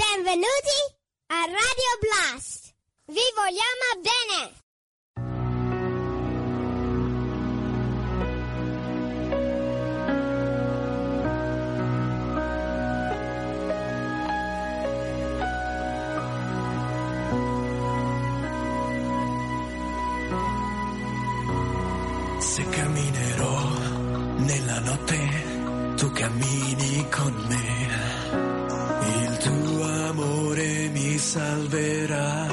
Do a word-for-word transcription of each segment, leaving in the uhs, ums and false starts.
Benvenuti a Radio Blast! Vi vogliamo bene! Se camminerò nella notte, tu cammini con me. Il tuo amore mi salverà.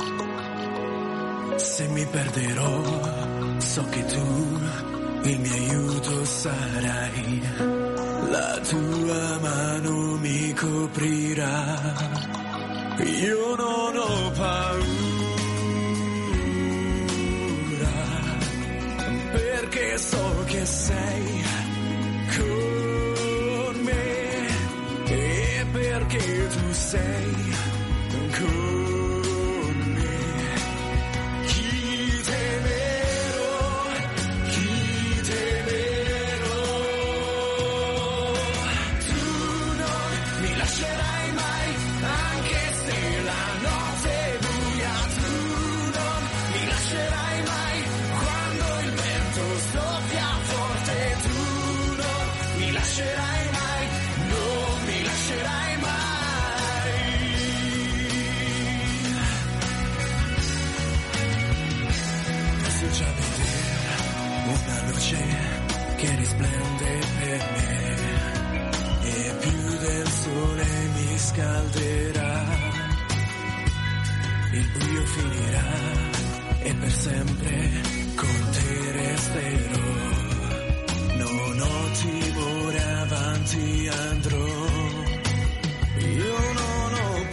Se mi perderò, so che tu il mio aiuto sarai. La tua mano mi coprirà. Io non ho paura, perché so che sei con me e perché tu sei con me. Chi temerò, chi temerò, tu non mi lascerai mai, anche se la notte è buia, tu non mi lascerai mai, quando il vento soffia forte, tu non mi lascerai mai, non mi lascerai mai. Posso già vedere una luce che risplende per me e più del sole mi scalderà. Il buio finirà e per sempre con te resterò. Non ho timore, avanti andrò. Io non ho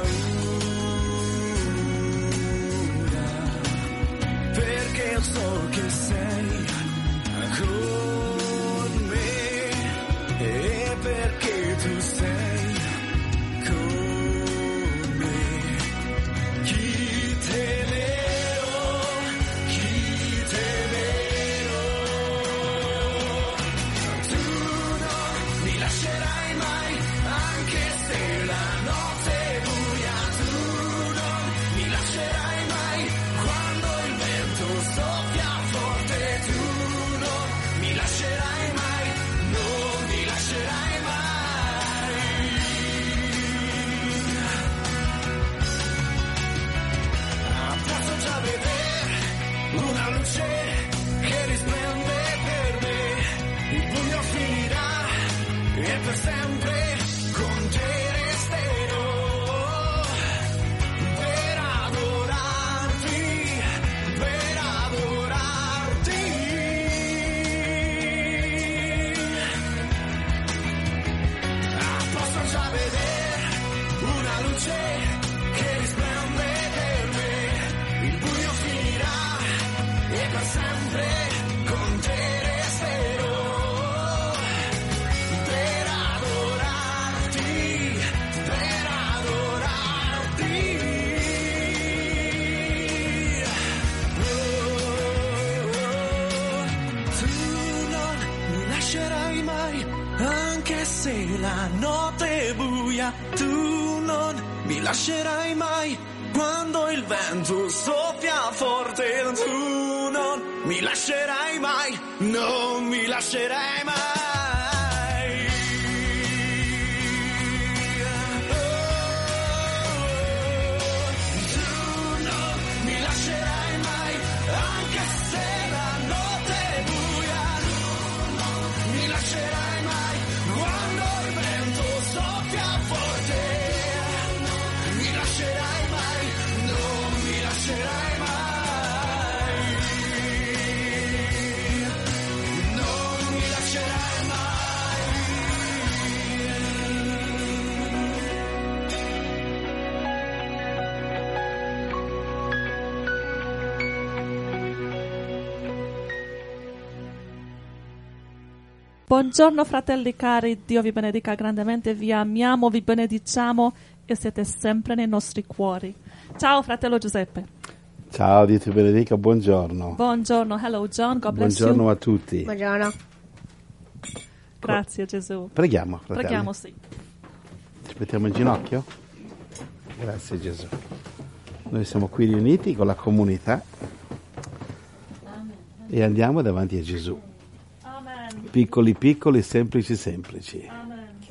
paura, perché so che sei con me e perché tu sei con me. Chi temerò, chi temerò, tu non mi lascerai mai, anche se la notte è buia, tu non mi lascerai mai, quando il vento soffia forte, tu non mi lascerai mai, non mi lascerai mai. Posso già vedere una luce che risplende per me, il buio finirà e per sempre con te resterò, per adorarti, per adorarti. Ah, posso già vedere una luce che risplende per me, il buio finirà e per sempre con te resterò, per adorarti, per adorarti. Oh, tu non mi lascerai mai, anche se la notte è buia, tu non mi lascerai mai, quando il vento soffia forte, tu non mi lascerai mai, non mi lascerai mai. Tu non mi lascerai mai, anche se la notte è buia, non mi lascerai mai, quando il vento soffia forte, mi lascerai mai, non mi lascerai mai, non mi lascerai mai. Buongiorno fratelli cari, Dio vi benedica grandemente, vi amiamo, vi benediciamo e siete sempre nei nostri cuori. Ciao fratello Giuseppe. Ciao, Dio ti benedica, buongiorno. Buongiorno, hello John, God bless Buongiorno you. a tutti. Buongiorno. Grazie Gesù. Preghiamo, fratelli. Preghiamo, sì. Ci mettiamo in ginocchio? Grazie Gesù. Noi siamo qui riuniti con la comunità e andiamo davanti a Gesù. Amen. Piccoli piccoli, semplici semplici. Amen.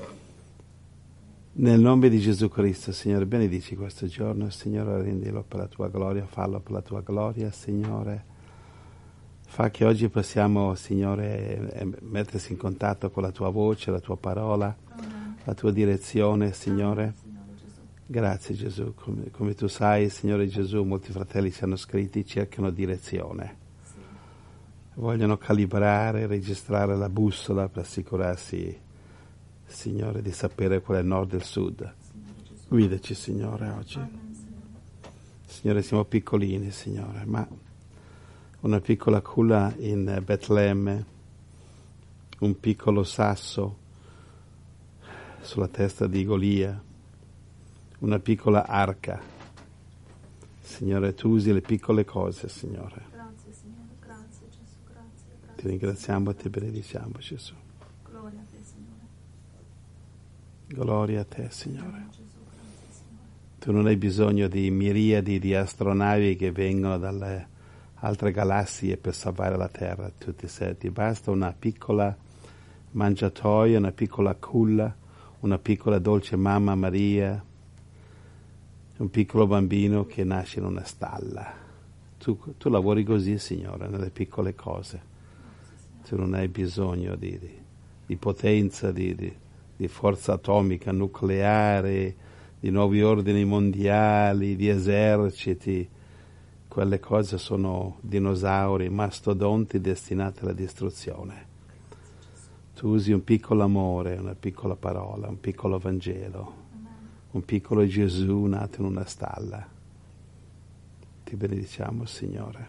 Nel nome di Gesù Cristo, Signore, benedici questo giorno, Signore, rendilo per la tua gloria, fallo per la tua gloria, Signore. Fa che oggi possiamo, Signore, mettersi in contatto con la tua voce, la tua parola, Amen. La tua direzione, Signore. Grazie Gesù, come, come tu sai, Signore Gesù, molti fratelli ci hanno scritti, cercano direzione. Sì. Vogliono calibrare, registrare la bussola per assicurarsi, Signore, di sapere qual è il nord e il sud. Guidaci, Signore, oggi. Signore, siamo piccolini, Signore, ma una piccola culla in Betlemme, un piccolo sasso sulla testa di Golia, una piccola arca. Signore, tu usi le piccole cose, Signore. Grazie, Signore. Grazie, Gesù. Grazie, grazie. Ti ringraziamo e ti benediciamo, Gesù. Gloria a te, Signore. Gloria a te, Signore. Gesù, grazie, Signore. Tu non hai bisogno di miriadi di astronavi che vengono dalle altre galassie per salvare la Terra. Tu ti sei, ti basta una piccola mangiatoia, una piccola culla, una piccola dolce mamma Maria, un piccolo bambino che nasce in una stalla. Tu, tu lavori così, Signore, nelle piccole cose. Tu non hai bisogno di, di, di potenza, di, di, di forza atomica, nucleare, di nuovi ordini mondiali, di eserciti. Quelle cose sono dinosauri, mastodonti destinati alla distruzione. Tu usi un piccolo amore, una piccola parola, un piccolo Vangelo, un piccolo Gesù nato in una stalla. Ti benediciamo, Signore.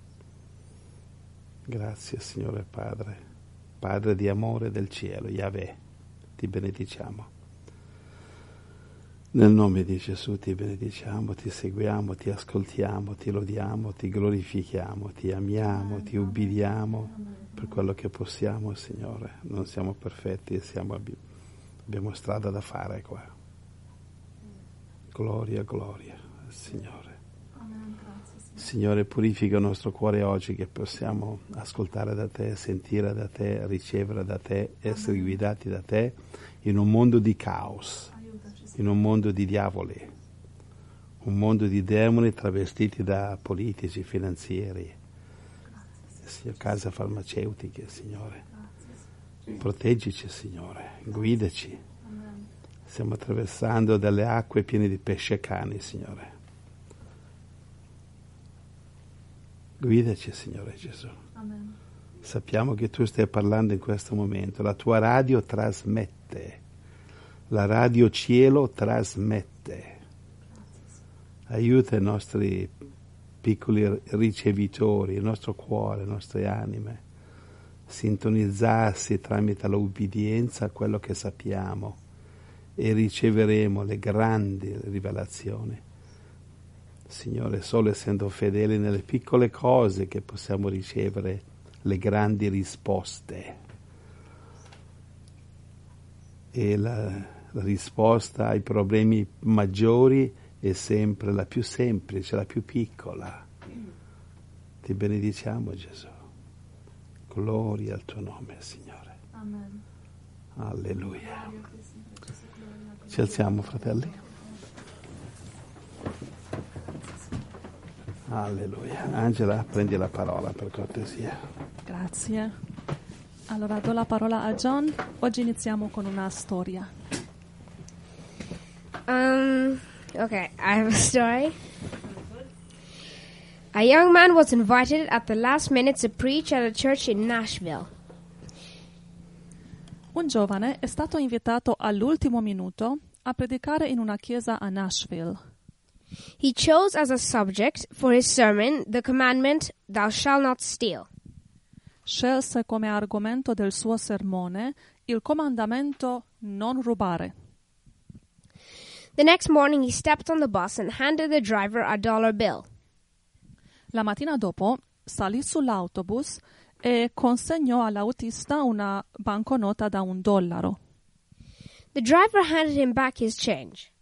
Grazie, Signore Padre, Padre di amore del cielo, Yahweh, ti benediciamo. Nel nome di Gesù ti benediciamo, ti seguiamo, ti ascoltiamo, ti lodiamo, ti glorifichiamo, ti amiamo, ti ubbidiamo per quello che possiamo, Signore. Non siamo perfetti, siamo, abbiamo strada da fare qua. Gloria, gloria, Signore. Signore, purifica il nostro cuore oggi che possiamo ascoltare da te, sentire da te, ricevere da te, essere guidati da te in un mondo di caos, in un mondo di diavoli, un mondo di demoni travestiti da politici, finanzieri, Signore, case farmaceutiche, Signore. Proteggici, Signore, guidaci. Stiamo attraversando delle acque piene di pesce cani, Signore. Guidaci, Signore Gesù. Amen. Sappiamo che tu stai parlando in questo momento. La tua radio trasmette. La radio cielo trasmette. Aiuta i nostri piccoli ricevitori, il nostro cuore, le nostre anime, sintonizzarsi tramite l'obbedienza a quello che sappiamo e riceveremo le grandi rivelazioni. Signore, solo essendo fedeli nelle piccole cose che possiamo ricevere le grandi risposte. E la, la risposta ai problemi maggiori è sempre la più semplice, la più piccola. Ti benediciamo, Gesù. Gloria al tuo nome, Signore. Amen. Alleluia. Ci alziamo, fratelli. Alleluia. Angela, prendi la parola per cortesia. Grazie. Allora do la parola a John. Oggi iniziamo con una storia. Um, okay, I have a story. A young man was invited at the last minute to preach at a church in Nashville. Un giovane è stato invitato all'ultimo minuto a predicare in una chiesa a Nashville. He chose as a subject for his sermon the commandment, "Thou shalt not steal." Scelse come argomento del suo sermone il comandamento non rubare. The next morning he stepped on the bus and handed the driver a dollar bill. La mattina dopo salì sull'autobus e consegnò all'autista una banconota da un dollaro. The driver handed him back his change.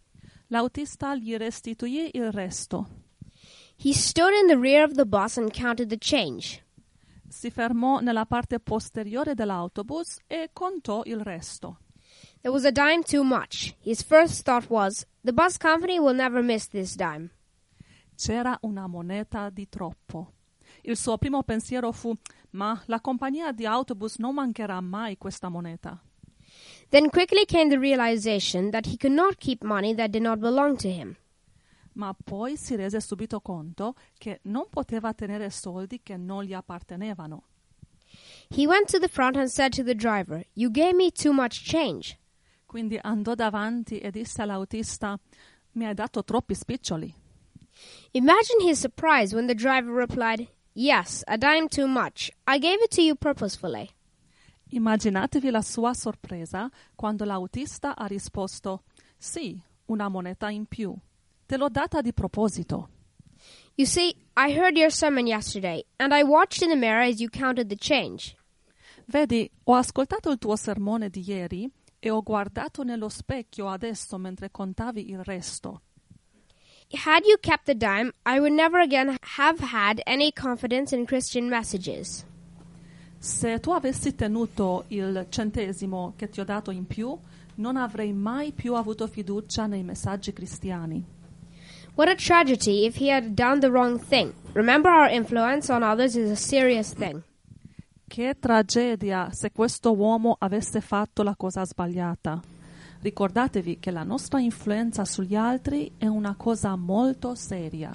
L'autista gli restituì il resto. He stood in the rear of the bus and counted the change. Si fermò nella parte posteriore dell'autobus e contò il resto. There was a dime too much. His first thought was, the bus company will never miss this dime. C'era una moneta di troppo. Il suo primo pensiero fu, ma la compagnia di autobus non mancherà mai questa moneta. Then quickly came the realization that he could not keep money that did not belong to him. Ma poi si rese subito conto che non poteva tenere soldi che non gli appartenevano. He went to the front and said to the driver, you gave me too much change. Quindi andò davanti e disse all'autista, mi hai dato troppi spiccioli. Imagine his surprise when the driver replied, yes, a dime too much. I gave it to you purposefully. Immaginatevi la sua sorpresa quando l'autista ha risposto, sì, una moneta in più. Te l'ho data di proposito. You see, I heard your sermon yesterday, and I watched in the mirror as you counted the change. Vedi, ho ascoltato il tuo sermone di ieri e ho guardato nello specchio adesso mentre contavi il resto. Had you kept the dime, I would never again have had any confidence in Christian messages. Se tu avessi tenuto il centesimo che ti ho dato in più, non avrei mai più avuto fiducia nei messaggi cristiani. What a tragedy if he had done the wrong thing. Remember, our influence on others is a serious thing. Che tragedia se questo uomo avesse fatto la cosa sbagliata. Ricordatevi che la nostra influenza sugli altri è una cosa molto seria.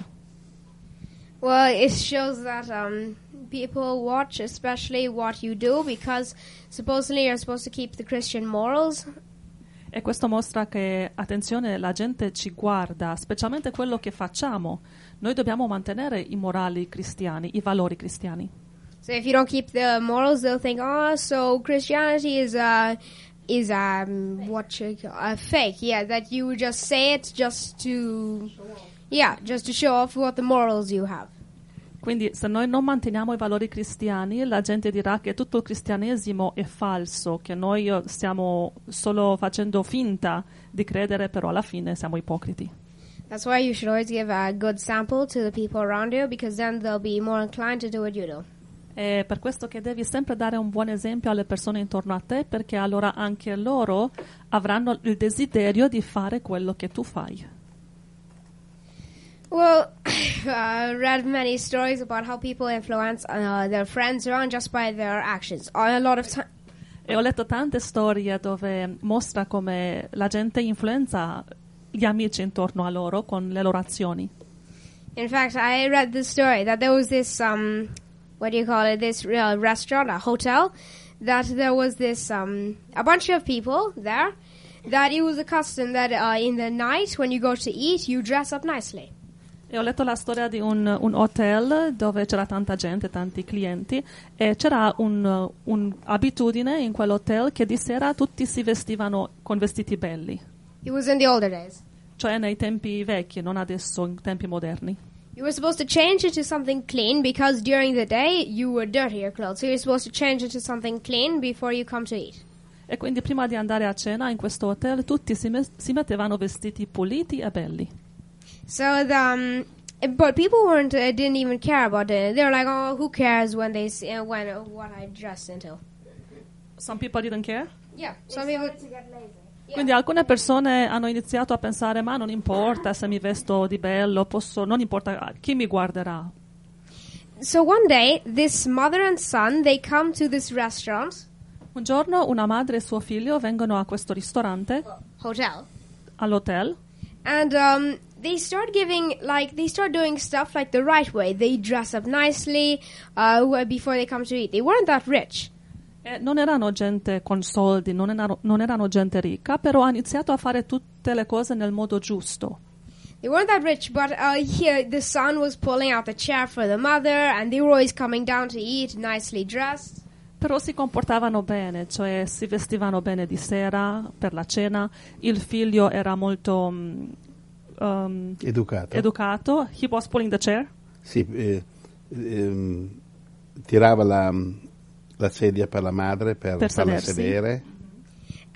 Well, it shows that um, people watch especially what you do because supposedly you're supposed to keep the Christian morals. E questo mostra che, attenzione, la gente ci guarda, specialmente quello che facciamo. Noi dobbiamo mantenere i morali cristiani, i valori cristiani. So if you don't keep the morals, they'll think, oh, so Christianity is a is um what you call a fake. Yeah, that you just say it just to yeah, just to show off what the morals you have. Quindi se noi non manteniamo i valori cristiani, la gente dirà che tutto il cristianesimo è falso, che noi stiamo solo facendo finta di credere, però alla fine siamo ipocriti. That's why you should always give a good sample to the people around you, because then they'll be more inclined to do what you do. È per questo che devi sempre dare un buon esempio alle persone intorno a te, perché allora anche loro avranno il desiderio di fare quello che tu fai. Well, I've uh, read many stories about how people influence uh, their friends around just by their actions. A lot of time. E ho letto tante storie dove mostra come la gente influenza gli amici intorno a loro con le loro azioni. In fact, I read the story that there was this, um, what do you call it, this uh, restaurant, a hotel, that there was this, um, a bunch of people there, that it was a custom that uh, in the night when you go to eat, you dress up nicely. E ho letto la storia di un, un hotel dove c'era tanta gente, tanti clienti, e c'era un'abitudine un in quell'hotel che di sera tutti si vestivano con vestiti belli. It was in the older days. Cioè nei tempi vecchi, non adesso in tempi moderni. You were supposed to change into something clean because during the day you would dirty your clothes. So you're supposed to change into something clean before you come to eat. E quindi prima di andare a cena in questo hotel tutti si, me- si mettevano vestiti puliti e belli. So the, um, but people weren't uh, didn't even care about it. They were like, oh, who cares when they see uh, when uh, what I dressed into. Some people didn't care? Yeah, some people. Quindi alcune persone hanno iniziato a pensare, ma non importa se mi vesto di bello, posso, non importa chi mi guarderà. So one day, this mother and son, they come to this restaurant. Un giorno una madre e suo figlio vengono a questo ristorante, Hotel. all'hotel, And um, they start giving, like, they start doing stuff like the right way. They dress up nicely uh, before they come to eat. They weren't that rich. e non erano gente con soldi, non erano, non erano gente ricca, però ha iniziato a fare tutte le cose nel modo giusto. They weren't that rich, but uh, here the son was pulling out the chair for the mother, and they were always coming down to eat, nicely dressed. Però si comportavano bene, cioè si vestivano bene di sera per la cena. Il figlio era molto um, educato. educato. He was pulling the chair. Sì, eh, eh, tirava la, la sedia per la madre per, per farla sedersi. sedere.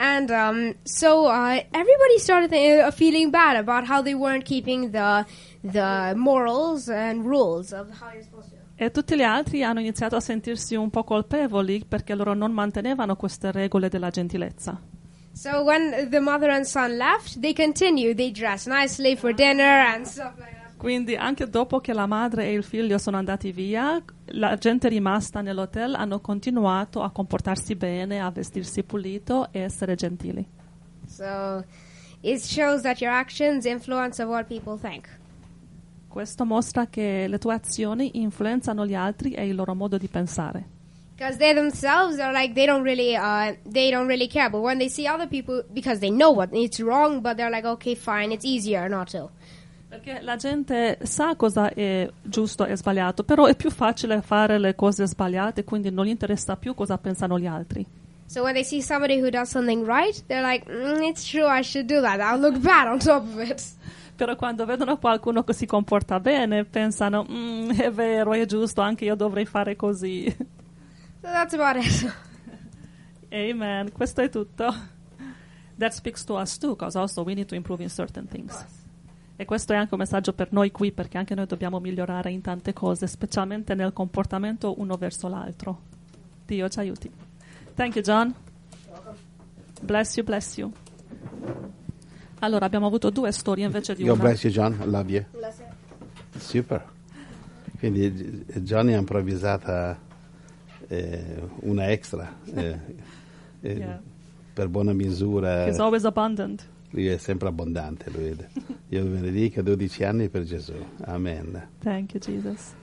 And um, so uh, everybody started th- uh, feeling bad about how they weren't keeping the the morals and rules of how you're supposed to. E tutti gli altri hanno iniziato a sentirsi un po' colpevoli perché loro non mantenevano queste regole della gentilezza. So when the mother and son left, they continued. They dressed nicely for dinner and stuff like that. Quindi anche dopo che la madre e il figlio sono andati via, la gente rimasta nell'hotel hanno continuato a comportarsi bene, a vestirsi pulito e essere gentili. So it shows that your actions influence of what people think. Questo mostra che le tue azioni influenzano gli altri e il loro modo di pensare. Because they themselves are like they don't really uh they don't really care, but when they see other people, because they know what it's wrong, but they're like, okay, fine, it's easier not to. Perché la gente sa cosa è giusto e sbagliato, però è più facile fare le cose sbagliate, quindi non gli interessa più cosa pensano gli altri. So when they see somebody who does something right, they're like, mm, it's true, I should do that. I'll look bad on top of it. Però quando vedono qualcuno che si comporta bene, pensano, mm, è vero, è giusto, anche io dovrei fare così. So that's about it. Amen. Questo è tutto. That speaks to us too, because also we need to improve in certain things. E questo è anche un messaggio per noi qui, perché anche noi dobbiamo migliorare in tante cose, specialmente nel comportamento uno verso l'altro. Dio ci aiuti. Thank you, John. Bless you, bless you. Allora, abbiamo avuto due storie invece di God una. bless you, John. I love you. Bless it. Super. Quindi Johnny ha improvvisata eh, una extra eh, eh, Yeah. per buona misura. He's always abundant. Lui è sempre abbondante, lui. Io vi benedica, dodici anni per Gesù. Amen. Thank you, Jesus.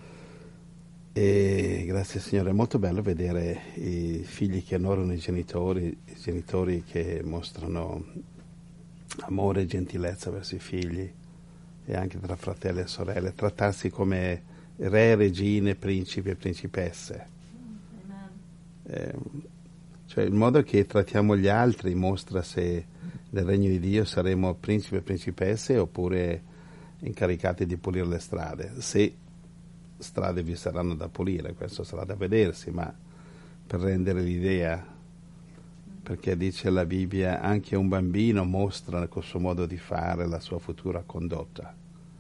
E grazie Signore, è molto bello vedere i figli che onorano i genitori, i genitori che mostrano amore e gentilezza verso i figli, e anche tra fratelli e sorelle, trattarsi come re, regine, principi e principesse. Eh, cioè il modo che trattiamo gli altri mostra se nel regno di Dio saremo principi e principesse oppure incaricati di pulire le strade. Se strade vi saranno da pulire, questo sarà da vedersi, ma per rendere l'idea, perché dice la Bibbia, anche un bambino mostra col suo modo di fare la sua futura condotta.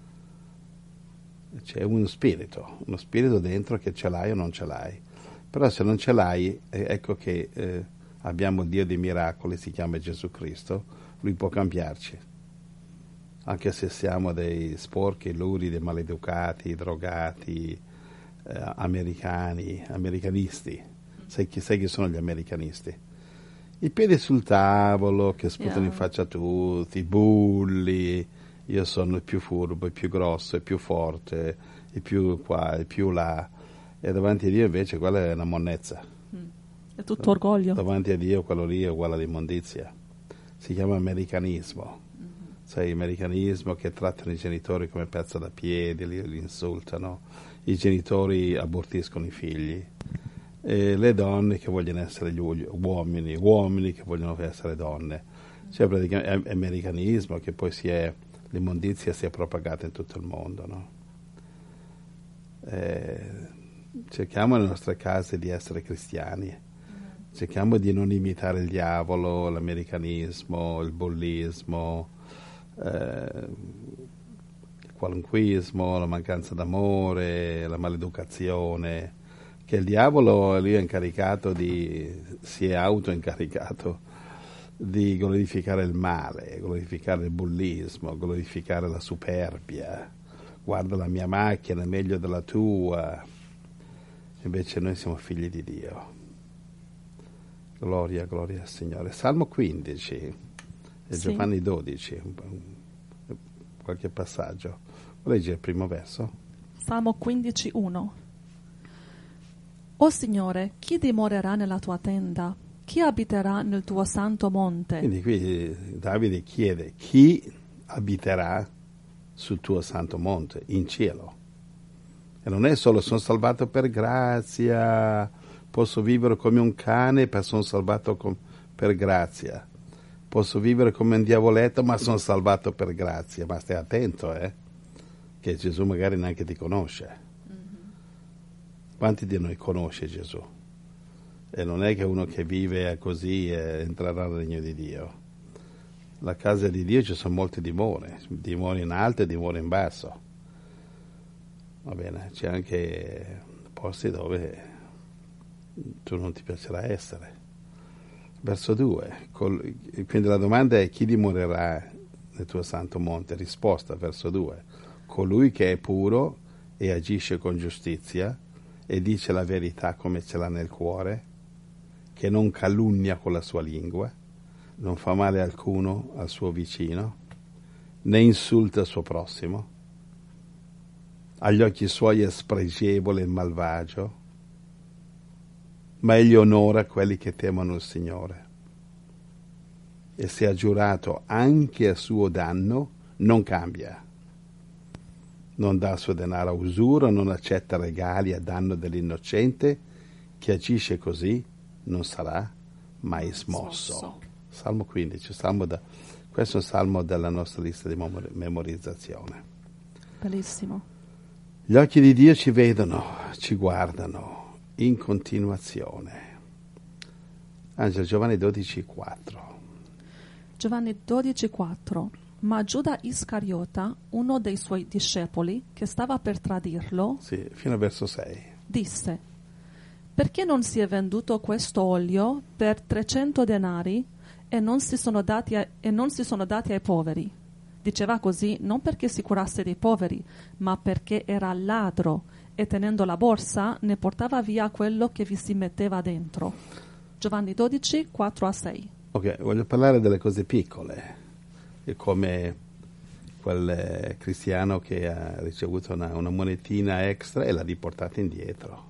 C'è uno spirito, uno spirito dentro che ce l'hai o non ce l'hai. Però se non ce l'hai, eh, ecco che eh, abbiamo il Dio dei miracoli, si chiama Gesù Cristo, Lui può cambiarci. Anche se siamo dei sporchi, luridi, maleducati, drogati, eh, americani, americanisti. Sai chi, sai chi sono gli americanisti? I piedi sul tavolo, che sputano Yeah. in faccia a tutti, bulli, io sono il più furbo, il più grosso, il più forte, il più qua, il più là. E davanti a Dio invece quella è una monnezza. È tutto orgoglio. Davanti a Dio quello lì è uguale all'immondizia. Si chiama americanismo. Mm-hmm. Sai, americanismo che trattano i genitori come pezzo da piedi, li, li insultano. I genitori abortiscono i figli. E le donne che vogliono essere gli uomini, uomini che vogliono essere donne. Cioè praticamente è americanismo che poi si è, l'immondizia si è propagata in tutto il mondo, no? Eh, cerchiamo nelle nostre case di essere cristiani. Cerchiamo di non imitare il diavolo, l'americanismo, il bullismo, eh, il qualunquismo, la mancanza d'amore, la maleducazione, che il diavolo lui è incaricato di, si è auto-incaricato di glorificare il male, glorificare il bullismo, glorificare la superbia. Guarda la mia macchina è meglio della tua. Invece noi siamo figli di Dio. Gloria, gloria al Signore. Salmo quindici e Sì. Giovanni dodici, qualche passaggio. Vuoi leggere il primo verso? Salmo quindici uno. O Signore, chi dimorerà nella tua tenda? Chi abiterà nel tuo santo monte? Quindi qui Davide chiede chi abiterà sul tuo santo monte, in cielo. E non è solo sono salvato per grazia, posso vivere come un cane, ma sono salvato com- per grazia. Posso vivere come un diavoletto, ma sono salvato per grazia. Ma stai attento, eh? Che Gesù magari neanche ti conosce. Mm-hmm. Quanti di noi conosce Gesù? E non è che uno che vive così eh, entrerà nel regno di Dio. La casa di Dio ci sono molte dimore, dimore in alto e dimore in basso. Va bene, c'è anche posti dove tu non ti piacerà essere. Verso due. Col, quindi la domanda è: chi dimorerà nel tuo santo monte? Risposta, verso due. Colui che è puro e agisce con giustizia e dice la verità come ce l'ha nel cuore, che non calunnia con la sua lingua, non fa male alcuno al suo vicino, né insulta il suo prossimo, agli occhi suoi è spregevole e malvagio, ma egli onora quelli che temono il Signore. E se ha giurato anche a suo danno, non cambia. Non dà il suo denaro a usura, non accetta regali a danno dell'innocente. Chi agisce così non sarà mai smosso. Salmo quindici, salmo da, questo è un salmo della nostra lista di memorizzazione. Bellissimo. Gli occhi di Dio ci vedono, ci guardano in continuazione. Angelo, Giovanni dodici quattro. Giovanni dodici quattro. Ma Giuda Iscariota, uno dei suoi discepoli, che stava per tradirlo, sì, fino al verso sei, disse: perché non si è venduto questo olio per trecento denari e non si sono dati, a, e non si sono dati ai poveri? Diceva così non perché si curasse dei poveri, ma perché era ladro e tenendo la borsa ne portava via quello che vi si metteva dentro. Giovanni dodici quattro a sei. Ok, voglio parlare delle cose piccole, e come quel eh, cristiano che ha ricevuto una, una monetina extra e l'ha riportata indietro.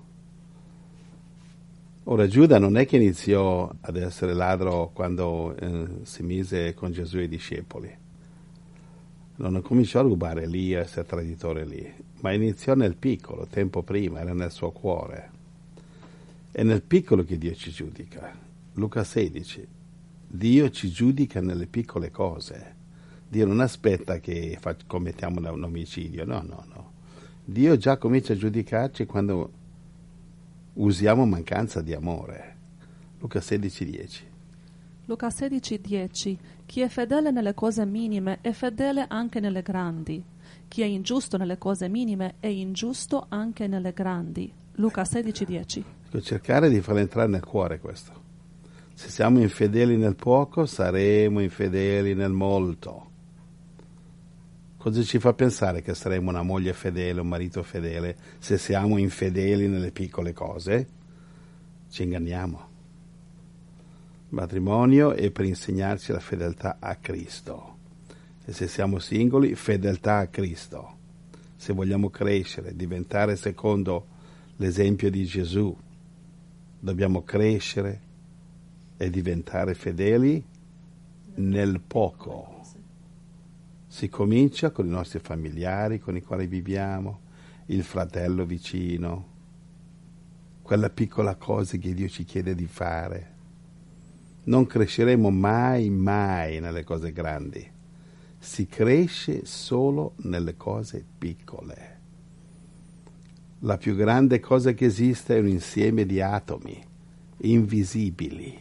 Ora, Giuda non è che iniziò ad essere ladro quando eh, si mise con Gesù e i discepoli. Non cominciò a rubare lì, a essere traditore lì, ma iniziò nel piccolo, tempo prima, era nel suo cuore. È nel piccolo che Dio ci giudica. Luca sedici. Dio ci giudica nelle piccole cose. Dio non aspetta che fa, commettiamo un omicidio, no, no, no. Dio già comincia a giudicarci quando usiamo mancanza di amore. Luca sedici dieci. Luca sedici dieci. Chi è fedele nelle cose minime è fedele anche nelle grandi. Chi è ingiusto nelle cose minime è ingiusto anche nelle grandi. Luca sedici dieci. Cercare di far entrare nel cuore questo. Se siamo infedeli nel poco, saremo infedeli nel molto. Cosa ci fa pensare che saremo una moglie fedele, un marito fedele, se siamo infedeli nelle piccole cose? Ci inganniamo. Il matrimonio è per insegnarci la fedeltà a Cristo. E se siamo singoli, fedeltà a Cristo. Se vogliamo crescere, diventare secondo l'esempio di Gesù, dobbiamo crescere e diventare fedeli nel poco. Si comincia con i nostri familiari con i quali viviamo, il fratello vicino, quella piccola cosa che Dio ci chiede di fare. Non cresceremo mai, mai nelle cose grandi. Si cresce solo nelle cose piccole. La più grande cosa che esiste è un insieme di atomi invisibili.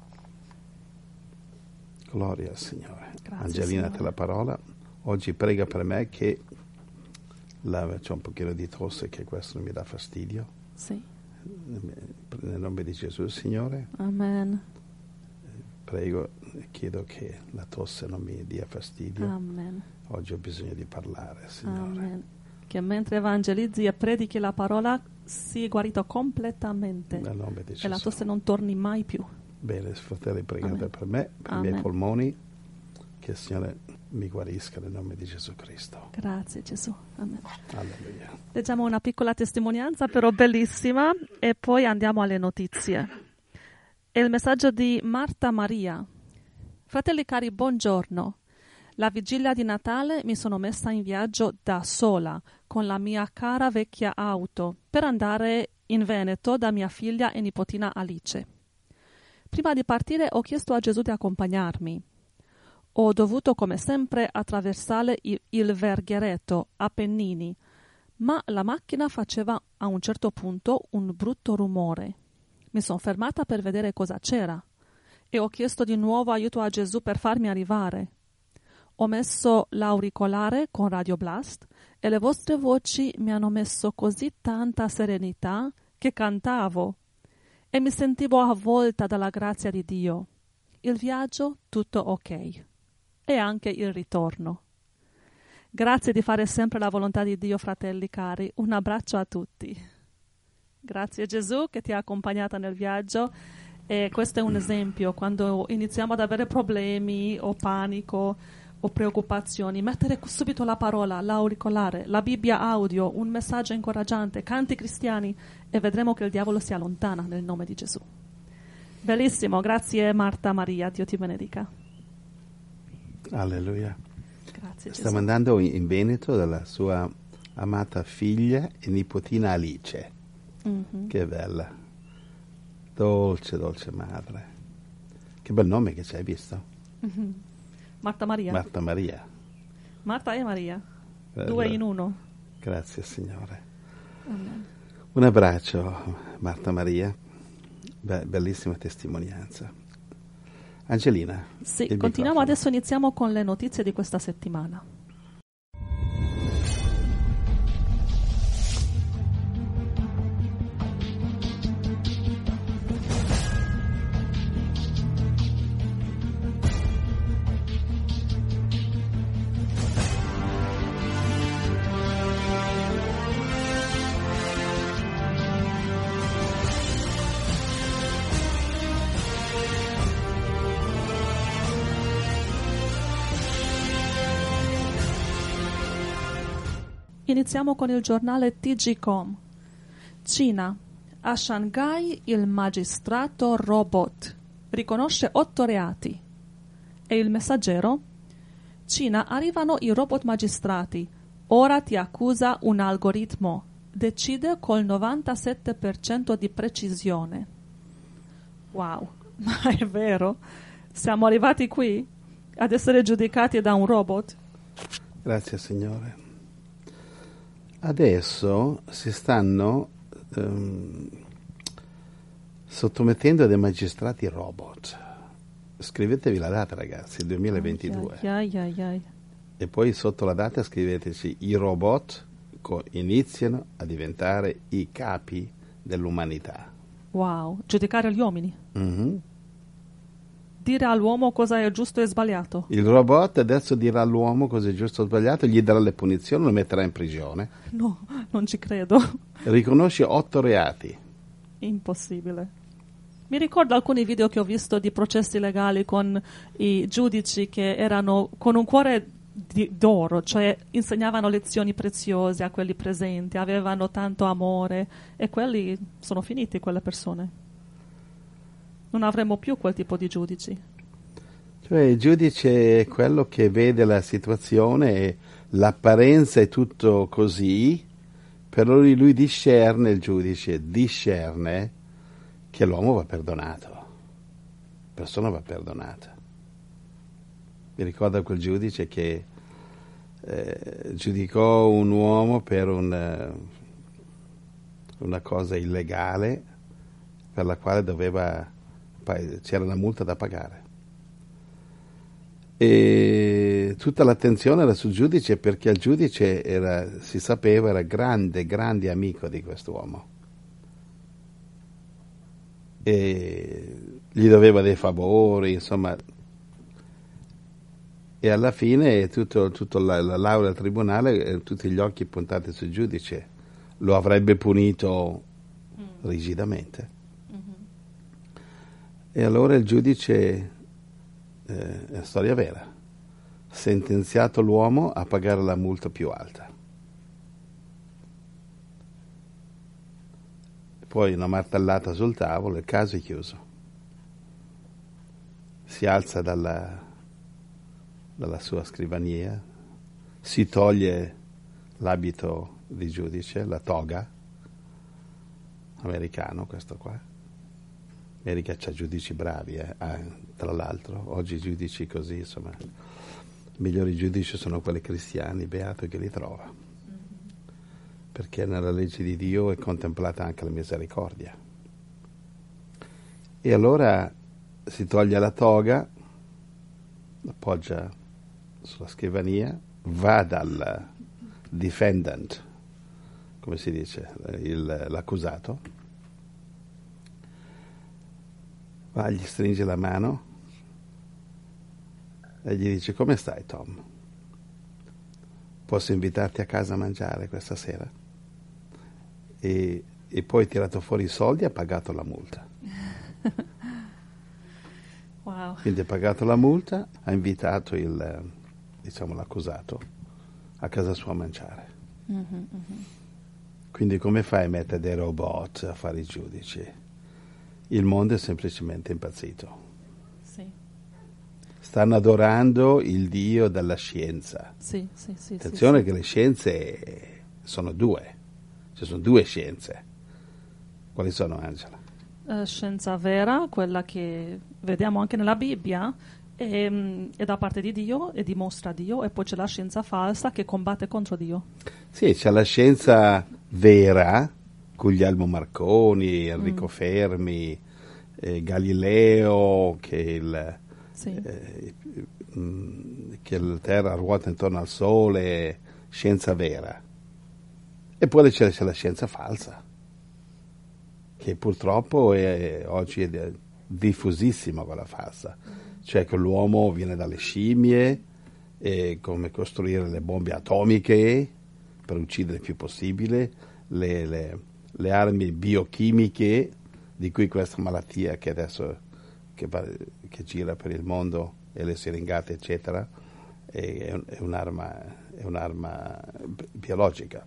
Gloria al Signore. Grazie, Angelina, Signore. te la parola. Oggi prega per me che la, c'ho un pochino di tosse, che questo non mi dà fastidio. Sì. Nel nome di Gesù, Signore, Amen. prego e chiedo che la tosse non mi dia fastidio. Amen. Oggi ho bisogno di parlare, Signore. Amen. Che mentre evangelizzi e predichi la parola sii guarito completamente Nel nome di Gesù. e la tosse non torni mai più. Bene, fratelli, pregate Amen. per me, per Amen. i miei polmoni, che il Signore mi guarisca nel nome di Gesù Cristo. Grazie Gesù. Amen. Alleluia. Leggiamo una piccola testimonianza, però bellissima, e poi andiamo alle notizie. È il messaggio di Marta Maria. Fratelli cari, buongiorno. La vigilia di Natale mi sono messa in viaggio da sola, con la mia cara vecchia auto, per andare in Veneto da mia figlia e nipotina Alice. Prima di partire ho chiesto a Gesù di accompagnarmi. Ho dovuto come sempre attraversare il, il Verghereto, Appennini, ma la macchina faceva a un certo punto un brutto rumore. Mi sono fermata per vedere cosa c'era e ho chiesto di nuovo aiuto a Gesù per farmi arrivare. Ho messo l'auricolare con Radio Blast e le vostre voci mi hanno messo così tanta serenità che cantavo e mi sentivo avvolta dalla grazia di Dio. Il viaggio tutto ok e anche il ritorno. Grazie di fare sempre la volontà di Dio, fratelli cari. Un abbraccio a tutti. Grazie Gesù che ti ha accompagnata nel viaggio. E questo è un esempio, quando iniziamo ad avere problemi o panico o preoccupazioni, mettere subito la parola, l'auricolare, la Bibbia audio, un messaggio incoraggiante, canti cristiani, e vedremo che il diavolo si allontana nel nome di Gesù. Bellissimo, grazie Marta Maria, Dio ti benedica. Alleluia. Grazie Gesù. Sta mandando in Veneto dalla sua amata figlia e nipotina Alice. Mm-hmm. Che bella. Dolce, dolce madre. Che bel nome che c'hai, visto? Mm-hmm. Marta Maria. Marta Maria. Marta e Maria. Bello. Due in uno. Grazie Signore. Amen. Un abbraccio Marta Maria. Be- bellissima testimonianza. Angelina. Sì, continuiamo, adesso iniziamo con le notizie di questa settimana. Iniziamo con il giornale T G Com. Cina. A Shanghai il magistrato robot riconosce otto reati. E il Messaggero. Cina, arrivano i robot magistrati. Ora ti accusa un algoritmo. Decide col novantasette per cento di precisione. Wow, ma è vero? Siamo arrivati qui ad essere giudicati da un robot? Grazie Signore. Adesso si stanno um, sottomettendo a dei magistrati robot. Scrivetevi la data, ragazzi, duemilaventidue. Ai, ai, ai, ai. E poi sotto la data scriveteci: i robot co- iniziano a diventare i capi dell'umanità. Wow, giudicare gli uomini. Mm-hmm. Dire all'uomo cosa è giusto e sbagliato. Il robot adesso dirà all'uomo cosa è giusto o sbagliato, gli darà le punizioni, lo metterà in prigione. No, non ci credo. Riconosce otto reati. Impossibile. Mi ricordo alcuni video che ho visto di processi legali con i giudici che erano con un cuore di, d'oro, cioè insegnavano lezioni preziose a quelli presenti, avevano tanto amore, e quelli sono finiti, quelle persone. Non avremo più quel tipo di giudici. Cioè il giudice è quello che vede la situazione e l'apparenza è tutto così, però lui, lui discerne, il giudice discerne che l'uomo va perdonato, la persona va perdonata. Mi ricordo quel giudice che eh, giudicò un uomo per un, una cosa illegale per la quale doveva, c'era una multa da pagare. E tutta l'attenzione era sul giudice, perché il giudice era, si sapeva, era grande, grande amico di quest'uomo. E gli doveva dei favori, insomma. E alla fine tutto, tutto la, la laurea al tribunale, tutti gli occhi puntati sul giudice, lo avrebbe punito mm. rigidamente. Mm-hmm. E allora il giudice, eh, è storia vera, sentenziato l'uomo a pagare la multa più alta. Poi una martellata sul tavolo, il caso è chiuso. Si alza dalla, dalla sua scrivania, si toglie l'abito di giudice, la toga, americano questo qua. America c'ha giudici bravi, eh? ah, tra l'altro, oggi i giudici così, insomma, i migliori giudici sono quelli cristiani, beato che li trova. Perché nella legge di Dio è contemplata anche la misericordia. E allora si toglie la toga, l'appoggia sulla scrivania, va dal defendant, come si dice, il, l'accusato, va, gli stringe la mano e gli dice: come stai, Tom? Posso invitarti a casa a mangiare questa sera? E, e poi ha tirato fuori i soldi e ha pagato la multa. Wow. Quindi ha pagato la multa, ha invitato il, diciamo, l'accusato a casa sua a mangiare. Mm-hmm, mm-hmm. Quindi come fai a mettere dei robot a fare i giudici? Il mondo è semplicemente impazzito. Sì. Stanno adorando il Dio della scienza. Sì, sì, sì, Attenzione sì, che le scienze sono due, ci sono due scienze. Quali sono, Angela? Uh, scienza vera, quella che vediamo anche nella Bibbia, è, mm, è da parte di Dio e dimostra Dio, e poi c'è la scienza falsa che combatte contro Dio. Sì, c'è la scienza vera, Guglielmo Marconi, Enrico mm. Fermi, eh, Galileo, che il, sì. eh, mh, che la Terra ruota intorno al Sole, scienza vera. E poi c'è, c'è la scienza falsa, che purtroppo è, oggi è diffusissima, quella falsa, cioè che l'uomo viene dalle scimmie, e come costruire le bombe atomiche per uccidere il più possibile, le, le, le armi biochimiche, di cui questa malattia che adesso che, che gira per il mondo, e le siringate eccetera, è, è, un'arma, è un'arma biologica.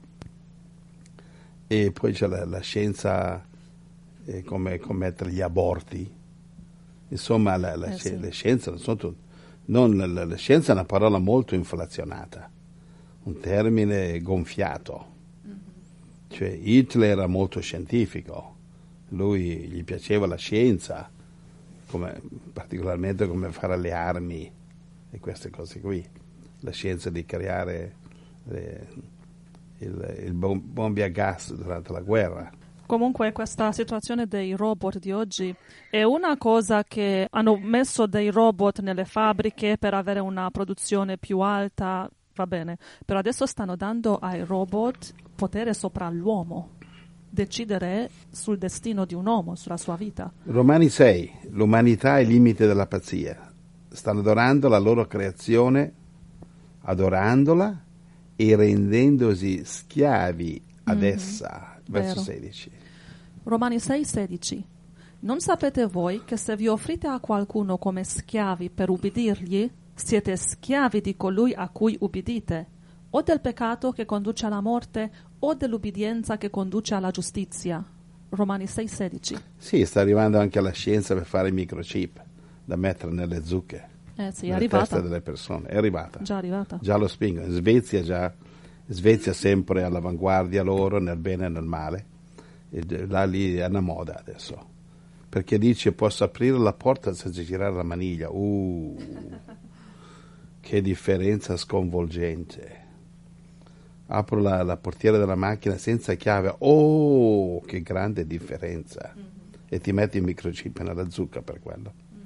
E poi c'è la, la scienza, eh, come commettere gli aborti. Insomma, la, la, eh, sì. le scienze non sono tut- non, la, la scienza è una parola molto inflazionata, un termine gonfiato. Mm-hmm. Cioè Hitler era molto scientifico, lui gli piaceva la scienza, come, particolarmente come fare le armi e queste cose qui, la scienza di creare le, il, il bombe a gas durante la guerra. Comunque questa situazione dei robot di oggi è una cosa che hanno messo dei robot nelle fabbriche per avere una produzione più alta, va bene, però adesso stanno dando ai robot potere sopra l'uomo, decidere sul destino di un uomo, sulla sua vita. Romani sei, l'umanità è il limite della pazzia. Stanno adorando la loro creazione, adorandola e rendendosi schiavi ad mm-hmm. essa. Verso Vero. sedici. Romani sei sedici. Non sapete voi che se vi offrite a qualcuno come schiavi per ubbidirgli, siete schiavi di colui a cui ubbidite, o del peccato che conduce alla morte, o dell'ubbidienza che conduce alla giustizia. Romani sei sedici. Sì, sta arrivando anche alla scienza per fare i microchip da mettere nelle zucche. Eh sì, è nella arrivata. testa delle persone. È arrivata. Già arrivata. Già lo spingono. In Svezia già, Svezia sempre all'avanguardia loro, nel bene e nel male. E là lì è una moda adesso. Perché dice posso aprire la porta senza girare la maniglia. Uh, che differenza sconvolgente. Apro la, la portiera della macchina senza chiave. Oh, che grande differenza. Mm-hmm. E ti metti il microchip nella zucca per quello. Mm-hmm.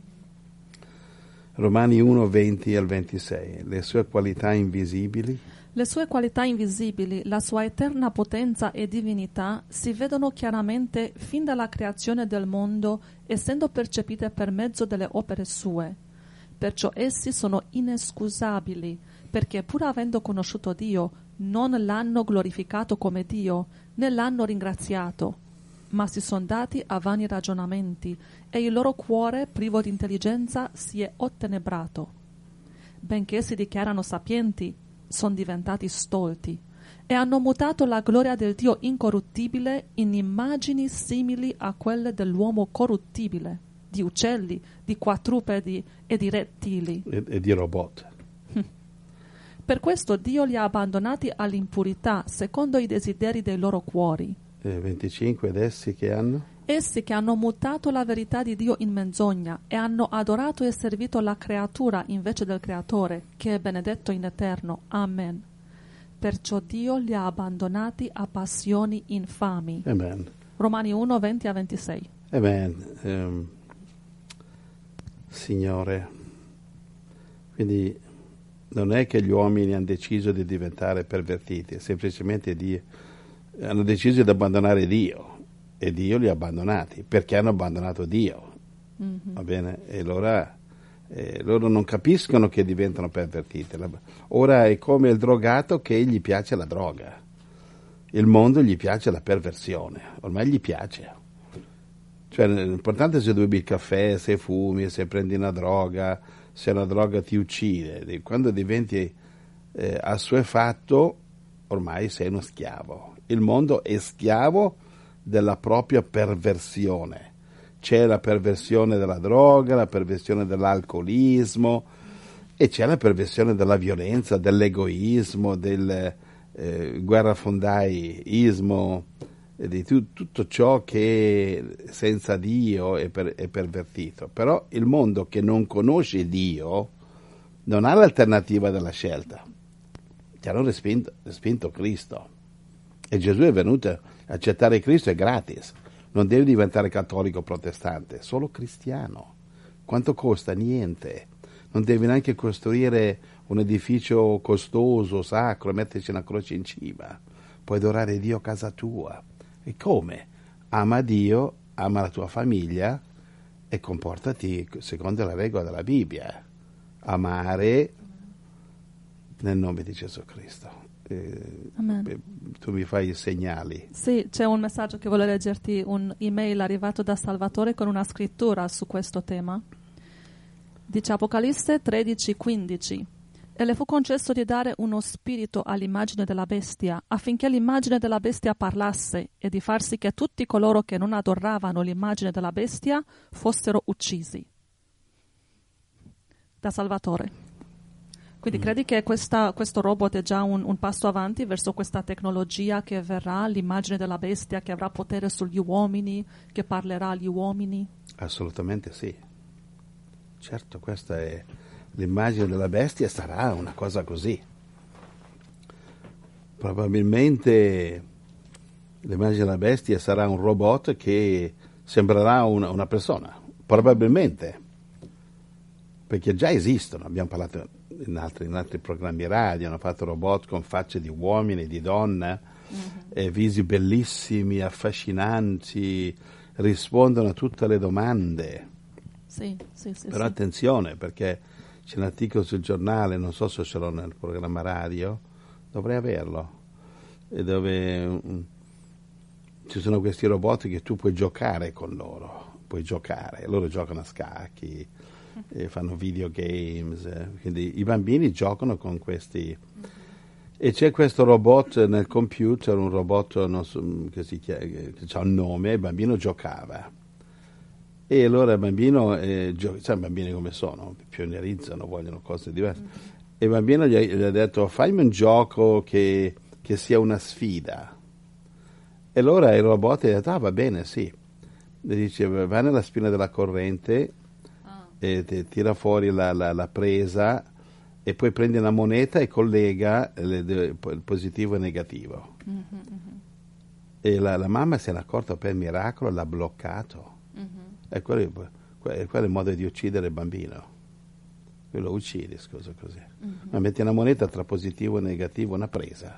Romani uno, venti al ventisei. Le sue qualità invisibili. Le sue qualità invisibili, la sua eterna potenza e divinità si vedono chiaramente fin dalla creazione del mondo, essendo percepite per mezzo delle opere sue. Perciò essi sono inescusabili, perché pur avendo conosciuto Dio, non l'hanno glorificato come Dio, né l'hanno ringraziato, ma si sono dati a vani ragionamenti, e il loro cuore, privo di intelligenza, si è ottenebrato. Benché si dichiarano sapienti, sono diventati stolti e hanno mutato la gloria del Dio incorruttibile in immagini simili a quelle dell'uomo corruttibile, di uccelli, di quadrupedi e di rettili. E, e di robot. Per questo Dio li ha abbandonati all'impurità secondo i desideri dei loro cuori. E venticinque ed essi che hanno? Essi che hanno mutato la verità di Dio in menzogna e hanno adorato e servito la creatura invece del Creatore, che è benedetto in eterno. Amen. Perciò Dio li ha abbandonati a passioni infami. Amen. Romani uno, venti a ventisei. Amen. Um, Signore, quindi non è che gli uomini hanno deciso di diventare pervertiti, semplicemente Dio, hanno deciso di abbandonare Dio e Dio li ha abbandonati perché hanno abbandonato Dio. Mm-hmm. Va bene? E allora eh, loro non capiscono che diventano pervertiti. Ora è come il drogato che gli piace la droga. Il mondo gli piace la perversione, ormai gli piace. Cioè, l'importante è se bevi il caffè, se fumi, se prendi una droga, se una droga ti uccide. Quando diventi eh, assuefatto, ormai sei uno schiavo. Il mondo è schiavo della propria perversione. C'è la perversione della droga, la perversione dell'alcolismo e c'è la perversione della violenza, dell'egoismo, del eh, guerrafondaismo, di tu, tutto ciò che senza Dio è, per, è pervertito. Però il mondo che non conosce Dio non ha l'alternativa della scelta. Ti hanno respinto, respinto Cristo e Gesù è venuto. Accettare Cristo è gratis, non devi diventare cattolico o protestante, solo cristiano. Quanto costa? Niente. Non devi neanche costruire un edificio costoso, sacro, e metterci una croce in cima. Puoi adorare Dio a casa tua. E come? Ama Dio, ama la tua famiglia e comportati secondo la regola della Bibbia. Amare nel nome di Gesù Cristo. Eh, Amen. Tu mi fai i segnali. Sì, c'è un messaggio che voglio leggerti, un'email arrivato da Salvatore con una scrittura su questo tema. Dice Apocalisse tredici quindici. E le fu concesso di dare uno spirito all'immagine della bestia, affinché l'immagine della bestia parlasse, e di far sì che tutti coloro che non adoravano l'immagine della bestia fossero uccisi. Da Salvatore. Quindi mm. credi che questa, questo robot è già un, un passo avanti verso questa tecnologia che verrà, l'immagine della bestia, che avrà potere sugli uomini, che parlerà agli uomini? Assolutamente sì. Certo, questa è... L'immagine della bestia sarà una cosa così. Probabilmente l'immagine della bestia sarà un robot che sembrerà una, una persona. Probabilmente. Perché già esistono. Abbiamo parlato in altri, in altri programmi radio, hanno fatto robot con facce di uomini, di donne, mm-hmm. e visi bellissimi, affascinanti, rispondono a tutte le domande. Sì, sì, sì. Però sì. attenzione, perché c'è un articolo sul giornale, non so se ce l'ho nel programma radio, dovrei averlo, e dove um, ci sono questi robot che tu puoi giocare con loro, puoi giocare, loro giocano a scacchi, e fanno videogames, eh, quindi i bambini giocano con questi, mm-hmm. e c'è questo robot nel computer, un robot non so, che, si chiama, che ha un nome, il bambino giocava. E allora il bambino, eh, gio- sai, i bambini come sono, pionierizzano, vogliono cose diverse. Mm-hmm. E il bambino gli ha, gli ha detto, fammi un gioco che, che sia una sfida. E allora il robot gli ha detto, ah va bene, sì. Gli dice, va nella spina della corrente, ah. e ti, tira fuori la, la, la presa, e poi prendi una moneta e collega le, il positivo e il negativo. Mm-hmm. E la, la mamma se n'è accorta per miracolo, l'ha bloccato. Mm-hmm. E quello, quello è il modo di uccidere il bambino. Quello uccidi, scusa così. Mm-hmm. Ma metti una moneta tra positivo e negativo, una presa.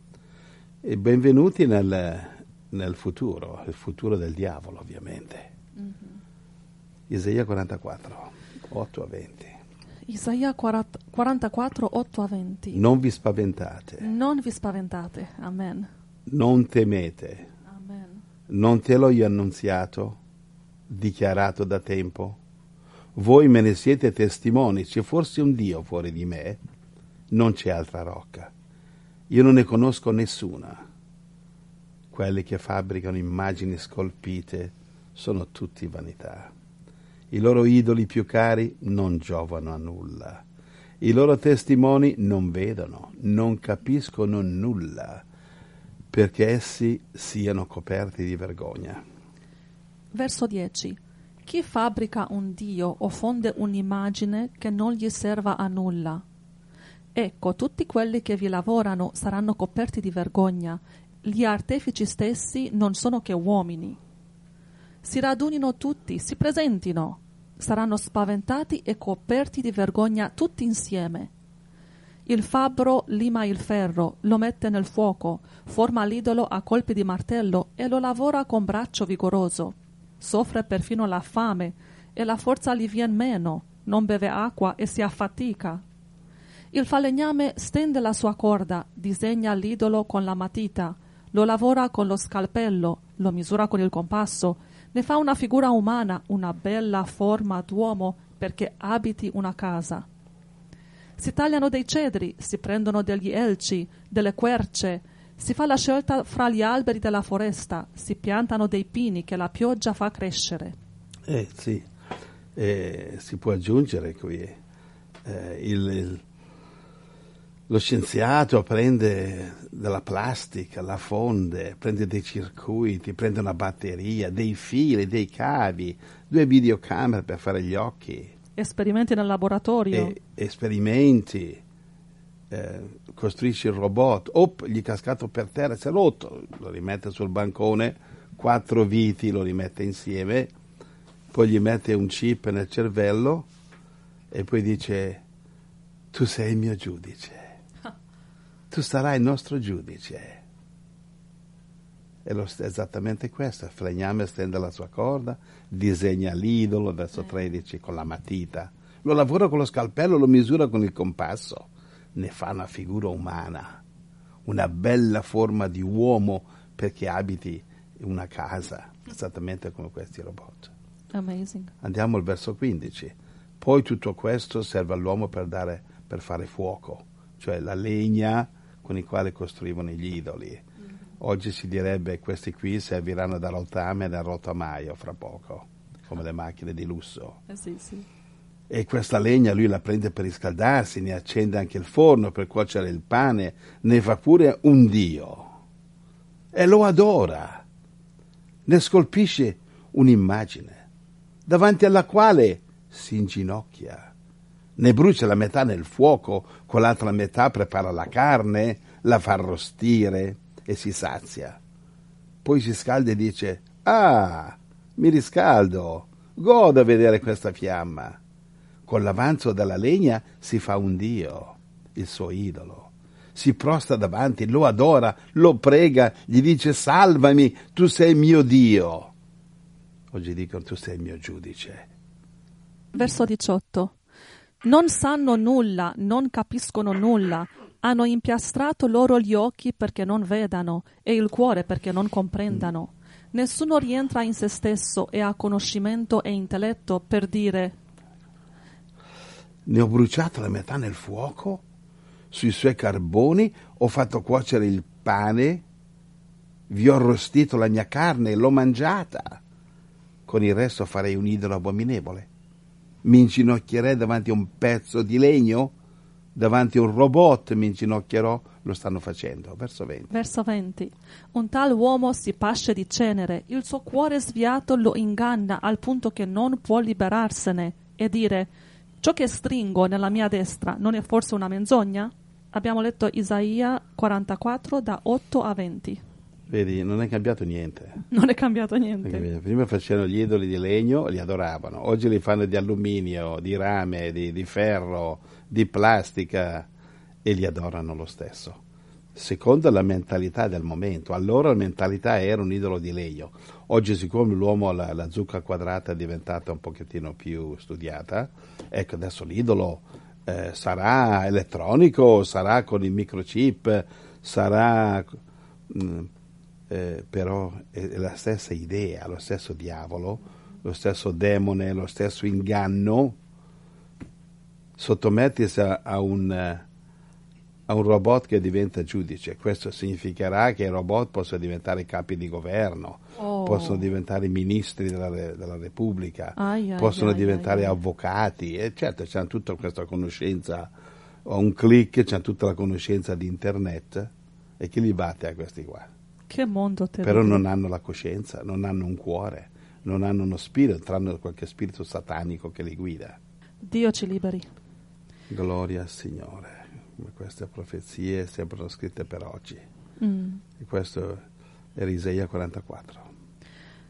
E benvenuti nel, nel futuro, il futuro del diavolo, ovviamente. Mm-hmm. Isaia quarantaquattro, otto a venti. Isaia quarantaquattro, otto a venti. Non vi spaventate. Non vi spaventate. Amen. Non temete. Amen. Non te l'ho io annunziato? Dichiarato da tempo? Voi me ne siete testimoni. C'è forse un Dio fuori di me? Non c'è altra rocca. Io non ne conosco nessuna. Quelli che fabbricano immagini scolpite sono tutti vanità. I loro idoli più cari non giovano a nulla. I loro testimoni non vedono, non capiscono nulla, perché essi siano coperti di vergogna. Verso dieci. Chi fabbrica un dio o fonde un'immagine che non gli serva a nulla? Ecco, tutti quelli che vi lavorano saranno coperti di vergogna. Gli artefici stessi non sono che uomini. Si radunino tutti, si presentino. Saranno spaventati e coperti di vergogna tutti insieme. Il fabbro lima il ferro, lo mette nel fuoco, forma l'idolo a colpi di martello e lo lavora con braccio vigoroso. Soffre perfino la fame e la forza gli vien meno, non beve acqua e si affatica. Il falegname stende la sua corda, disegna l'idolo con la matita, lo lavora con lo scalpello, lo misura con il compasso, ne fa una figura umana, una bella forma d'uomo perché abiti una casa. Si tagliano dei cedri, si prendono degli elci, delle querce, si fa la scelta fra gli alberi della foresta, si piantano dei pini che la pioggia fa crescere. Eh sì, eh, si può aggiungere qui, eh, il, il, lo scienziato prende della plastica, la fonde, prende dei circuiti, prende una batteria, dei fili, dei cavi, due videocamere per fare gli occhi. Esperimenti nel laboratorio. E, esperimenti, eh, costruisce il robot, op, gli è cascato per terra, si è rotto, lo rimette sul bancone, quattro viti lo rimette insieme, poi gli mette un chip nel cervello e poi dice: tu sei il mio giudice, tu sarai il nostro giudice. E lo, esattamente questo, il falegname stende la sua corda, disegna l'idolo, verso tredici, con la matita, lo lavora con lo scalpello, lo misura con il compasso, ne fa una figura umana, una bella forma di uomo perché abiti una casa, esattamente come questi robot. Amazing. Andiamo al verso quindici. Poi tutto questo serve all'uomo per, dare, per fare fuoco, cioè la legna con i quali costruivano gli idoli. Oggi si direbbe questi qui serviranno da rotame e da rotamaio fra poco, come le macchine di lusso. Eh sì, sì. E questa legna lui la prende per riscaldarsi, ne accende anche il forno per cuocere il pane, ne fa pure un dio. E lo adora. Ne scolpisce un'immagine, davanti alla quale si inginocchia. Ne brucia la metà nel fuoco, con l'altra metà prepara la carne, la fa arrostire e si sazia. Poi si scalda e dice: ah, mi riscaldo, godo a vedere questa fiamma. Con l'avanzo della legna si fa un dio, il suo idolo. Si prostra davanti, lo adora, lo prega, gli dice: salvami, tu sei mio Dio. Oggi dicono: tu sei il mio giudice. Verso diciotto. Non sanno nulla, non capiscono nulla. Hanno impiastrato loro gli occhi perché non vedano e il cuore perché non comprendano. Nessuno rientra in se stesso e ha conoscimento e intelletto per dire: ne ho bruciato la metà nel fuoco, sui suoi carboni ho fatto cuocere il pane, vi ho arrostito la mia carne e l'ho mangiata. Con il resto farei un idolo abominevole. Mi inginocchierei davanti a un pezzo di legno, davanti a un robot mi inginocchierò. Lo stanno facendo. Verso venti. Verso venti. Un tal uomo si pasce di cenere, il suo cuore sviato lo inganna al punto che non può liberarsene e dire: ciò che stringo nella mia destra non è forse una menzogna? Abbiamo letto Isaia quarantaquattro da otto a venti. Vedi, non è cambiato niente. Non è cambiato niente. Prima facevano gli idoli di legno, li adoravano. Oggi li fanno di alluminio, di rame, di, di ferro, di plastica e li adorano lo stesso. Secondo la mentalità del momento. Allora la mentalità era un idolo di legno. Oggi, siccome l'uomo, la, la zucca quadrata è diventata un pochettino più studiata, ecco, adesso l'idolo eh, sarà elettronico, sarà con il microchip, sarà... Mh, Eh, però è la stessa idea, lo stesso diavolo, lo stesso demone, lo stesso inganno. Sottomettersi a, a, un, a un robot che diventa giudice. Questo significherà che i robot possono diventare capi di governo, oh. possono diventare ministri della, della Repubblica, ai, possono ai, diventare ai, avvocati, e certo c'hanno tutta questa conoscenza, a un click c'hanno tutta la conoscenza di internet, e chi li batte a questi qua? Che mondo terribile. Però non hanno la coscienza, non hanno un cuore, non hanno uno spirito, tranne qualche spirito satanico che li guida. Dio ci liberi. Gloria al Signore. Queste profezie sembrano scritte per oggi. Mm. E questo era Isaia quarantaquattro.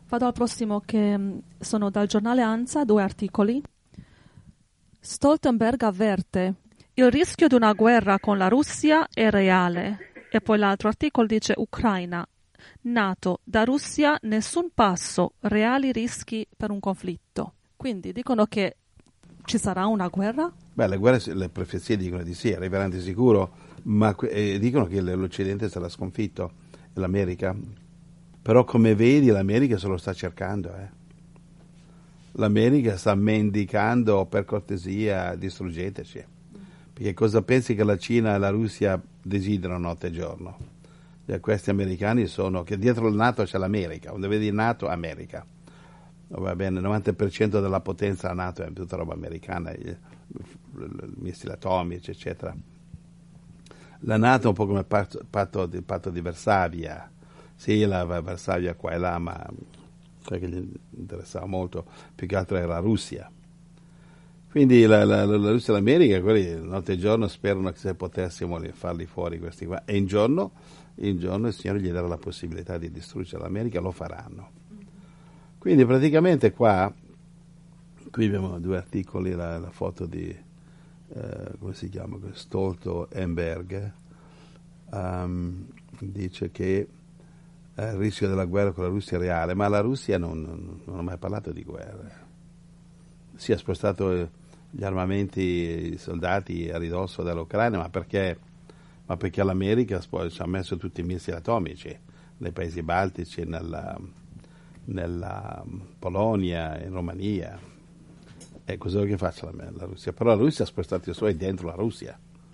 Vado al prossimo, che mh, sono dal giornale ANSA, due articoli. Stoltenberg avverte: il rischio di una guerra con la Russia è reale. E poi l'altro articolo dice: Ucraina, NATO, da Russia nessun passo, reali rischi per un conflitto. Quindi dicono che ci sarà una guerra? Beh, le guerre, le profezie dicono di sì, arriveranno di sicuro, ma eh, dicono che l'Occidente sarà sconfitto, l'America. Però come vedi l'America se lo sta cercando, eh. L'America sta mendicando: per cortesia distruggeteci. Perché cosa pensi che la Cina e la Russia desiderano notte e giorno? E questi americani sono, che dietro il NATO c'è l'America, quando vedi NATO, America. Va bene, il novanta per cento della potenza della NATO è tutta roba americana, i missili atomici, eccetera. La NATO è un po' come il patto, patto, il patto di Varsavia. Sì, la Varsavia qua e là, ma sai che gli interessava molto, più che altro era la Russia. Quindi la, la, la Russia e l'America, quelli notte e giorno sperano che se potessimo farli fuori questi qua. E in giorno, in giorno il Signore gli darà la possibilità di distruggere l'America, lo faranno. Quindi praticamente qua, qui abbiamo due articoli, la, la foto di, eh, come si chiama, Stoltenberg, um, dice che il rischio della guerra con la Russia è reale, ma la Russia non, non, non ha mai parlato di guerra. Si è spostato gli armamenti, i soldati a ridosso dall'Ucraina, ma perché? Ma perché l'America ci ha messo tutti i missili atomici nei paesi baltici, nella, nella Polonia, in Romania. E cosa vuoi che faccia la, la Russia? Però la Russia ha spostato i suoi dentro la Russia.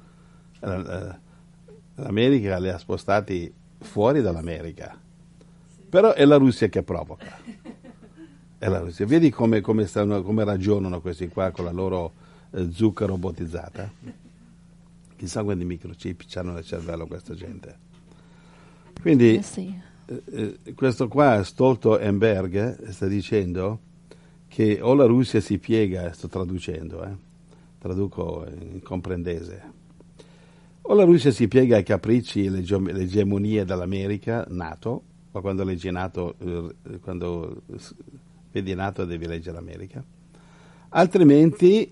L'America li ha spostati fuori dall'America. Però è la Russia che provoca. È la Russia. Vedi come, come, stanno, come ragionano questi qua con la loro eh, zucca robotizzata? Chissà quanti microchip hanno nel cervello questa gente. Quindi Eh sì. eh, questo qua, Stoltenberg, sta dicendo che o la Russia si piega, sto traducendo, eh, traduco in comprendese, o la Russia si piega ai capricci e le egemonie dell'America, NATO, ma quando leggi NATO, eh, quando vedi NATO devi leggere l'America, altrimenti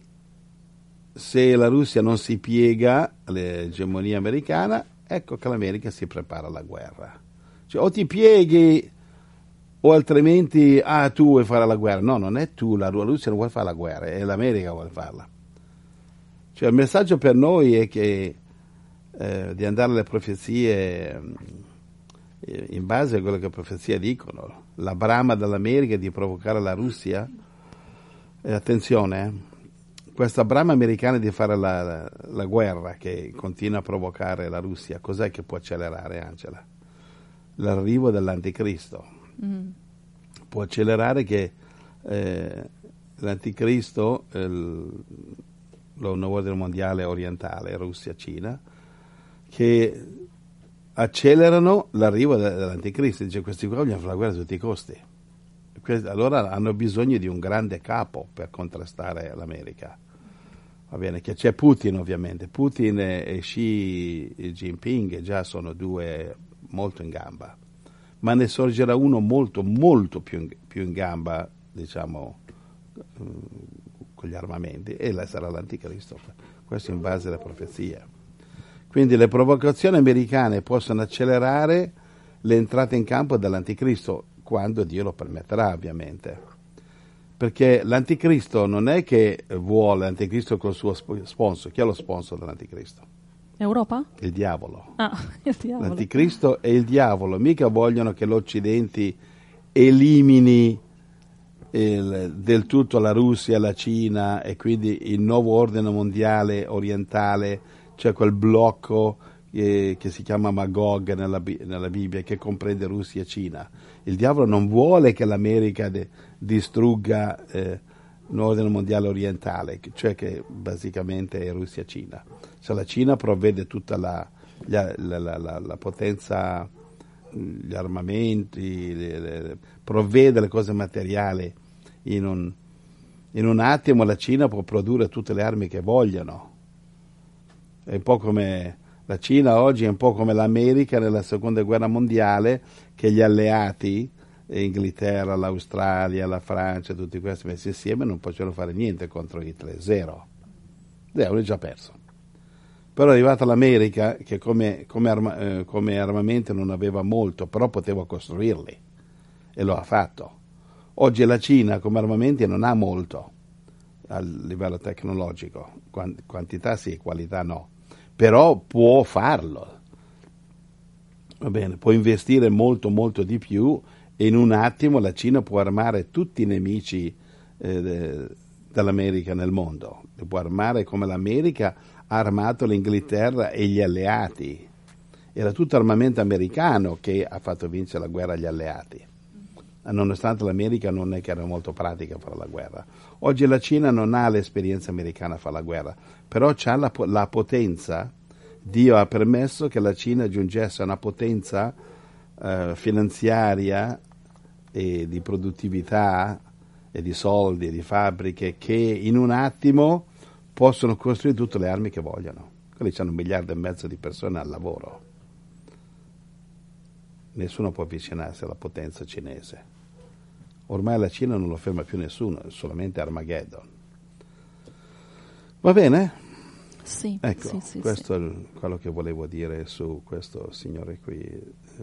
se la Russia non si piega all'egemonia americana, ecco che l'America si prepara alla guerra. Cioè, o ti pieghi o altrimenti, ah, tu vuoi fare la guerra. No, non è tu, la Russia non vuole fare la guerra, è l'America che vuole farla. Cioè, il messaggio per noi è che eh, di andare alle profezie eh, in base a quello che le profezie dicono. La brama dell'America di provocare la Russia, e attenzione, eh, questa brama americana di fare la, la, la guerra che continua a provocare la Russia, cos'è che può accelerare, Angela? L'arrivo dell'anticristo. Mm. Può accelerare che eh, l'anticristo, il, lo nuovo ordine mondiale orientale, Russia, Cina, che accelerano l'arrivo dell'anticristo. Dice, questi qua vogliono fare la guerra a tutti i costi. Questi, allora hanno bisogno di un grande capo per contrastare l'America. Va bene, che c'è Putin ovviamente. Putin e, e Xi Jinping già sono due molto in gamba, ma ne sorgerà uno molto, molto più in, più in gamba, diciamo, con gli armamenti, e là sarà l'anticristo. Questo in base alle profezie. Quindi le provocazioni americane possono accelerare l'entrata in campo dell'anticristo, quando Dio lo permetterà, ovviamente. Perché l'anticristo non è che vuole l'anticristo col suo sponsor. Chi è lo sponsor dell'anticristo? Europa? Il diavolo. Ah, il diavolo. L'anticristo e il diavolo mica vogliono che l'Occidente elimini il, del tutto la Russia, la Cina e quindi il nuovo ordine mondiale orientale, cioè quel blocco eh, che si chiama Magog nella, nella Bibbia, che comprende Russia e Cina. Il diavolo non vuole che l'America de, distrugga eh, l'ordine mondiale orientale, cioè che basicamente è Russia e Cina. Se la Cina provvede tutta la, la, la, la, la, la potenza, gli armamenti, le, le, provvede le cose materiali in un, in un attimo, la Cina può produrre tutte le armi che vogliono. È un po' come la Cina oggi, è un po' come l'America nella seconda guerra mondiale, che gli alleati Inghilterra, l'Australia, la Francia, tutti questi messi insieme non possono fare niente contro Hitler, zero. Zero, è già perso. Però è arrivata l'America che come, come, arma, eh, come armamento non aveva molto, però poteva costruirli e lo ha fatto. Oggi la Cina come armamenti non ha molto a livello tecnologico, quantità sì, qualità no, però può farlo, va bene, può investire molto molto di più e in un attimo la Cina può armare tutti i nemici eh, de, dell'America nel mondo, li può armare come l'America ha armato l'Inghilterra e gli alleati, era tutto armamento americano che ha fatto vincere la guerra agli alleati. Nonostante l'America non è che era molto pratica a fare la guerra. Oggi la Cina non ha l'esperienza americana a fare la guerra, però c'ha la, la potenza. Dio ha permesso che la Cina giungesse a una potenza eh, finanziaria e di produttività e di soldi e di fabbriche che in un attimo possono costruire tutte le armi che vogliono. Quelli hanno un miliardo e mezzo di persone al lavoro. Nessuno può avvicinarsi alla potenza cinese. Ormai la Cina non lo ferma più nessuno, è solamente Armageddon. Va bene? Sì. Ecco, sì, sì, questo sì. è il, quello che volevo dire su questo signore qui, eh,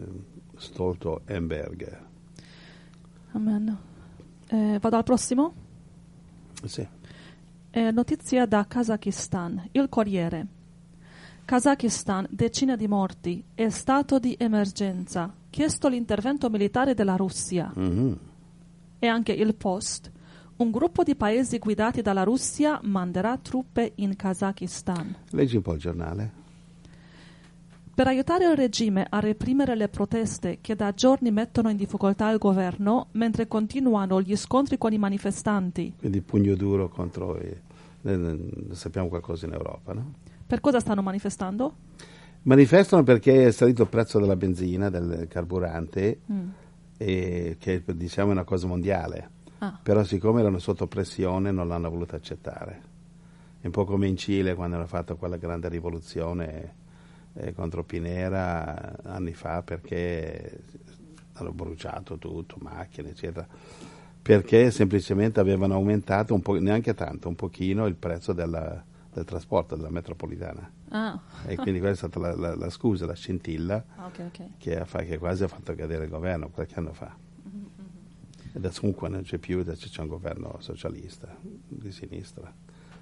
Stoltenberg. Amen. Eh, vado al prossimo? Sì. Eh, notizia da Kazakistan. Il Corriere. Kazakistan, decine di morti, è stato di emergenza, chiesto l'intervento militare della Russia. Mm-hmm. E anche il Post. Un gruppo di paesi guidati dalla Russia manderà truppe in Kazakistan. Leggi un po' il giornale. Per aiutare il regime a reprimere le proteste che da giorni mettono in difficoltà il governo, mentre continuano gli scontri con i manifestanti. Quindi pugno duro contro... I, ne, ne, sappiamo qualcosa in Europa, no? Per cosa stanno manifestando? Manifestano perché è salito il prezzo della benzina, del carburante, Mm. e che diciamo è una cosa mondiale. Ah. Però siccome erano sotto pressione non l'hanno voluto accettare. È un po' come in Cile quando hanno fatto quella grande rivoluzione eh, contro Pinera anni fa, perché hanno bruciato tutto, macchine eccetera, perché semplicemente avevano aumentato un po', neanche tanto, un pochino il prezzo della, del trasporto della metropolitana. Ah. E quindi questa è stata la, la, la scusa, la scintilla Ah, okay, okay. che, ha, che quasi ha fatto cadere il governo qualche anno fa. Mm-hmm. E adesso comunque non c'è più, adesso c'è un governo socialista, di sinistra.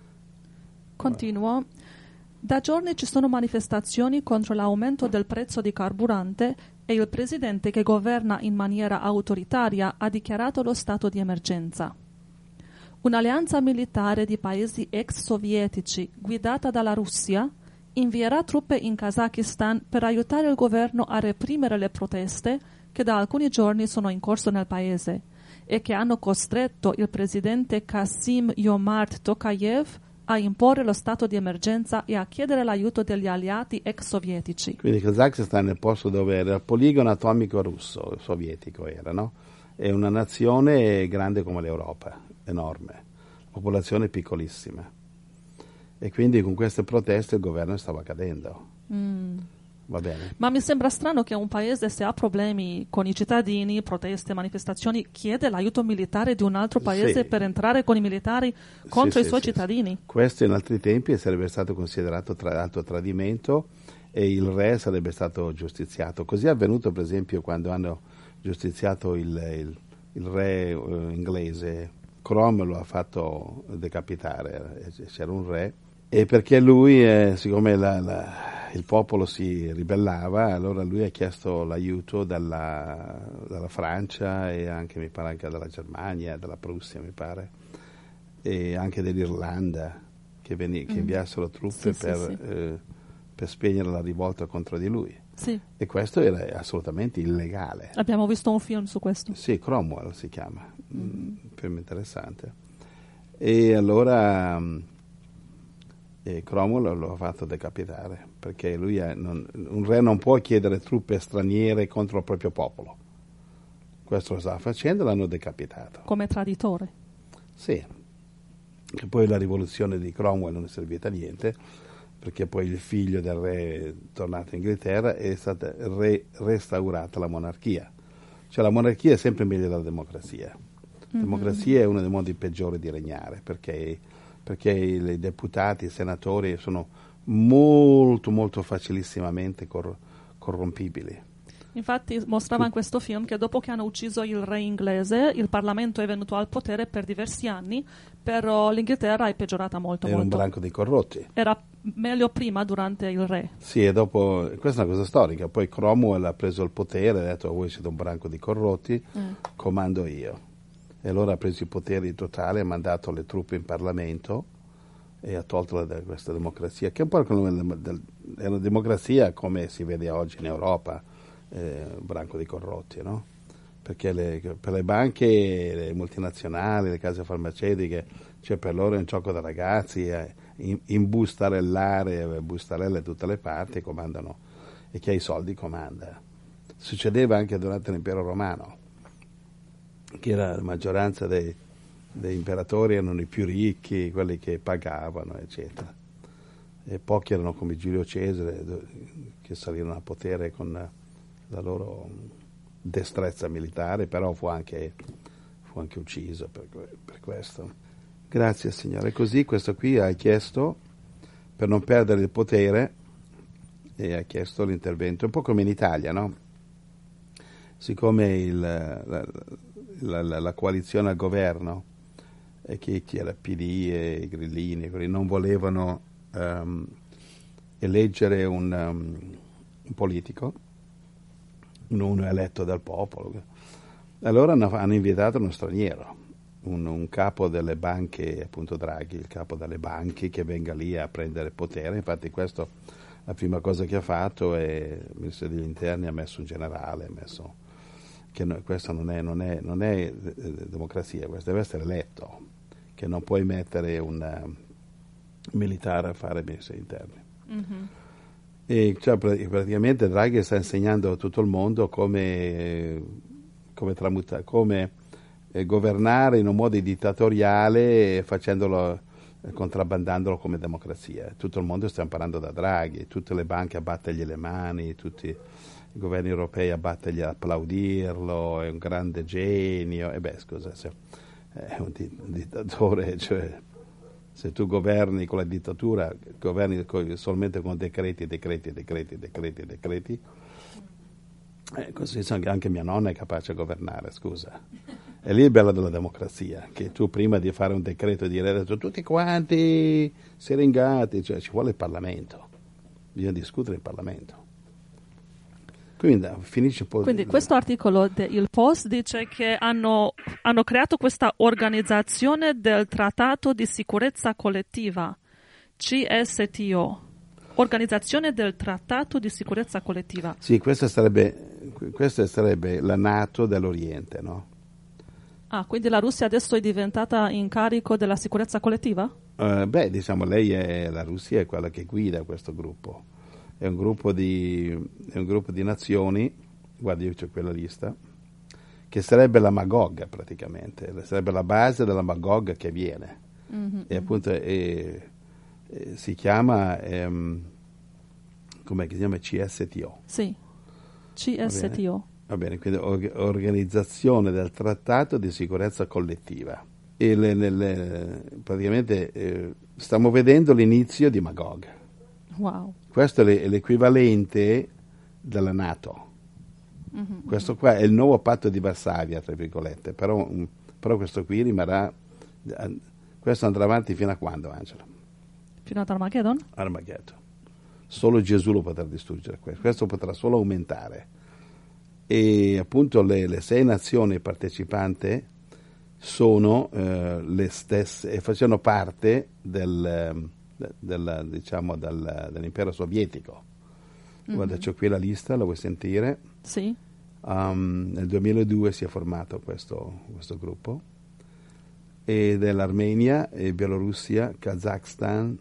Continuo. Da giorni ci sono manifestazioni contro l'aumento del prezzo di carburante e il presidente che governa in maniera autoritaria ha dichiarato lo stato di emergenza. Un'alleanza militare di paesi ex sovietici guidata dalla Russia invierà truppe in Kazakistan per aiutare il governo a reprimere le proteste che da alcuni giorni sono in corso nel paese e che hanno costretto il presidente Kassym-Jomart Tokayev a imporre lo stato di emergenza e a chiedere l'aiuto degli alleati ex sovietici. Quindi il Kazakistan è il posto dove era il poligono atomico russo, sovietico era, no? È una nazione grande come l'Europa, enorme, popolazione piccolissima. E quindi con queste proteste il governo stava cadendo. Mm. Va bene. Ma mi sembra strano che un paese, se ha problemi con i cittadini, proteste, manifestazioni, chiede l'aiuto militare di un altro paese sì. per entrare con i militari contro sì, i sì, suoi sì, cittadini. Sì. Questo in altri tempi sarebbe stato considerato tra alto tradimento e il re sarebbe stato giustiziato. Così è avvenuto per esempio quando hanno giustiziato il, il, il re uh, inglese. Cromwell lo ha fatto decapitare, c'era un re, e perché lui, eh, siccome la, la, il popolo si ribellava, allora lui ha chiesto l'aiuto dalla, dalla Francia e anche mi pare anche dalla Germania, dalla Prussia mi pare, e anche dell'Irlanda, che, veni, che inviassero truppe sì, per, sì, sì. Eh, per spegnere la rivolta contro di lui. Sì. E questo era assolutamente illegale. Abbiamo visto un film su questo. Sì, Cromwell si chiama, mm-hmm. un film interessante. E allora e Cromwell lo ha fatto decapitare, perché lui è, non, un re non può chiedere truppe straniere contro il proprio popolo. Questo lo sta facendo e l'hanno decapitato. Come traditore. Sì, che poi la rivoluzione di Cromwell non è servita a niente, perché poi il figlio del re, tornato in Inghilterra, è stata re, restaurata la monarchia. Cioè la monarchia è sempre meglio della democrazia. La democrazia è uno dei modi peggiori di regnare, perché, perché i deputati, i senatori sono molto, molto facilissimamente cor- corrompibili. Infatti mostrava in questo film che dopo che hanno ucciso il re inglese, il Parlamento è venuto al potere per diversi anni, però l'Inghilterra è peggiorata molto. Era molto. un branco di corrotti. Era meglio prima, durante il re. Sì, e dopo, questa è una cosa storica, poi Cromwell ha preso il potere, ha detto voi siete un branco di corrotti, Eh. comando io. E allora ha preso i poteri totali, ha mandato le truppe in Parlamento e ha tolto la, de- questa democrazia, che è un po' come la- del- è una democrazia come si vede oggi in Europa, eh, un branco di corrotti, no? Perché le, per le banche, le multinazionali, le case farmaceutiche, cioè per loro è un gioco da ragazzi, eh, in- imbustarellare, bustarelle da tutte le parti, comandano, e chi ha i soldi comanda. Succedeva anche durante l'impero romano, che era la maggioranza dei, dei imperatori erano i più ricchi, quelli che pagavano, eccetera. E pochi erano come Giulio Cesare, do- che salirono al potere con la loro destrezza militare, però fu anche, fu anche ucciso per, que- per questo. Grazie Signore. Così questo qui ha chiesto, per non perdere il potere, e ha chiesto l'intervento, un po' come in Italia, no? Siccome il, la, la, la, la coalizione al governo, e che, che era P D e i grillini, quelli non volevano um, eleggere un, um, un politico, uno eletto dal popolo, allora hanno, hanno invitato uno straniero, un, un capo delle banche, appunto Draghi, il capo delle banche, che venga lì a prendere potere. Infatti questo, la prima cosa che ha fatto è il ministro degli interni ha messo un generale, ha messo, che no, questo non è, non, è, non è democrazia, questo deve essere eletto, che non puoi mettere un uh, militare a fare ministri interni. Mm-hmm. E cioè, praticamente Draghi sta insegnando a tutto il mondo come, come, tramuta, come eh, governare in un modo dittatoriale, facendolo, eh, contrabbandandolo come democrazia. Tutto il mondo sta imparando da Draghi, tutte le banche a battergli le mani, tutti i governi europei a battergli, a applaudirlo, è un grande genio. E beh, scusa, se è un, di, un dittatore, cioè... Se tu governi con la dittatura, governi solamente con decreti, decreti, decreti, decreti, decreti, eh, così anche mia nonna è capace di governare, scusa. E lì è bella della democrazia, che tu prima di fare un decreto e dire adesso tutti quanti seringati, cioè ci vuole il Parlamento, bisogna discutere il Parlamento. Quindi, finisce poi. Quindi questo articolo del Post dice che hanno, hanno creato questa organizzazione del Trattato di Sicurezza Collettiva, C S T O, Organizzazione del Trattato di Sicurezza Collettiva. Sì, questa sarebbe, questa sarebbe la NATO dell'Oriente, no? Ah, quindi la Russia adesso è diventata in carico della sicurezza collettiva? Uh, beh, diciamo, lei è, la Russia è quella che guida questo gruppo. È un gruppo di, è un gruppo di nazioni, guarda io c'ho quella lista, che sarebbe la Magog praticamente, sarebbe la base della Magog che viene. Mm-hmm. E appunto è, è, si chiama, ehm, come si chiama? C S T O. Sì, C S T O. Va bene, quindi or- Organizzazione del Trattato di Sicurezza Collettiva. E le, le, le, praticamente eh, stiamo vedendo l'inizio di Magog. Wow. Questo è l'equivalente della NATO. Mm-hmm. Questo qua è il nuovo patto di Varsavia, tra virgolette, però, però questo qui rimarrà, questo andrà avanti fino a quando, Angelo? Fino ad Armageddon? Armageddon. Solo Gesù lo potrà distruggere, questo, questo potrà solo aumentare. E appunto le, le sei nazioni partecipanti sono eh, le stesse, e facevano parte del... Del, diciamo del, dell'impero sovietico. Mm-hmm. Guarda, c'ho qui la lista, la vuoi sentire? Sì. Um, nel duemiladue si è formato questo, questo gruppo, e dell'Armenia, e Bielorussia, Kazakhstan,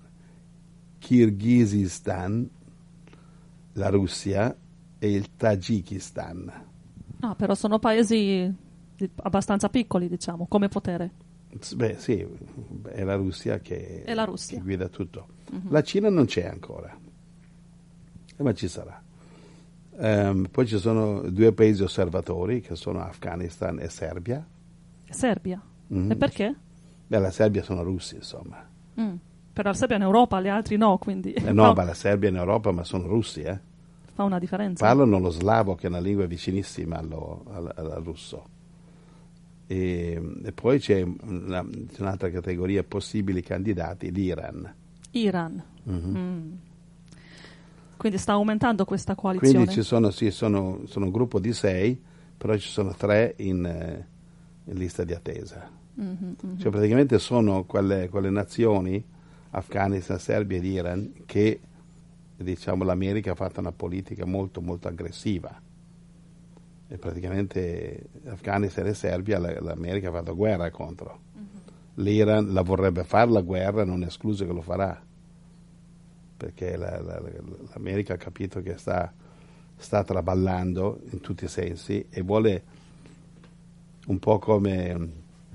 Kirghizistan, la Russia e il Tagikistan. Ah, però sono paesi abbastanza piccoli, diciamo, come potere. Beh, sì, è la Russia che, è la Russia. che guida tutto. Uh-huh. La Cina non c'è ancora, eh, ma ci sarà. Um, poi ci sono due paesi osservatori che sono Afghanistan e Serbia. Serbia? Mm-hmm. E perché? Beh, la Serbia sono russi, insomma. Mm. Però la Serbia è in Europa, le altre no, quindi... Eh no, ma la Serbia è in Europa, ma sono russi, eh. Fa una differenza. Parlano lo slavo, che è una lingua vicinissima allo, al, al russo. E, e poi c'è, una, c'è un'altra categoria, possibili candidati, l'Iran. Iran. Mm-hmm. Mm. Quindi sta aumentando questa coalizione? Quindi ci sono, sì, sono, sono un gruppo di sei, però ci sono tre in, eh, in lista di attesa. Mm-hmm, mm-hmm. Cioè praticamente sono quelle, quelle nazioni, Afghanistan, Serbia ed Iran, che diciamo l'America ha fatto una politica molto molto aggressiva. E praticamente Afghanistan e Serbia l'America ha fatto guerra contro. Mm-hmm. L'Iran la vorrebbe fare la guerra, non è escluso che lo farà, perché la, la, l'America ha capito che sta, sta traballando in tutti i sensi e vuole, un po' come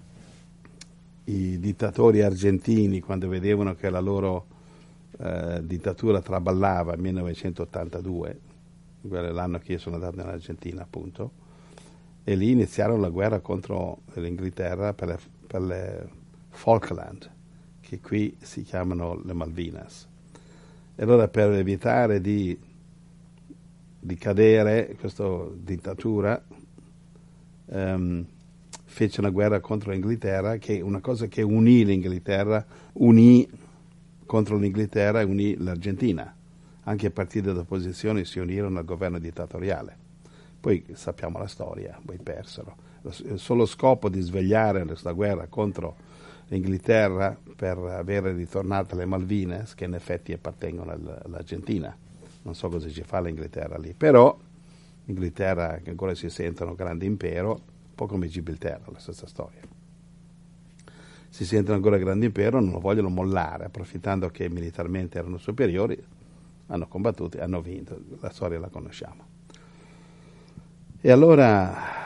i dittatori argentini quando vedevano che la loro eh, dittatura traballava nel millenovecentottantadue, quello è l'anno che io sono andato in Argentina appunto, e lì iniziarono la guerra contro l'Inghilterra per le, per le Falkland, che qui si chiamano le Malvinas. E allora per evitare di, di cadere questa dittatura um, fece una guerra contro l'Inghilterra, che è una cosa che unì l'Inghilterra, unì contro l'Inghilterra e unì l'Argentina. Anche i partiti d'opposizione si unirono al governo dittatoriale. Poi sappiamo la storia, poi persero. Il solo scopo di svegliare questa guerra contro l'Inghilterra per avere ritornato le Malvine, che in effetti appartengono all'Argentina. Non so cosa ci fa l'Inghilterra lì, però l'Inghilterra, che ancora si sentono grande impero, un po' come Gibilterra, la stessa storia. Si sentono ancora grande impero, non lo vogliono mollare, approfittando che militarmente erano superiori, hanno combattuto e hanno vinto. La storia la conosciamo. E allora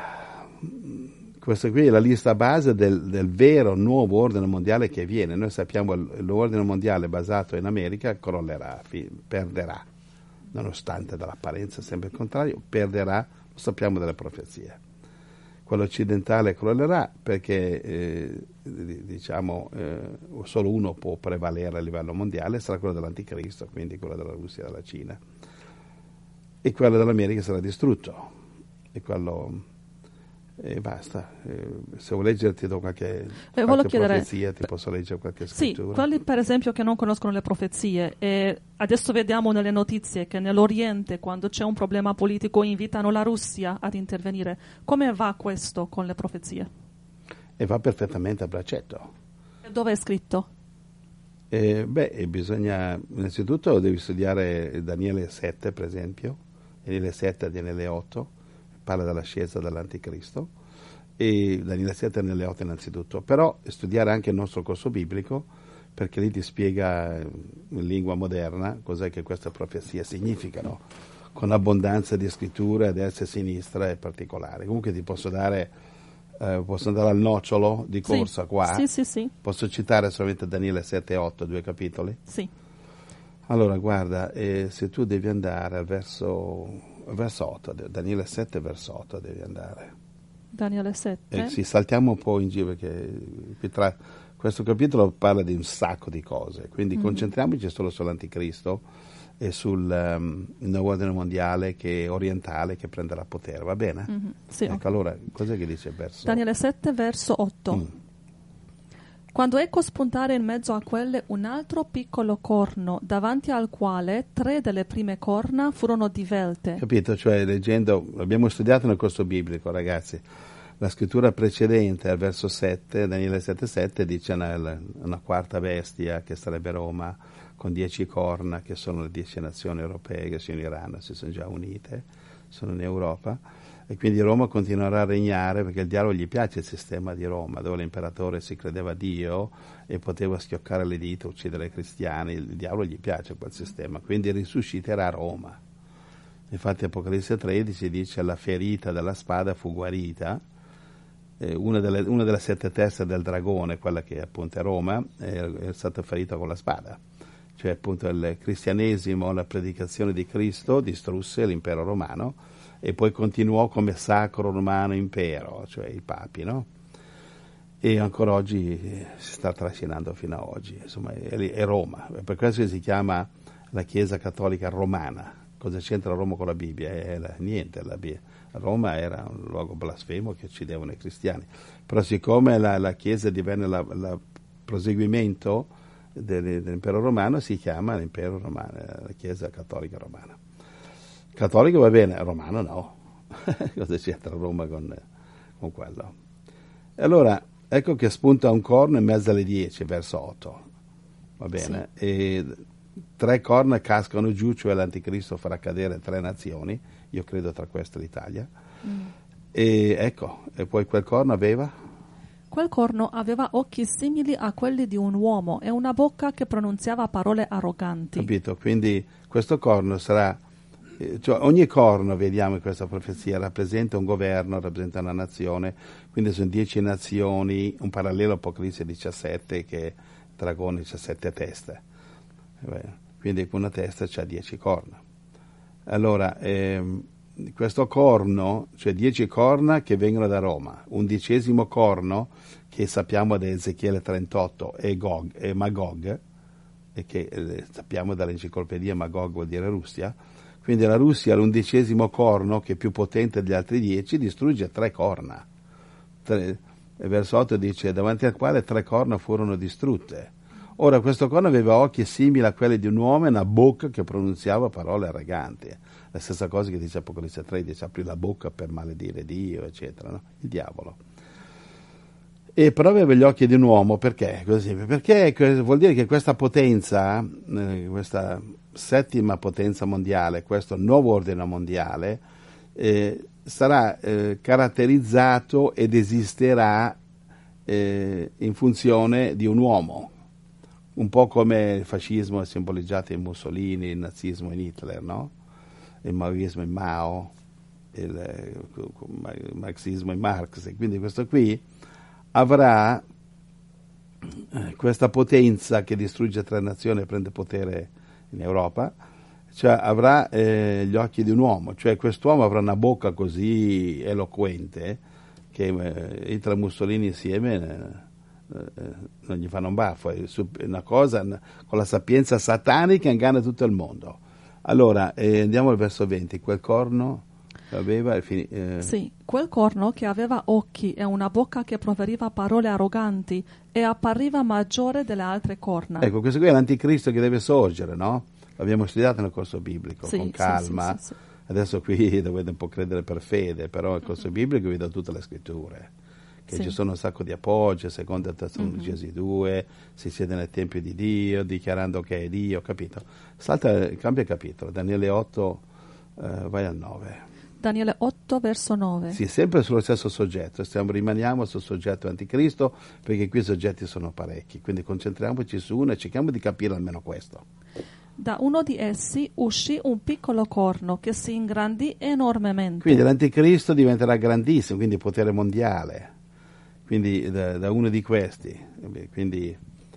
questa qui è la lista base del, del vero nuovo ordine mondiale che viene. Noi sappiamo che l'ordine mondiale basato in America crollerà, perderà, nonostante dall'apparenza sempre il contrario, perderà, lo sappiamo dalle profezie. Quello occidentale crollerà perché eh, diciamo eh, solo uno può prevalere a livello mondiale, sarà quello dell'anticristo, quindi quello della Russia e della Cina, e quello dell'America sarà distrutto, e quello e basta. Eh, se vuoi leggere ti do qualche, eh, qualche chiedere, profezia, ti posso leggere qualche scrittura. Sì, quelli per esempio che non conoscono le profezie, e adesso vediamo nelle notizie che nell'Oriente, quando c'è un problema politico, invitano la Russia ad intervenire. Come va questo con le profezie? E va perfettamente a braccetto. E dove è scritto? Eh, beh, bisogna, innanzitutto devi studiare Daniele sette, per esempio, Daniele sette e Daniele otto, parla dell'ascesa dell'anticristo, e Daniele sette e Daniele otto innanzitutto, però studiare anche il nostro corso biblico, perché lì ti spiega in lingua moderna cos'è che queste profezie significano, con abbondanza di scritture a destra e a sinistra e particolari. Comunque ti posso dare, eh, posso andare al nocciolo di corsa sì. qua, sì, sì, sì. Posso citare solamente Daniele sette e otto, due capitoli? Sì. Allora guarda, eh, se tu devi andare al verso... verso otto, Daniele sette verso otto devi andare. Daniele sette? Eh, sì, saltiamo un po' in giro perché tra, questo capitolo parla di un sacco di cose, quindi mm-hmm. concentriamoci solo sull'anticristo e sul um, nuovo ordine mondiale che è orientale, che prenderà potere, va bene? Mm-hmm. Sì, ecco, okay. Allora, cos'è che dice il verso? Daniele sette verso otto. Mm. Quando ecco spuntare in mezzo a quelle un altro piccolo corno, davanti al quale tre delle prime corna furono divelte. Capito? Cioè, leggendo, abbiamo studiato nel corso biblico, ragazzi, la scrittura precedente, al verso sette, Daniele sette sette, dice una, una quarta bestia che sarebbe Roma, con dieci corna, che sono le dieci nazioni europee che si uniranno, si sono già unite, sono in Europa. E quindi Roma continuerà a regnare, perché il diavolo gli piace il sistema di Roma, dove l'imperatore si credeva Dio e poteva schioccare le dita, uccidere i cristiani. Il diavolo gli piace quel sistema, quindi risusciterà Roma. Infatti Apocalisse tredici dice: la ferita della spada fu guarita. Eh, una, delle, una delle sette teste del dragone, quella che appunto è Roma, è, è stata ferita con la spada. cioè appunto il cristianesimo, la predicazione di Cristo distrusse l'impero romano e poi continuò come sacro romano impero, cioè i papi, no? E ancora oggi si sta trascinando fino a oggi, insomma è, è Roma, per questo si chiama la Chiesa Cattolica Romana. Cosa c'entra Roma con la Bibbia? È la, niente, la Bibbia. Roma era un luogo blasfemo che uccidevano i cristiani, però siccome la, la Chiesa divenne il proseguimento del, dell'impero romano, si chiama l'impero romano, la Chiesa Cattolica Romana. Cattolico va bene, romano no. Cosa c'entra Roma con, con quello? E allora ecco che spunta un corno in mezzo alle dieci, verso otto, va bene? Sì. E tre corna cascano giù, cioè l'anticristo farà cadere tre nazioni, io credo tra queste l'Italia. Mm. E ecco, e poi quel corno aveva? Quel corno aveva occhi simili a quelli di un uomo e una bocca che pronunziava parole arroganti. Capito? Quindi questo corno sarà, cioè ogni corno, vediamo in questa profezia, rappresenta un governo, rappresenta una nazione, quindi sono dieci nazioni, un parallelo Apocalisse diciassette che dragone diciassette teste, quindi con una testa c'ha dieci corna. Allora, ehm, questo corno, cioè dieci corna che vengono da Roma, undicesimo corno che sappiamo da Ezechiele trentotto è Gog, è Magog, e che eh, sappiamo dall'enciclopedia Magog vuol dire Russia. Quindi la Russia, l'undicesimo corno, che è più potente degli altri dieci, distrugge tre corna. Tre, verso otto dice, davanti al quale tre corna furono distrutte. Ora, questo corno aveva occhi simili a quelli di un uomo e una bocca che pronunziava parole arroganti. La stessa cosa che dice Apocalisse tredici, apri la bocca per maledire Dio, eccetera, no? Il diavolo. E però aveva gli occhi di un uomo, perché? Così, perché vuol dire che questa potenza, eh, questa settima potenza mondiale, questo nuovo ordine mondiale, eh, sarà eh, caratterizzato ed esisterà eh, in funzione di un uomo, un po' come il fascismo è simboleggiato in Mussolini, il nazismo in Hitler, no? Il maoismo in Mao, il, il marxismo in Marx, e quindi questo qui avrà eh, questa potenza che distrugge tre nazioni e prende potere in Europa, cioè avrà eh, gli occhi di un uomo, cioè quest'uomo avrà una bocca così eloquente che eh, i tre Mussolini insieme eh, eh, non gli fanno un baffo, è una cosa con la sapienza satanica inganna tutto il mondo. Allora eh, andiamo al verso venti, quel corno aveva e fini, eh. Sì, quel corno che aveva occhi e una bocca che proferiva parole arroganti e appariva maggiore delle altre corna. Ecco, questo qui è l'anticristo che deve sorgere, no? L'abbiamo studiato nel corso biblico, sì, con calma. Sì, sì, sì, sì. Adesso qui dovete un po' credere per fede, però il corso mm-hmm. biblico vi dà tutte le scritture, che sì. ci sono un sacco di appoggi, seconda Tessalonicesi mm-hmm. due, si siede nel Tempio di Dio, dichiarando che è Dio, capito? Salta, cambia capitolo, Daniele otto, eh, vai al nove. Daniele otto, verso nove. Sì, sempre sullo stesso soggetto, stiamo, rimaniamo sul soggetto anticristo, perché qui i soggetti sono parecchi, quindi concentriamoci su uno e cerchiamo di capire almeno questo. Da uno di essi uscì un piccolo corno che si ingrandì enormemente. Quindi l'anticristo diventerà grandissimo, quindi potere mondiale, quindi da, da uno di questi. Quindi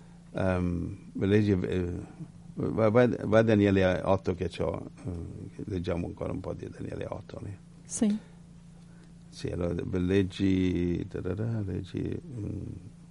um, leggi, eh, va, va, va a Daniele otto che c'ho, eh, leggiamo ancora un po' di Daniele otto. Lì. Sì. Sì, allora leggi, tarara, leggi um,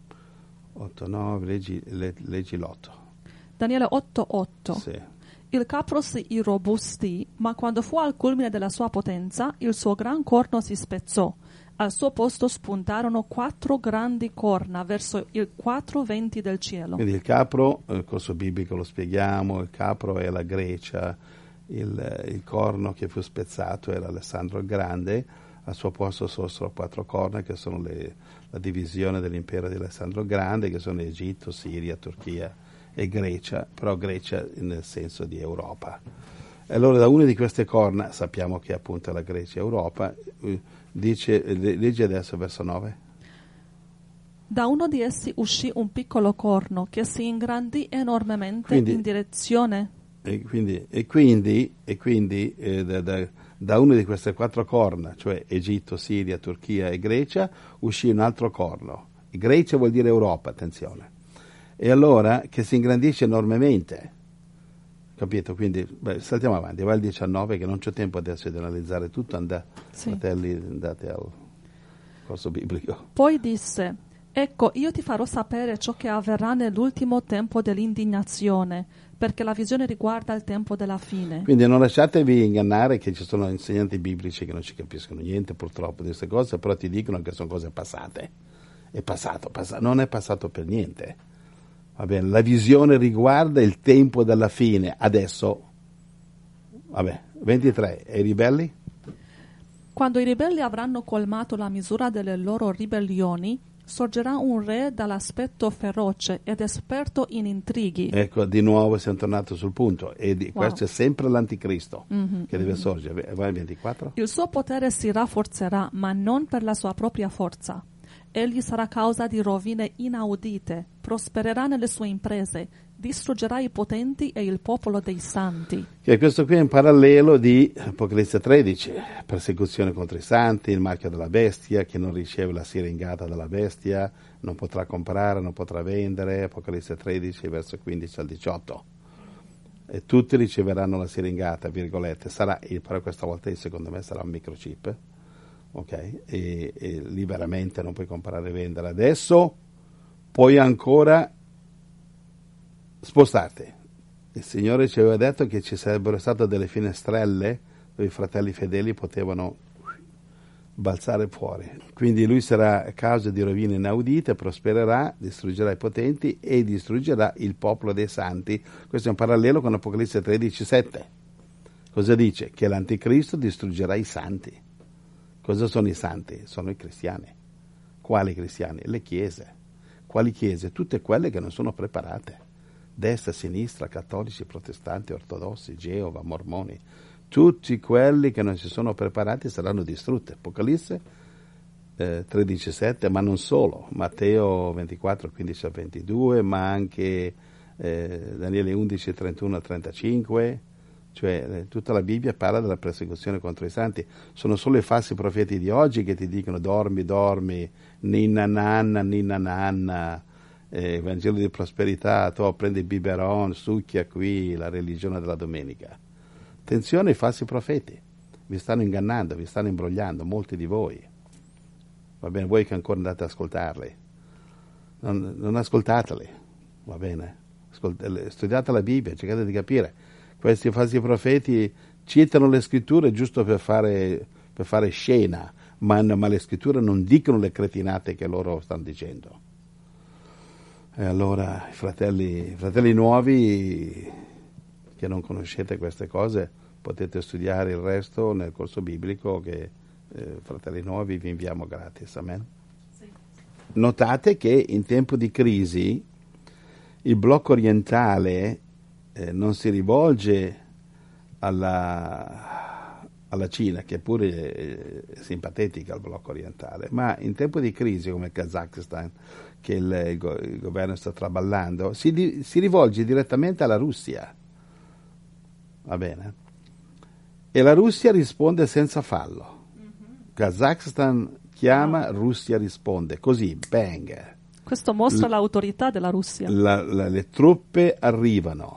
otto nove, leggi, le, leggi l'otto. Daniele otto otto. Sì. Il capro si irrobustì, ma quando fu al culmine della sua potenza, il suo gran corno si spezzò. Al suo posto spuntarono quattro grandi corna verso il quattro venti del cielo. Quindi il capro, nel corso biblico lo spieghiamo, il capro è la Grecia, il, il corno che fu spezzato era Alessandro il Grande, al suo posto sorsero quattro corna che sono le, la divisione dell'impero di Alessandro il Grande, che sono Egitto, Siria, Turchia e Grecia, però Grecia nel senso di Europa. E allora da una di queste corna, sappiamo che appunto la Grecia è Europa, dice, leggi adesso verso nove. Da uno di essi uscì un piccolo corno che si ingrandì enormemente quindi, in direzione. E quindi, e quindi, e quindi eh, da, da, da una di queste quattro corna, cioè Egitto, Siria, Turchia e Grecia, uscì un altro corno. Grecia vuol dire Europa, attenzione. E allora che si ingrandisce enormemente, capito? Quindi beh, saltiamo avanti, va il diciannove, che non c'è tempo adesso di analizzare tutto, andate, Sì. fratelli, andate al corso biblico. Poi disse: ecco, io ti farò sapere ciò che avverrà nell'ultimo tempo dell'indignazione, perché la visione riguarda il tempo della fine. Quindi non lasciatevi ingannare che ci sono insegnanti biblici che non ci capiscono niente purtroppo di queste cose, però ti dicono che sono cose passate. È passato, passato, non è passato per niente. Va bene, la visione riguarda il tempo della fine. Adesso, vabbè, ventitré, e i ribelli? Quando i ribelli avranno colmato la misura delle loro ribellioni, sorgerà un re dall'aspetto feroce ed esperto in intrighi. Ecco, di nuovo siamo tornati sul punto, e di, Wow. questo è sempre l'anticristo Mhm, che deve mhm. sorgere. Vai al ventiquattro? Il suo potere si rafforzerà, ma non per la sua propria forza. Egli sarà causa di rovine inaudite, prospererà nelle sue imprese, distruggerà i potenti e il popolo dei santi. Che questo qui è in parallelo di Apocalisse tredici, persecuzione contro i santi, il marchio della bestia, che non riceve la siringata della bestia, non potrà comprare, non potrà vendere, Apocalisse tredici, verso quindici al diciotto. E tutti riceveranno la siringata, virgolette, sarà, però questa volta secondo me sarà un microchip, ok? E, e liberamente non puoi comprare e vendere. Adesso puoi ancora spostarti. Il Signore ci aveva detto che ci sarebbero state delle finestrelle dove i fratelli fedeli potevano balzare fuori. Quindi lui sarà causa di rovine inaudite, prospererà, distruggerà i potenti e distruggerà il popolo dei santi. Questo è un parallelo con Apocalisse tredici sette. Cosa dice? Che l'anticristo distruggerà i santi. Cosa sono i santi? Sono i cristiani. Quali cristiani? Le chiese. Quali chiese? Tutte quelle che non sono preparate. Destra, sinistra, cattolici, protestanti, ortodossi, Geova, mormoni. Tutti quelli che non si sono preparati saranno distrutti. Apocalisse eh, tredici sette, ma non solo. Matteo ventiquattro quindici a ventidue, ma anche eh, Daniele undici trentuno a trentacinque. Cioè eh, tutta la Bibbia parla della persecuzione contro i santi. Sono solo i falsi profeti di oggi che ti dicono dormi, dormi, ninna nanna, ninna nanna, eh, Vangelo di prosperità, tu prendi il biberon, succhia qui la religione della domenica. Attenzione ai falsi profeti, vi stanno ingannando, vi stanno imbrogliando, molti di voi. Va bene, voi che ancora andate ad ascoltarli, non, non ascoltateli, va bene? Ascolt- studiate la Bibbia, cercate di capire. Questi falsi profeti citano le scritture giusto per fare, per fare scena, ma, ma le scritture non dicono le cretinate che loro stanno dicendo. E allora, i fratelli, i fratelli nuovi che non conoscete queste cose, potete studiare il resto nel corso biblico che eh, Fratelli Nuovi vi inviamo gratis. Amen. Sì. Notate che in tempo di crisi il blocco orientale Eh, non si rivolge alla, alla Cina, che pure è, è simpatica al blocco orientale, ma in tempo di crisi come il Kazakistan, che il, il, go, il governo sta traballando, si, di, si rivolge direttamente alla Russia, va bene? E la Russia risponde senza fallo. Mm-hmm. Kazakistan chiama, ah. Russia risponde, così, bang. Questo mostra L- l'autorità della Russia. La, la, le truppe arrivano.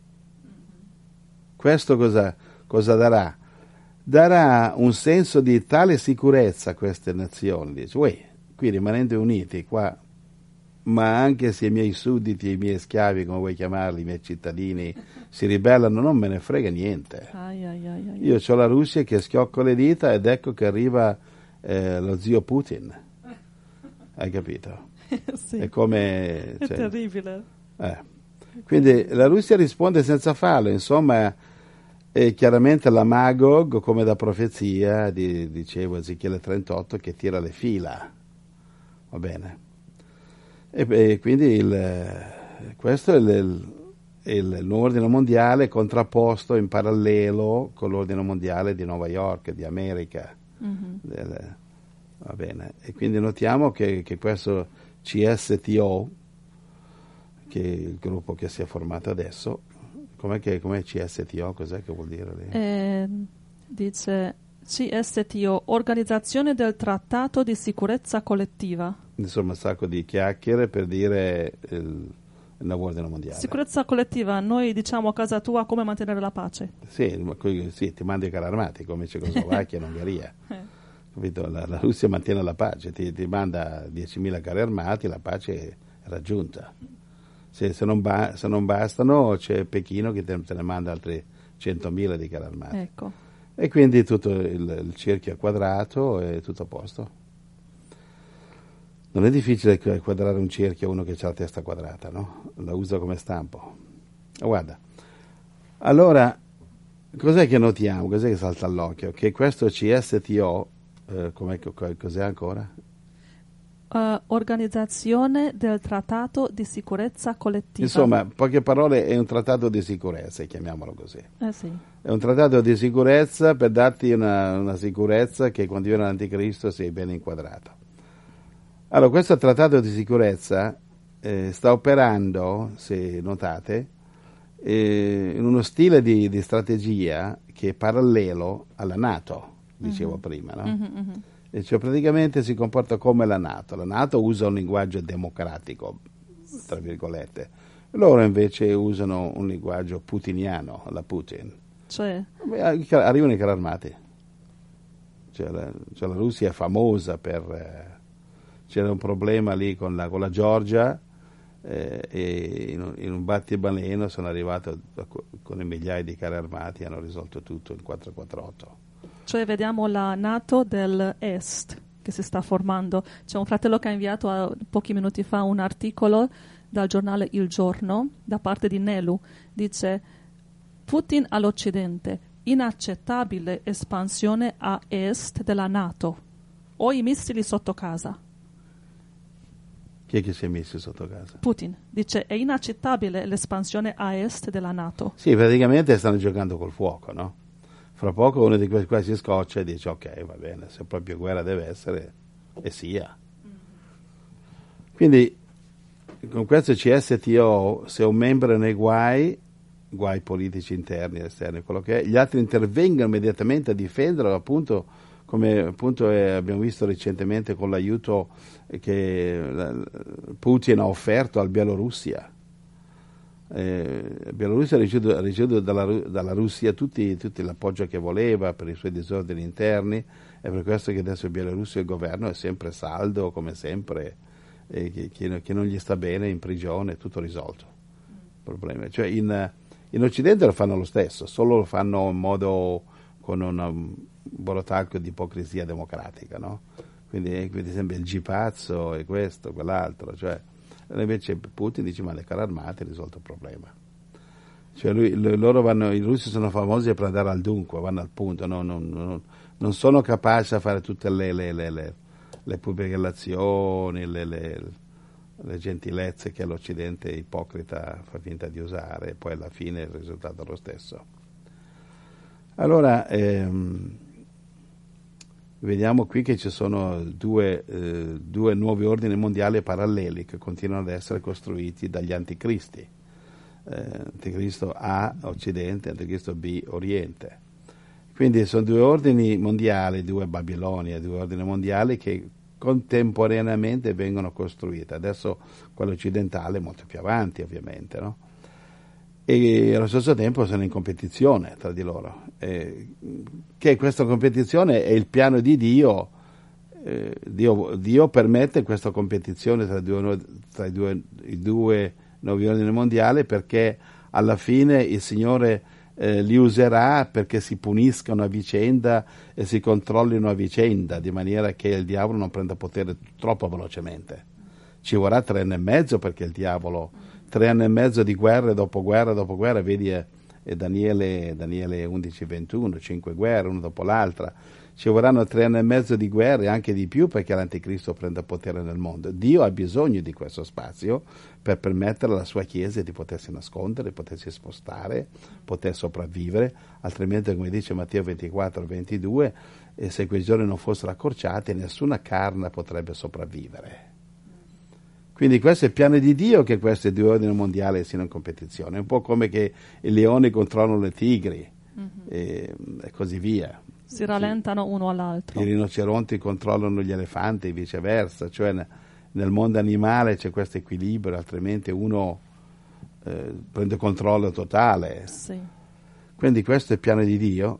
Questo cosa, cosa darà? Darà un senso di tale sicurezza a queste nazioni. Dice, uè, qui rimanendo uniti, qua, ma anche se i miei sudditi, i miei schiavi, come vuoi chiamarli, i miei cittadini, si ribellano, non me ne frega niente. Ai, ai, ai, ai. Io ho la Russia che schiocco le dita ed ecco che arriva eh, lo zio Putin. Hai capito? Sì. È come... È cioè, terribile. Eh. Quindi la Russia risponde senza fallo, insomma... E chiaramente la Magog, come da profezia, di, dicevo Ezechiele trentotto, che tira le fila, va bene? E, e quindi il, questo è il, il, l'ordine mondiale contrapposto in parallelo con l'ordine mondiale di New York, di America, mm-hmm. del, va bene? E quindi notiamo che, che questo C S T O, che è il gruppo che si è formato adesso, Com'è che com'è C S T O? Cos'è che vuol dire lì? Eh, dice C S T O, Organizzazione del Trattato di Sicurezza Collettiva. Insomma, un sacco di chiacchiere per dire il, il nuovo ordine mondiale. Sicurezza collettiva, noi diciamo a casa tua come mantenere la pace. Sì, ma qui- sì, ti mandi i carri armati come Cecoslovacchia e Ungheria. Capito? La, la Russia mantiene la pace, ti, ti manda diecimila carri armati, la pace è raggiunta. Se, se, non, ba- se non bastano c'è Pechino che te, te ne manda altri centomila di carri armati. Ecco. E quindi tutto il, il cerchio è quadrato e tutto a posto. Non è difficile qu- quadrare un cerchio a uno che ha la testa quadrata, no? La usa come stampo. Guarda, allora, cos'è che notiamo? Cos'è che salta all'occhio? Che questo C S T O, eh, com'è, co- cos'è ancora? Uh, organizzazione del Trattato di Sicurezza Collettiva. Insomma, in poche parole, è un trattato di sicurezza, chiamiamolo così. Eh sì. È un trattato di sicurezza per darti una, una sicurezza che quando viene l'anticristo sei ben inquadrato. Allora, questo trattato di sicurezza eh, sta operando, se notate, eh, in uno stile di, di strategia che è parallelo alla NATO, dicevo Mm-hmm. prima, no? Mhm, mhm. E cioè praticamente si comporta come la NATO. La NATO usa un linguaggio democratico, tra virgolette. Loro invece usano un linguaggio putiniano, la Putin. Cioè, Beh, arrivano i carri armati. Cioè la, cioè la Russia è famosa per... eh, c'era un problema lì con la, con la Georgia eh, e in un, in un battibaleno sono arrivato con i migliaia di carri armati e hanno risolto tutto in quattrocentoquarantotto. cioè vediamo la NATO dell'Est che si sta formando. C'è un fratello che ha inviato a, pochi minuti fa un articolo dal giornale Il Giorno da parte di Nelu. Dice: Putin all'Occidente, inaccettabile espansione a est della NATO. Ho i missili sotto casa. Chi è che si è messo sotto casa? Putin dice: è inaccettabile l'espansione a est della NATO. Sì, praticamente stanno giocando col fuoco, no? Fra poco uno di questi qua si scoccia e dice ok, va bene, se proprio guerra deve essere, e sia. Quindi con questo C S T O, se un membro è nei guai, guai politici interni e esterni, quello che è, gli altri intervengono immediatamente a difenderlo, appunto, come appunto eh, abbiamo visto recentemente con l'aiuto che la, Putin ha offerto al Bielorussia. Eh, Bielorussia ha ricevuto, ha ricevuto dalla, dalla Russia tutti, tutti l'appoggio che voleva per i suoi disordini interni, è per questo che adesso in Bielorussia il governo è sempre saldo, come sempre, e che, che, che non gli sta bene, in prigione, tutto risolto. Problema. Cioè in, in Occidente lo fanno lo stesso, solo lo fanno in modo con un borotacco di ipocrisia democratica, no? Quindi, quindi sembra il G-pazzo e questo, quell'altro, cioè invece Putin dice ma le carri armate ha risolto il problema, cioè lui, loro vanno, i russi sono famosi per andare al dunque, vanno al punto, no, non, non, non sono capaci a fare tutte le, le, le, le, le pubblicazioni, le, le, le gentilezze che l'Occidente ipocrita fa finta di usare, e poi alla fine il risultato è lo stesso. Allora ehm, vediamo qui che ci sono due, eh, due nuovi ordini mondiali paralleli che continuano ad essere costruiti dagli anticristi. Eh, anticristo A, Occidente, Anticristo B, Oriente. Quindi sono due ordini mondiali, due Babilonia, due ordini mondiali che contemporaneamente vengono costruiti. Adesso quello occidentale è molto più avanti, ovviamente, no? E allo stesso tempo sono in competizione tra di loro, eh, che questa competizione è il piano di Dio. eh, Dio, Dio permette questa competizione tra, due, tra i, due, i due nuovi ordini mondiali perché alla fine il Signore eh, li userà perché si puniscano a vicenda e si controllino a vicenda, di maniera che il diavolo non prenda potere troppo velocemente. Ci vorrà tre anni e mezzo perché il diavolo tre anni e mezzo di guerra dopo guerra dopo guerra, vedi eh, Daniele, Daniele undici ventuno, cinque guerre, una dopo l'altra, ci vorranno tre anni e mezzo di guerra e anche di più perché l'anticristo prenda potere nel mondo. Dio ha bisogno di questo spazio per permettere alla sua Chiesa di potersi nascondere, potersi spostare, poter sopravvivere, altrimenti, come dice Matteo ventiquattro ventidue, eh, se quei giorni non fossero accorciati nessuna carne potrebbe sopravvivere. Quindi questo è il piano di Dio che questi due ordini mondiali siano in competizione, è un po' come che i leoni controllano le tigri, mm-hmm. e, e così via. Si rallentano uno all'altro. I rinoceronti controllano gli elefanti e viceversa, cioè nel mondo animale c'è questo equilibrio, altrimenti uno eh, prende controllo totale. Sì. Quindi questo è il piano di Dio,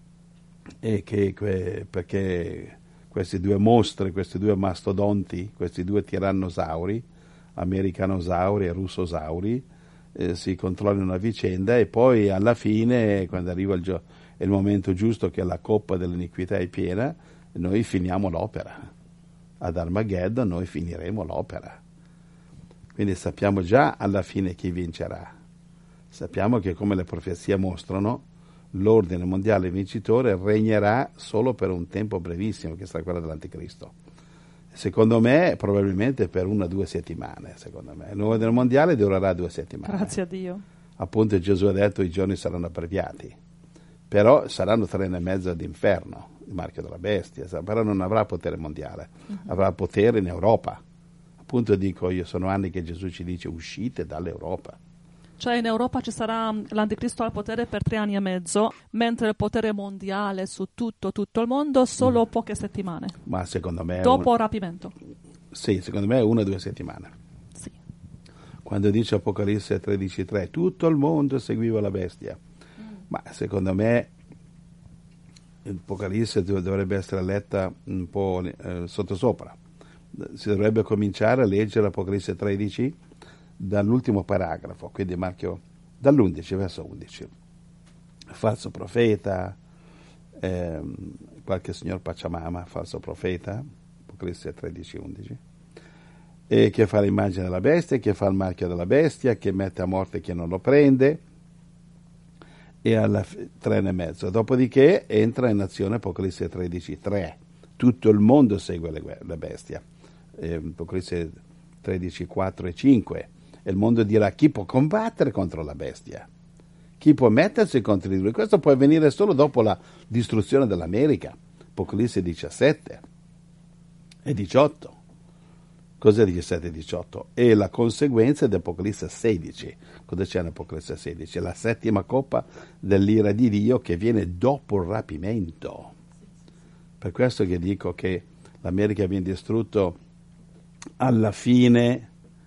e che, que, perché questi due mostri, questi due mastodonti, questi due tirannosauri, americanosauri e russosauri, eh, si controllano a vicenda, e poi alla fine, quando arriva il, gio- il momento giusto che la coppa dell'iniquità è piena, noi finiamo l'opera. Ad Armageddon noi finiremo l'opera. Quindi sappiamo già alla fine chi vincerà. Sappiamo che, come le profezie mostrano, l'ordine mondiale vincitore regnerà solo per un tempo brevissimo, che sarà quello dell'Anticristo. Secondo me, probabilmente per una o due settimane. Secondo me, l'ordine mondiale durerà due settimane. Grazie a Dio. Appunto, Gesù ha detto: i giorni saranno abbreviati, però saranno tre anni e mezzo d'inferno, il marchio della bestia, però non avrà potere mondiale, uh-huh. avrà potere in Europa. Appunto dico io, sono anni che Gesù ci dice: uscite dall'Europa. Cioè in Europa ci sarà l'Anticristo al potere per tre anni e mezzo, mentre il potere mondiale su tutto, tutto il mondo solo mm. poche settimane. Ma secondo me... Dopo un... rapimento. Sì, secondo me una o due settimane. Sì. Quando dice Apocalisse tredici tre, tutto il mondo seguiva la bestia. Mm. Ma secondo me l'Apocalisse dovrebbe essere letta un po' eh, sottosopra. Si dovrebbe cominciare a leggere Apocalisse tredici dall'ultimo paragrafo, quindi marchio dall'undici verso undici. Falso profeta, ehm, qualche signor Pachamama, falso profeta, Apocalisse tredici undici, e che fa l'immagine della bestia, che fa il marchio della bestia, che mette a morte chi non lo prende, e alla f- tre e mezzo. Dopodiché entra in azione Apocalisse tredici tre. Tutto il mondo segue le, la bestia. Eh, Apocalisse tredici quattro e cinque. E il mondo dirà: chi può combattere contro la bestia? Chi può mettersi contro di lui? Questo può avvenire solo dopo la distruzione dell'America. Apocalisse diciassette e diciotto. Cos'è diciassette e diciotto? E la conseguenza di Apocalisse sedici. Cosa c'è in Apocalisse sedici? La settima coppa dell'ira di Dio che viene dopo il rapimento. Per questo che dico che l'America viene distrutto alla fine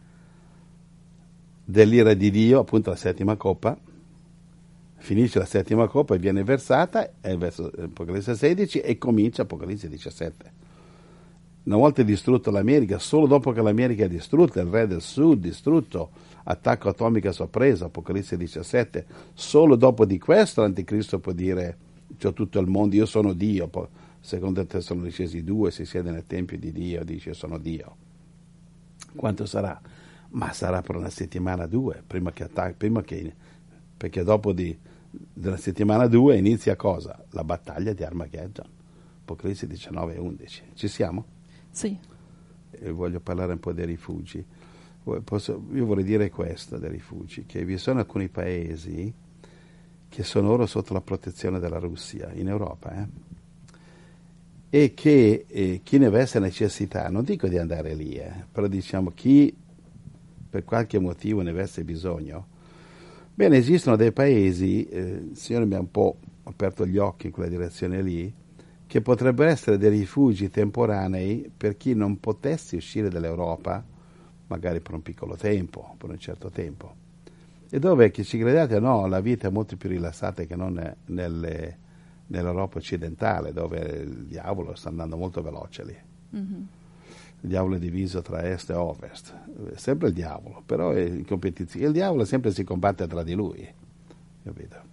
dell'ira di Dio, appunto la settima coppa. Finisce la settima coppa e viene versata, è verso Apocalisse sedici, e comincia Apocalisse diciassette. Una volta distrutto l'America, solo dopo che l'America è distrutta, il re del sud distrutto, attacco atomico a sorpresa, Apocalisse diciassette, solo dopo di questo l'Anticristo può dire: c'ho tutto il mondo, io sono Dio. Poi, secondo Tessalonicesi due, si siede nel Tempio di Dio, dice: io sono Dio. Quanto sarà? Ma sarà per una settimana due, prima che attacchi, prima che, perché dopo di, della settimana due inizia cosa? La battaglia di Armageddon, Apocalisse diciannove e undici. Ci siamo? Sì. E voglio parlare un po' dei rifugi. Posso, io vorrei dire questo dei rifugi, che vi sono alcuni paesi che sono ora sotto la protezione della Russia, in Europa, eh? E che eh, chi ne avesse necessità, non dico di andare lì, eh, però diciamo chi per qualche motivo ne avesse bisogno, bene, esistono dei paesi, eh, il Signore mi ha un po' aperto gli occhi in quella direzione lì, che potrebbero essere dei rifugi temporanei per chi non potesse uscire dall'Europa, magari per un piccolo tempo, per un certo tempo, e dove, che ci credete o no, la vita è molto più rilassata che non nelle, nell'Europa occidentale, dove il diavolo sta andando molto veloce lì. Mm-hmm. Il diavolo è diviso tra est e ovest, è sempre il diavolo, però è in competizione. Il diavolo sempre si combatte tra di lui, capito?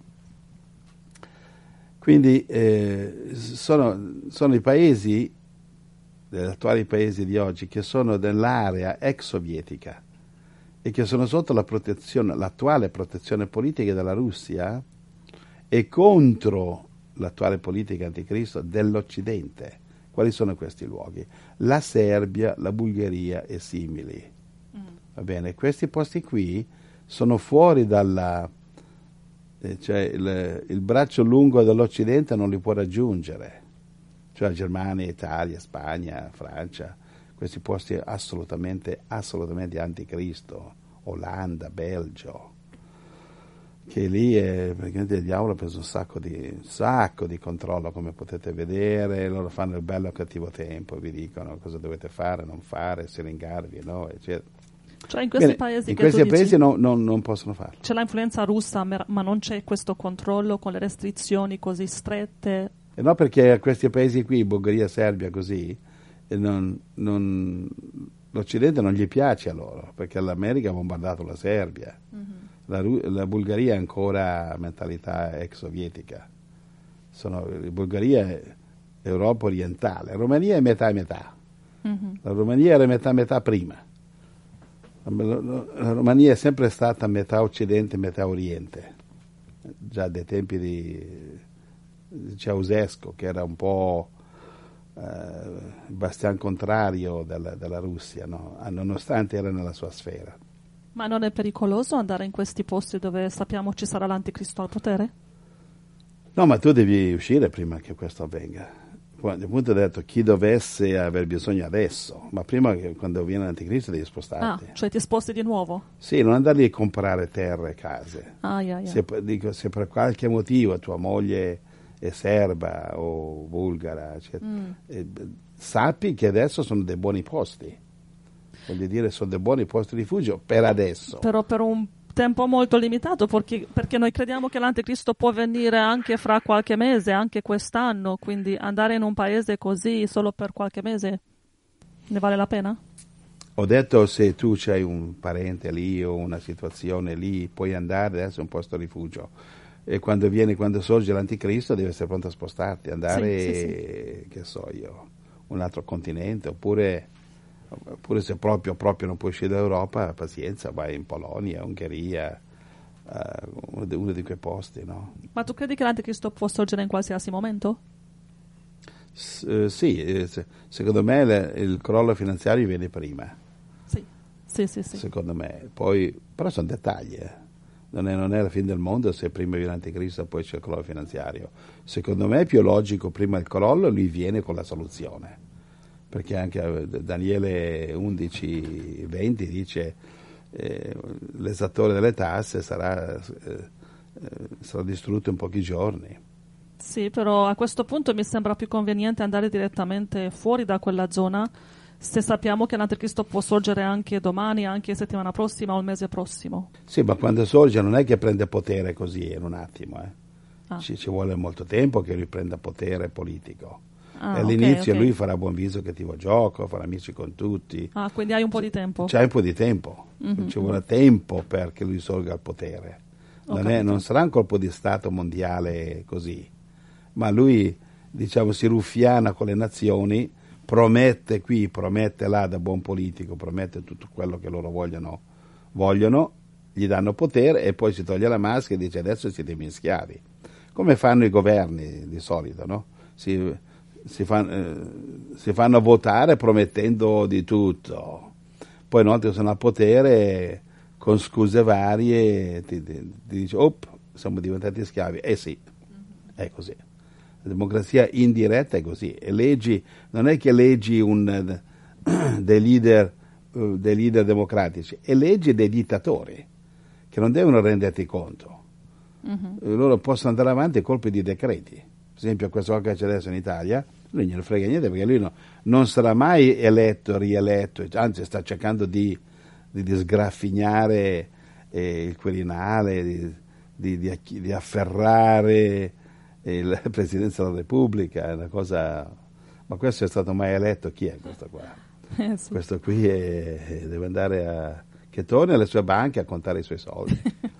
Quindi eh, sono, sono i paesi, gli attuali paesi di oggi, che sono nell'area ex sovietica e che sono sotto la protezione, l'attuale protezione politica della Russia e contro l'attuale politica anticristo dell'Occidente. Quali sono questi luoghi? La Serbia, la Bulgaria e simili. Mm. Va bene, questi posti qui sono fuori dalla... cioè il, il braccio lungo dell'Occidente non li può raggiungere, cioè Germania, Italia, Spagna, Francia, questi posti assolutamente, assolutamente anticristo, Olanda, Belgio, che lì è, praticamente il diavolo ha preso un sacco di, sacco di controllo, come potete vedere. Loro fanno il bello e cattivo tempo, vi dicono cosa dovete fare, non fare, siringarvi, no, eccetera. Cioè in questi Bene, paesi in che questi tu paesi dici, no- non, non possono farlo. c'è l'influenza russa, ma ma non c'è questo controllo con le restrizioni così strette. E no, perché a questi paesi qui, Bulgaria, Serbia, così, e non- non- l'Occidente non gli piace a loro, perché l'America ha bombardato la Serbia. La, Ru- la Bulgaria è ancora mentalità ex sovietica. Sono, la Bulgaria è Europa orientale, la Romania è metà e metà. Mhm. La Romania era metà e metà prima. La, la- la Romania è sempre stata metà occidente e metà oriente, già dai tempi di, di Ceausescu, che era un po' eh, il bastian contrario della, della Russia, no? Ah, nonostante era nella sua sfera. Ma non è pericoloso andare in questi posti dove sappiamo ci sarà l'anticristo al potere? No, ma tu devi uscire prima che questo avvenga. Quando, appunto, ho detto chi dovesse aver bisogno adesso, ma prima che quando viene l'anticristo devi Ah, spostarti. cioè ti sposti di nuovo? Sì, non andare lì a comprare terre e case. Ah, yeah, yeah. Se, dico, se per qualche motivo tua moglie è serba o bulgara, eccetera, Mm. eh, sappi che adesso sono dei buoni posti. Voglio dire, sono dei buoni posti di rifugio per adesso. Però per un tempo molto limitato, perché, perché noi crediamo che l'anticristo può venire anche fra qualche mese, anche quest'anno, quindi andare in un paese così solo per qualche mese ne vale la pena? Ho detto, se tu c'hai un parente lì o una situazione lì, puoi andare, adesso è un posto di rifugio. E quando viene, quando sorge l'anticristo, devi essere pronto a spostarti, andare, Sì, sì, che so io, un altro continente, oppure, oppure se proprio, proprio non puoi uscire dall'Europa, pazienza, vai in Polonia, Ungheria, eh, uno, di, uno di quei posti, no? Ma tu credi che l'anticristo può sorgere in qualsiasi momento? S- eh, sì, eh, se- secondo me le- il crollo finanziario viene prima. Sì, sì, sì. sì. Secondo me, poi, però sono dettagli, eh. non, è, non è la fine del mondo se prima viene l'anticristo e poi c'è il crollo finanziario. Secondo me è più logico prima il crollo e lui viene con la soluzione, perché anche Daniele undici venti dice eh, l'esattore delle tasse sarà, eh, eh, sarà distrutto in pochi giorni. Sì, però a questo punto mi sembra più conveniente andare direttamente fuori da quella zona se sappiamo che l'anticristo può sorgere anche domani, anche settimana prossima o il mese prossimo. Sì, ma quando sorge non è che prende potere così in un attimo, eh. Ah. Ci, ci vuole molto tempo che lui prenda potere politico. Ah, E all'inizio ok, ok. lui farà buon viso cattivo gioco, farà amici con tutti. Ah, quindi hai un po' di tempo. C'è un po' di tempo, Mhm, ci vuole tempo perché lui sorga al potere. Ho Non, è- capito. non sarà un colpo di Stato mondiale così, ma lui, diciamo, si ruffiana con le nazioni, promette qui, promette là da buon politico, promette tutto quello che loro vogliono, vogliono, gli danno potere e poi si toglie la maschera e dice adesso siete i miei schiavi. Come fanno i governi di solito, no? Si, si, fan- eh, si fanno votare promettendo di tutto, poi una volta che sono al potere con scuse varie ti, ti, ti dice op, siamo diventati schiavi. Eh sì, è così. La democrazia indiretta è così. E leggi, non è che leggi un, eh, dei, leader, eh, dei leader democratici, è leggi dei dittatori che non devono renderti conto. Mhm. Eh, Loro possono andare avanti a colpi di decreti. Per esempio questo che c'è adesso in Italia, lui non gliene frega niente perché lui no- non sarà mai eletto, rieletto, anzi sta cercando di, di, di sgraffignare eh, il Quirinale, di, di, di, acchi- di afferrare il Presidenza della Repubblica, è una cosa... Ma questo è stato mai eletto? Chi è questo qua? Eh, sì. Questo qui è- deve andare a... che torni alle sue banche a contare i suoi soldi.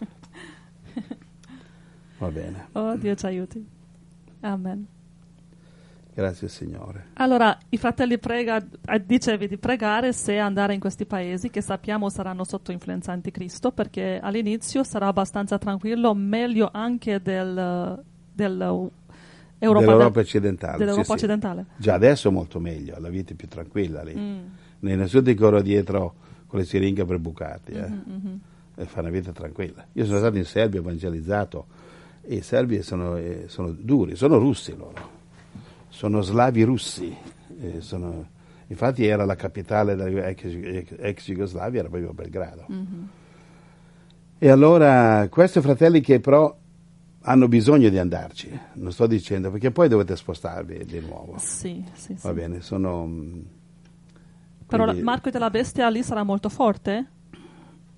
Va bene, Oh, Dio ci aiuti. Amen. grazie Signore. Allora, i fratelli prega, eh, dicevi di pregare se andare in questi paesi che sappiamo saranno sotto influenza anticristo, perché all'inizio sarà abbastanza tranquillo, meglio anche del, del Europa, Dell'Europa del- occidentale. dell'Europa sì, sì. occidentale. Già adesso è molto meglio, la vita è più tranquilla lì. Mm. Nessuno ti corre dietro con le siringhe per bucati, eh. Mhm, mhm. E fa una vita tranquilla. Io sono stato in Serbia, evangelizzato, e i serbi sono, eh, sono duri, sono russi loro, sono slavi russi. eh, sono- infatti era la capitale della ex, ex- ex Jugoslavia, era proprio Belgrado. Mhm. E allora questi fratelli che però hanno bisogno di andarci, non sto dicendo, perché poi dovete spostarvi di nuovo. Sì, sì, sì. Va bene, sono... mm, Però la- quindi- Marco della Bestia lì sarà molto forte?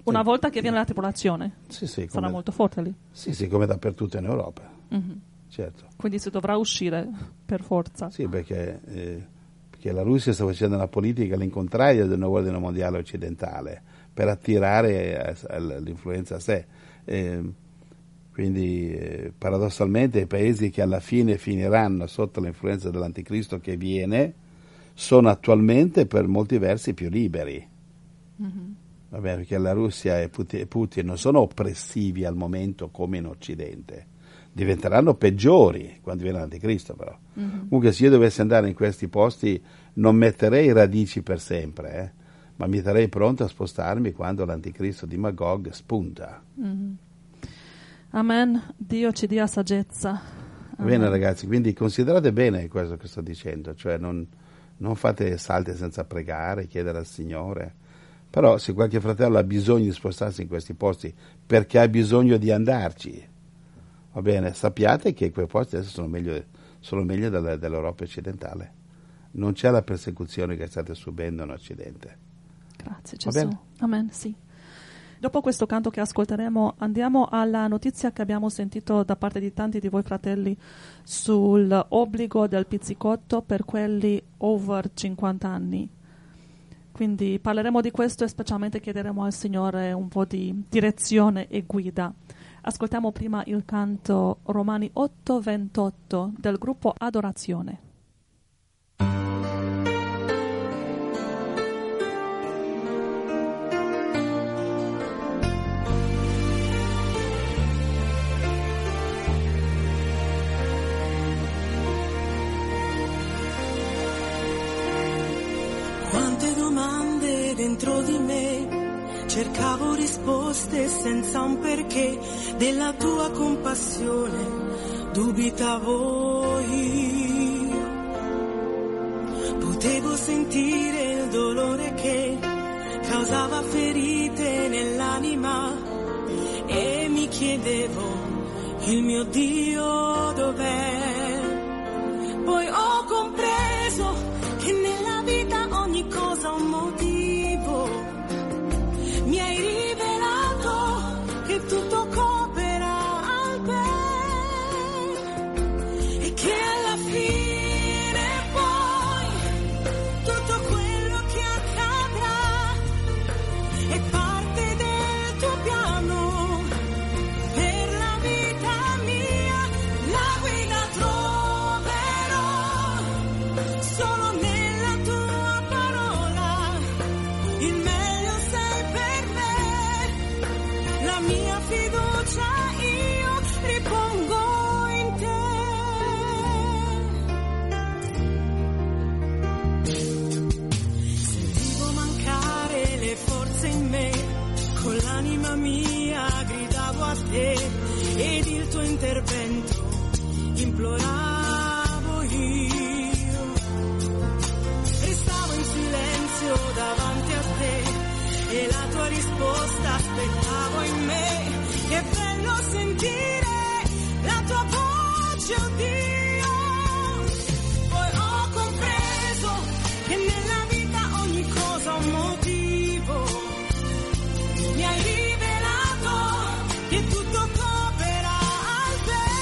Una volta che viene la tribolazione, sì, sì, sarà come, molto forte lì. Sì, sì, come dappertutto in Europa. Mm-hmm. Certo. Quindi si dovrà uscire per forza. Sì, perché, eh, perché la Russia sta facendo una politica all'incontrario del nuovo ordine mondiale occidentale per attirare a, a, l'influenza a sé. Eh, quindi eh, paradossalmente i paesi che alla fine finiranno sotto l'influenza dell'anticristo che viene sono attualmente per molti versi più liberi. Mm-hmm. Va bene, perché la Russia e Putin non sono oppressivi al momento come in Occidente. Diventeranno peggiori quando viene l'anticristo, però. Mm-hmm. Comunque, se io dovessi andare in questi posti non metterei radici per sempre, eh, ma mi terrei pronto a spostarmi quando l'anticristo di Magog spunta. Mm-hmm. Amen. Dio ci dia saggezza. Amen. Bene, ragazzi, quindi considerate bene questo che sto dicendo, cioè non, non fate salti senza pregare, chiedere al Signore. Però se qualche fratello ha bisogno di spostarsi in questi posti perché ha bisogno di andarci, va bene, sappiate che quei posti adesso sono meglio, sono meglio della, dell'Europa occidentale. Non c'è la persecuzione che state subendo in Occidente. Grazie Gesù. Amen, sì. Dopo questo canto che ascolteremo andiamo alla notizia che abbiamo sentito da parte di tanti di voi fratelli sull'obbligo del pizzicotto per quelli over cinquanta anni. Quindi parleremo di questo e specialmente chiederemo al Signore un po' di direzione e guida. Ascoltiamo prima il canto Romani otto ventotto del gruppo Adorazione. Quante domande dentro di me, cercavo risposte senza un perché, della tua compassione dubitavo io. Potevo sentire il dolore che causava ferite nell'anima e mi chiedevo, il mio Dio dov'è? Poi ho compreso che nella vita ogni cosa ha un motivo. Mi hai rivelato che tutto coopera al bene e che alla fine poi tutto quello che accadrà è parte del tuo piano per la vita mia. La guida troverò solo nella tua parola, il meglio sei per me, la mia fiducia io ripongo in te. Sentivo mancare le forze in me, con l'anima mia gridavo a te ed il tuo intervento imploravo io. Restavo in silenzio davanti a te e la tua risposta aspettavo in me. Che bello sentire la tua voce, oh Dio. Poi ho compreso che nella vita ogni cosa ha un motivo. Mi hai rivelato che tutto coopera al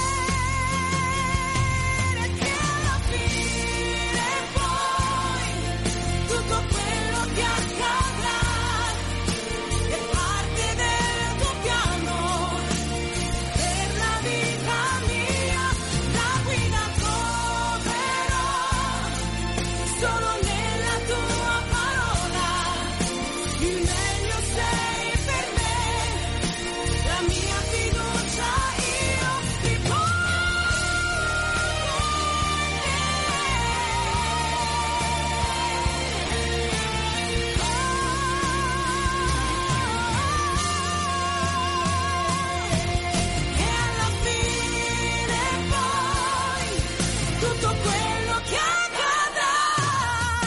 bene, che alla fine poi tutto quello che accadrà è parte del tuo piano per la vita mia. La guida troverò solo nella tua parola, il meglio sei per me, la mia fiducia io e alla fine poi tutto quello che accadrà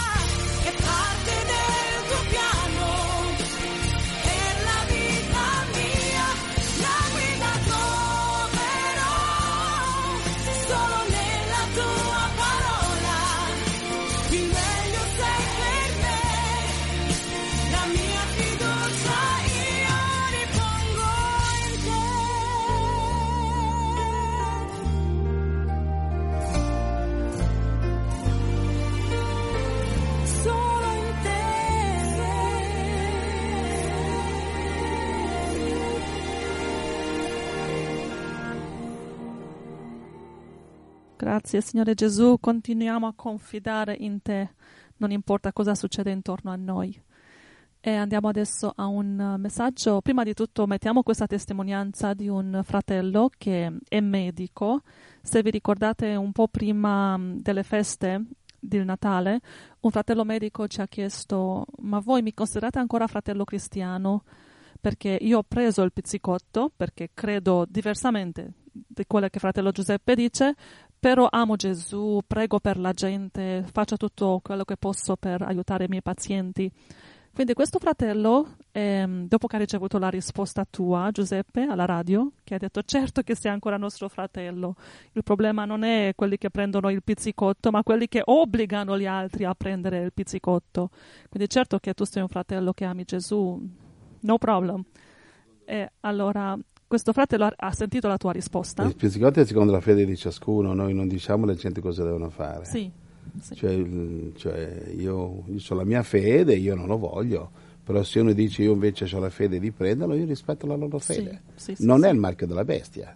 Grazie, Signore Gesù, continuiamo a confidare in Te, non importa cosa succede intorno a noi. E andiamo adesso a un messaggio. Prima di tutto mettiamo questa testimonianza di un fratello che è medico. Se vi ricordate, un po' prima delle feste del Natale, un fratello medico ci ha chiesto: ma voi mi considerate ancora fratello cristiano? Perché io ho preso il pizzicotto, perché credo diversamente di quello che fratello Giuseppe dice, però amo Gesù, prego per la gente, faccio tutto quello che posso per aiutare i miei pazienti. Quindi questo fratello, ehm, dopo che ha ricevuto la risposta tua, Giuseppe, alla radio, che ha detto certo che sei ancora nostro fratello, il problema non è quelli che prendono il pizzicotto, ma quelli che obbligano gli altri a prendere il pizzicotto. Quindi certo che tu sei un fratello che ami Gesù, no problem. E allora questo fratello ha, ha sentito la tua risposta? Il pizzicotto è secondo la fede di ciascuno, noi non diciamo alle gente cosa devono fare. Sì. Sì. Cioè, cioè io, io ho la mia fede, io non lo voglio, però se uno dice io invece ho la fede di prenderlo, io rispetto la loro fede. Sì, sì, non sì, è sì. il marchio della bestia.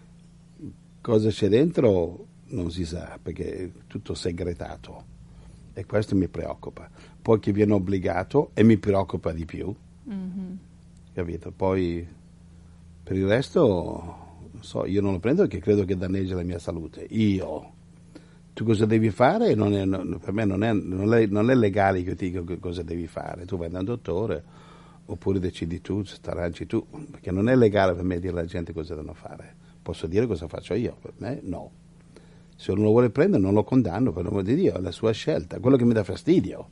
Cosa c'è dentro non si sa, perché è tutto segretato e questo mi preoccupa. Poi che viene obbligato e mi preoccupa di più, Mm-hmm. capito? Poi per il resto non so, io non lo prendo perché credo che danneggia la mia salute. Io tu cosa devi fare? Non è, non, per me non è, non, è, non è legale che io ti dico che cosa devi fare. Tu vai da un dottore oppure decidi tu, t'arrangi tu, perché non è legale per me dire alla gente cosa devono fare. Posso dire cosa faccio io, per me no. Se uno lo vuole prendere non lo condanno, per l'amor di Dio, è la sua scelta. Quello che mi dà fastidio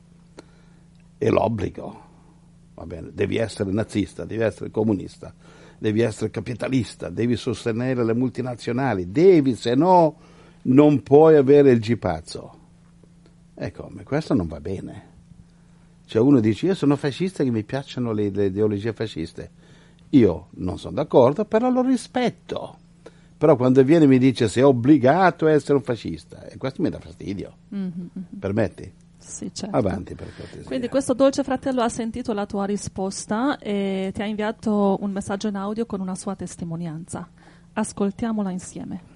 è l'obbligo. Va bene, devi essere nazista, devi essere comunista, devi essere capitalista, devi sostenere le multinazionali, devi, se no non puoi avere il gipazzo. Ecco, ma questo non va bene. Cioè uno dice io sono fascista, che mi piacciono le, le ideologie fasciste. Io non sono d'accordo, però lo rispetto. Però quando viene e mi dice sei obbligato a essere un fascista, e questo mi dà fastidio. Mm-hmm. Permetti? Sì, certo. Avanti per cortesia. Quindi questo dolce fratello ha sentito la tua risposta e ti ha inviato un messaggio in audio con una sua testimonianza. Ascoltiamola insieme.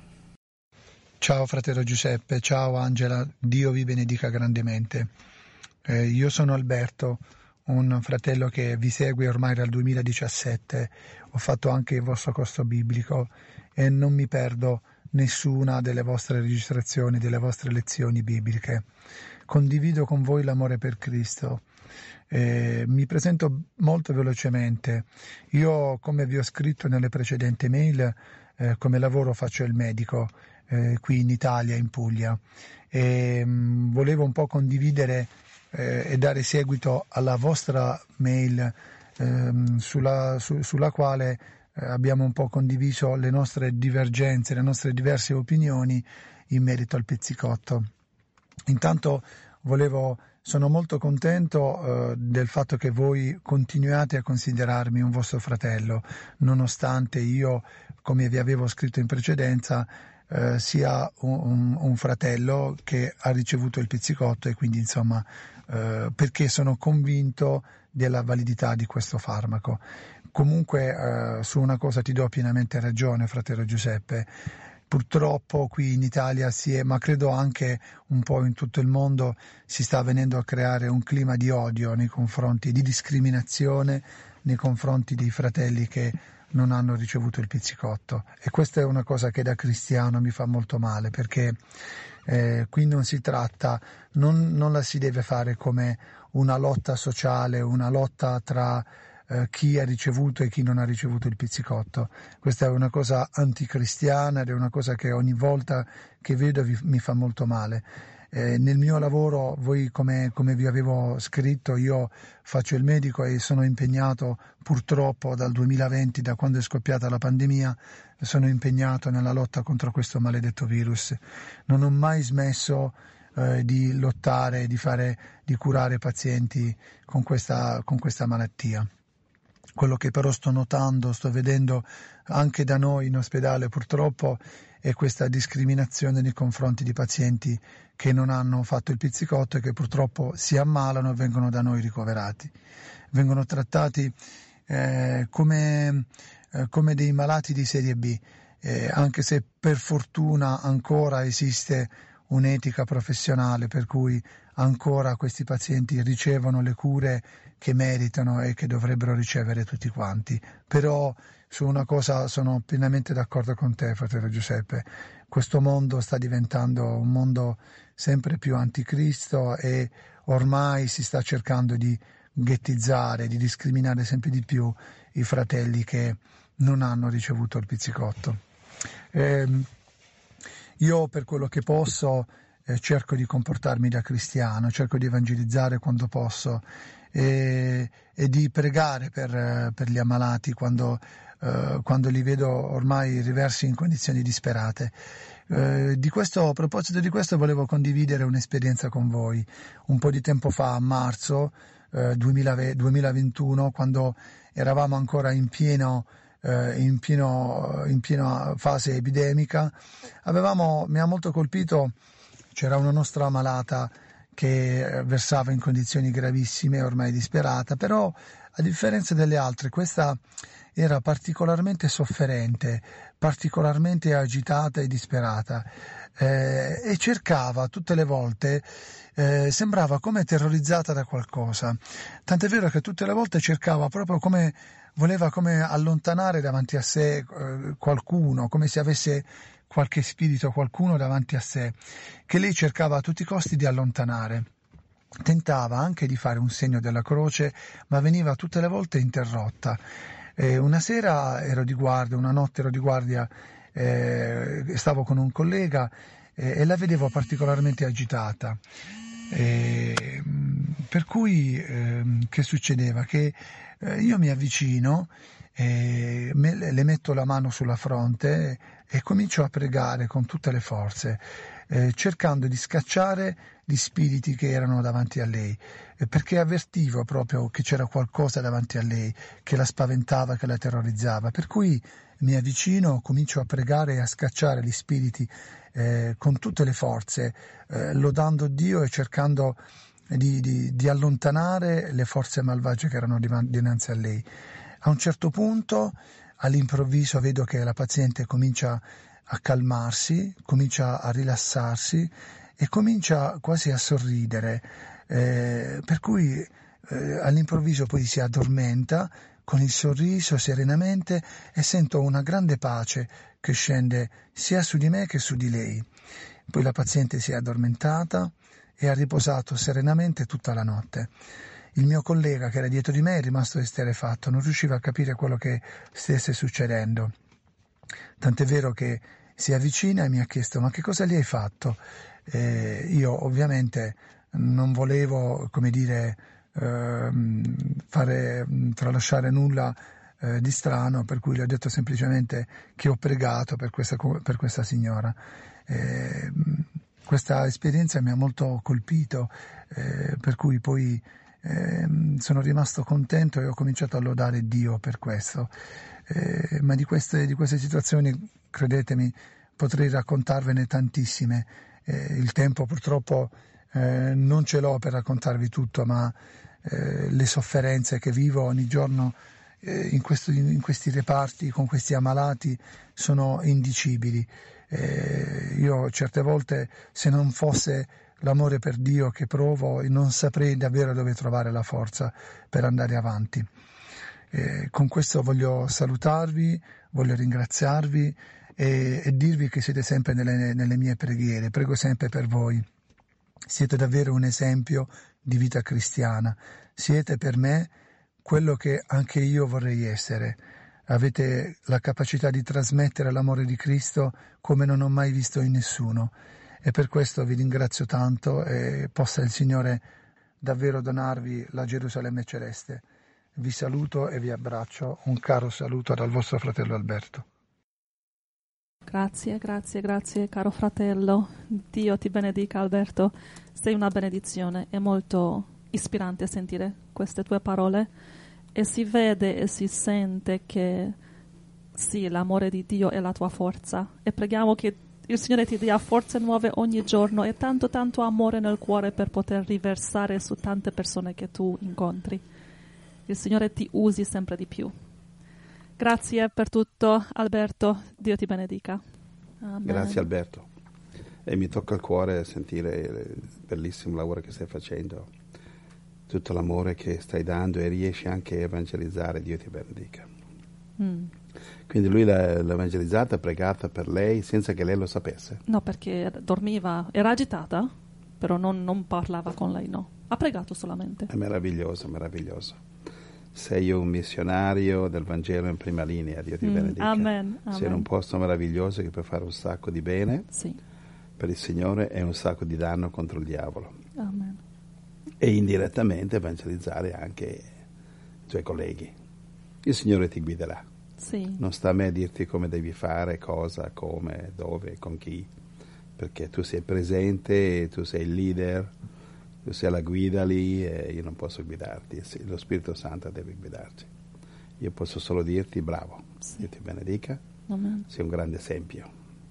Ciao fratello Giuseppe, ciao Angela, Dio vi benedica grandemente. Eh, io sono Alberto, un fratello che vi segue ormai dal duemiladiciassette, ho fatto anche il vostro corso biblico e non mi perdo nessuna delle vostre registrazioni, delle vostre lezioni bibliche. Condivido con voi l'amore per Cristo. Eh, mi presento molto velocemente. Io, come vi ho scritto nelle precedenti mail, eh, come lavoro faccio il medico eh, qui in Italia, in Puglia, e mh, volevo un po' condividere eh, e dare seguito alla vostra mail ehm, sulla, su, sulla quale eh, abbiamo un po' condiviso le nostre divergenze, le nostre diverse opinioni in merito al pizzicotto. Intanto volevo, sono molto contento eh, del fatto che voi continuate a considerarmi un vostro fratello, nonostante io, come vi avevo scritto in precedenza, eh, sia un, un, un fratello che ha ricevuto il pizzicotto e quindi insomma eh, perché sono convinto della validità di questo farmaco. Comunque eh, su una cosa ti do pienamente ragione, fratello Giuseppe. Purtroppo qui in Italia si è, ma credo anche un po' in tutto il mondo, si sta venendo a creare un clima di odio nei confronti, di discriminazione nei confronti dei fratelli che non hanno ricevuto il pizzicotto. E questa è una cosa che da cristiano mi fa molto male, perché eh, qui non si tratta, non, non la si deve fare come una lotta sociale, una lotta tra chi ha ricevuto e chi non ha ricevuto il pizzicotto. Questa è una cosa anticristiana ed è una cosa che ogni volta che vedo vi, mi fa molto male. Eh, nel mio lavoro, voi come, come vi avevo scritto, io faccio il medico e sono impegnato purtroppo dal duemilaventi, da quando è scoppiata la pandemia, sono impegnato nella lotta contro questo maledetto virus. Non ho mai smesso eh, di lottare, di, fare, di curare pazienti con questa, con questa malattia. Quello che però sto notando, sto vedendo anche da noi in ospedale purtroppo, è questa discriminazione nei confronti di pazienti che non hanno fatto il pizzicotto e che purtroppo si ammalano e vengono da noi ricoverati. Vengono trattati eh, come, eh, come dei malati di serie B. eh, anche se per fortuna ancora esiste un'etica professionale per cui ancora questi pazienti ricevono le cure che meritano e che dovrebbero ricevere tutti quanti. Però su una cosa sono pienamente d'accordo con te, fratello Giuseppe: questo mondo sta diventando un mondo sempre più anticristo e ormai si sta cercando di ghettizzare, di discriminare sempre di più i fratelli che non hanno ricevuto il pizzicotto. Eh, io per quello che posso eh, cerco di comportarmi da cristiano, cerco di evangelizzare quando posso e, e di pregare per, per gli ammalati quando, eh, quando li vedo ormai riversi in condizioni disperate. Eh, di questo, a proposito di questo volevo condividere un'esperienza con voi. Un po' di tempo fa, a marzo eh, duemilaventuno, quando eravamo ancora in pieno In, pieno, in piena fase epidemica, avevamo, mi ha molto colpito, c'era una nostra ammalata che versava in condizioni gravissime, ormai disperata, però a differenza delle altre questa era particolarmente sofferente, particolarmente agitata e disperata, eh, e cercava tutte le volte, eh, sembrava come terrorizzata da qualcosa, tant'è vero che tutte le volte cercava proprio come voleva come allontanare davanti a sé eh, qualcuno, come se avesse qualche spirito, qualcuno davanti a sé, che lei cercava a tutti i costi di allontanare. Tentava anche di fare un segno della croce, ma veniva tutte le volte interrotta. Eh, una sera ero di guardia, una notte ero di guardia, eh, stavo con un collega eh, e la vedevo particolarmente agitata. Eh, per cui eh, che succedeva? Che eh, io mi avvicino, eh, me, le metto la mano sulla fronte e, e comincio a pregare con tutte le forze, eh, cercando di scacciare gli spiriti che erano davanti a lei, eh, perché avvertivo proprio che c'era qualcosa davanti a lei che la spaventava, che la terrorizzava. Per cui mi avvicino, comincio a pregare e a scacciare gli spiriti eh, con tutte le forze, eh, lodando Dio e cercando di, di, di allontanare le forze malvagie che erano dinanzi a lei. A un certo punto, all'improvviso, vedo che la paziente comincia a calmarsi, comincia a rilassarsi e comincia quasi a sorridere, eh, per cui eh, all'improvviso poi si addormenta con il sorriso serenamente e sento una grande pace che scende sia su di me che su di lei. Poi la paziente si è addormentata e ha riposato serenamente tutta la notte. Il mio collega che era dietro di me è rimasto esterrefatto, non riusciva a capire quello che stesse succedendo. Tant'è vero che si avvicina e mi ha chiesto: ma che cosa gli hai fatto? Eh, io ovviamente non volevo, come dire, eh, fare tralasciare nulla eh, di strano, per cui le ho detto semplicemente che ho pregato per questa, per questa signora. Eh, questa esperienza mi ha molto colpito, eh, per cui poi eh, sono rimasto contento e ho cominciato a lodare Dio per questo. Eh, ma di queste, di queste situazioni, credetemi, potrei raccontarvene tantissime. Eh, il tempo purtroppo eh, non ce l'ho per raccontarvi tutto, ma eh, le sofferenze che vivo ogni giorno eh, in, questo, in questi reparti con questi ammalati sono indicibili. Eh, io certe volte, se non fosse l'amore per Dio che provo, non saprei davvero dove trovare la forza per andare avanti. Eh, con questo voglio salutarvi, voglio ringraziarvi e, e dirvi che siete sempre nelle, nelle mie preghiere. Prego sempre per voi. Siete davvero un esempio di vita cristiana. Siete per me quello che anche io vorrei essere. Avete la capacità di trasmettere l'amore di Cristo come non ho mai visto in nessuno. E per questo vi ringrazio tanto e possa il Signore davvero donarvi la Gerusalemme celeste. Vi saluto e vi abbraccio. Un caro saluto dal vostro fratello Alberto. Grazie, grazie, grazie caro fratello. Dio ti benedica, Alberto. Sei una benedizione. È molto ispirante sentire queste tue parole e si vede e si sente che sì, l'amore di Dio è la tua forza e preghiamo che il Signore ti dia forze nuove ogni giorno e tanto tanto amore nel cuore per poter riversare su tante persone che tu incontri. Il Signore ti usi sempre di più. Grazie per tutto, Alberto. Dio ti benedica. Amen. Grazie Alberto. E mi tocca il cuore sentire il bellissimo lavoro che stai facendo, tutto l'amore che stai dando e riesci anche a evangelizzare. Dio ti benedica. Mm. Quindi lui l'ha, l'ha evangelizzata, pregata per lei senza che lei lo sapesse? No, perché dormiva, era agitata, però non, non parlava con lei, no. Ha pregato solamente. È meraviglioso, meraviglioso. Sei un missionario del Vangelo in prima linea, Dio ti Mm, benedica. amen, Sei in amen. un posto meraviglioso che puoi fare un sacco di bene Sì, per il Signore e un sacco di danno contro il diavolo. amen. E indirettamente evangelizzare anche i tuoi colleghi. Il Signore ti guiderà. Sì, Non sta a me a dirti come devi fare, cosa, come, dove, con chi, perché tu sei presente, tu sei il leader, tu sei la guida lì e io non posso guidarti, sì, lo Spirito Santo deve guidarti. Io posso solo dirti bravo, Sì. Dio ti benedica, amen. sei un grande esempio.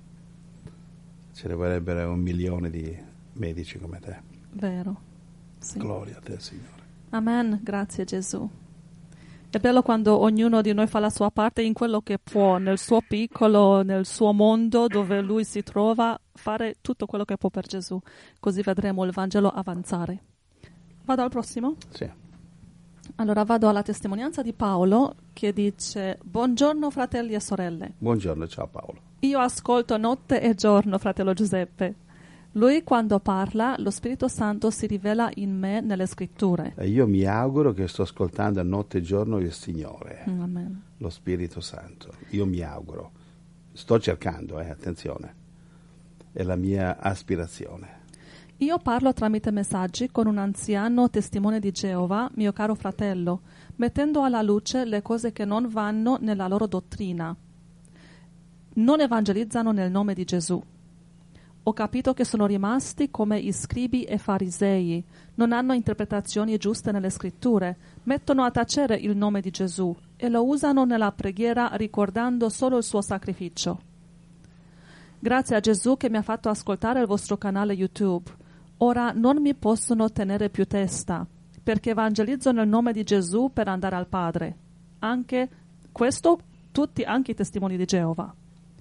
Ce ne vorrebbero un milione di medici come te. Vero. Sì. Gloria a te, Signore. Amen, grazie Gesù. È bello quando ognuno di noi fa la sua parte in quello che può, nel suo piccolo, nel suo mondo dove lui si trova, fare tutto quello che può per Gesù. Così vedremo il Vangelo avanzare. Vado al prossimo? Sì. Allora vado alla testimonianza di Paolo che dice: buongiorno fratelli e sorelle. Buongiorno, ciao Paolo. Io ascolto notte e giorno fratello Giuseppe. Lui quando parla, lo Spirito Santo si rivela in me nelle scritture. E io mi auguro che sto ascoltando notte e giorno il Signore, Amen. lo Spirito Santo. Io mi auguro. Sto cercando, eh, attenzione. È la mia aspirazione. Io parlo tramite messaggi con un anziano testimone di Geova, mio caro fratello, mettendo alla luce le cose che non vanno nella loro dottrina. Non evangelizzano nel nome di Gesù. Ho capito che sono rimasti come i scribi e farisei, non hanno interpretazioni giuste nelle scritture, mettono a tacere il nome di Gesù e lo usano nella preghiera ricordando solo il suo sacrificio. Grazie a Gesù che mi ha fatto ascoltare il vostro canale YouTube. Ora non mi possono tenere più testa, perché evangelizzo nel nome di Gesù per andare al Padre. Anche questo, tutti, anche i testimoni di Geova.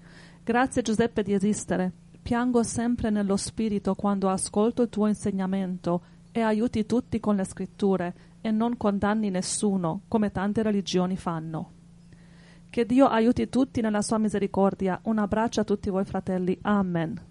Grazie Giuseppe di esistere. Piango sempre nello spirito quando ascolto il tuo insegnamento e aiuti tutti con le scritture e non condanni nessuno, come tante religioni fanno. Che Dio aiuti tutti nella sua misericordia. Un abbraccio a tutti voi fratelli. Amen.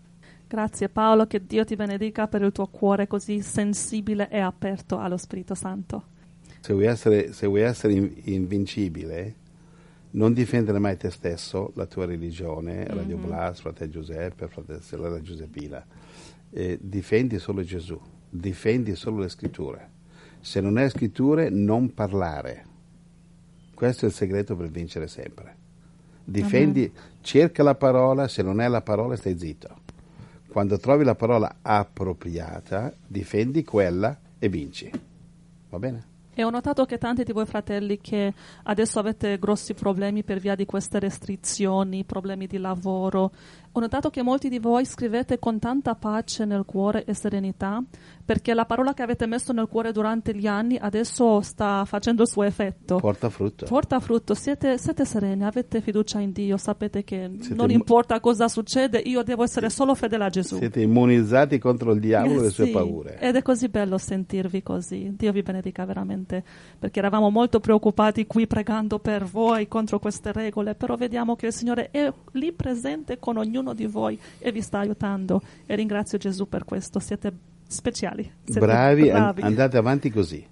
Grazie Paolo, che Dio ti benedica per il tuo cuore così sensibile e aperto allo Spirito Santo. Se vuoi essere, se vuoi essere in- invincibile, non difendere mai te stesso, la tua religione, mm-hmm. Radio Blas, fratello Giuseppe, fratello Giuseppina. Eh, difendi solo Gesù, difendi solo le scritture. Se non hai scritture, non parlare. Questo è il segreto per vincere sempre. Difendi, Amen. Cerca la parola, se non hai la parola stai zitto. Quando trovi la parola appropriata, difendi quella e vinci. Va bene? E ho notato che tanti di voi fratelli che adesso avete grossi problemi per via di queste restrizioni, problemi di lavoro, ho notato che molti di voi scrivete con tanta pace nel cuore e serenità, perché la parola che avete messo nel cuore durante gli anni adesso sta facendo il suo effetto. Porta frutto. Porta frutto. Siete, siete sereni, avete fiducia in Dio, sapete che siete non importa cosa succede, io devo essere solo fedele a Gesù. Siete immunizzati contro il diavolo e le sue sì, paure. Ed è così bello sentirvi così. Dio vi benedica veramente, perché eravamo molto preoccupati qui pregando per voi contro queste regole, però vediamo che il Signore è lì presente con ognuno di voi e vi sta aiutando, e ringrazio Gesù per questo. Siete speciali, siete bravi, bravi. An- andate avanti così.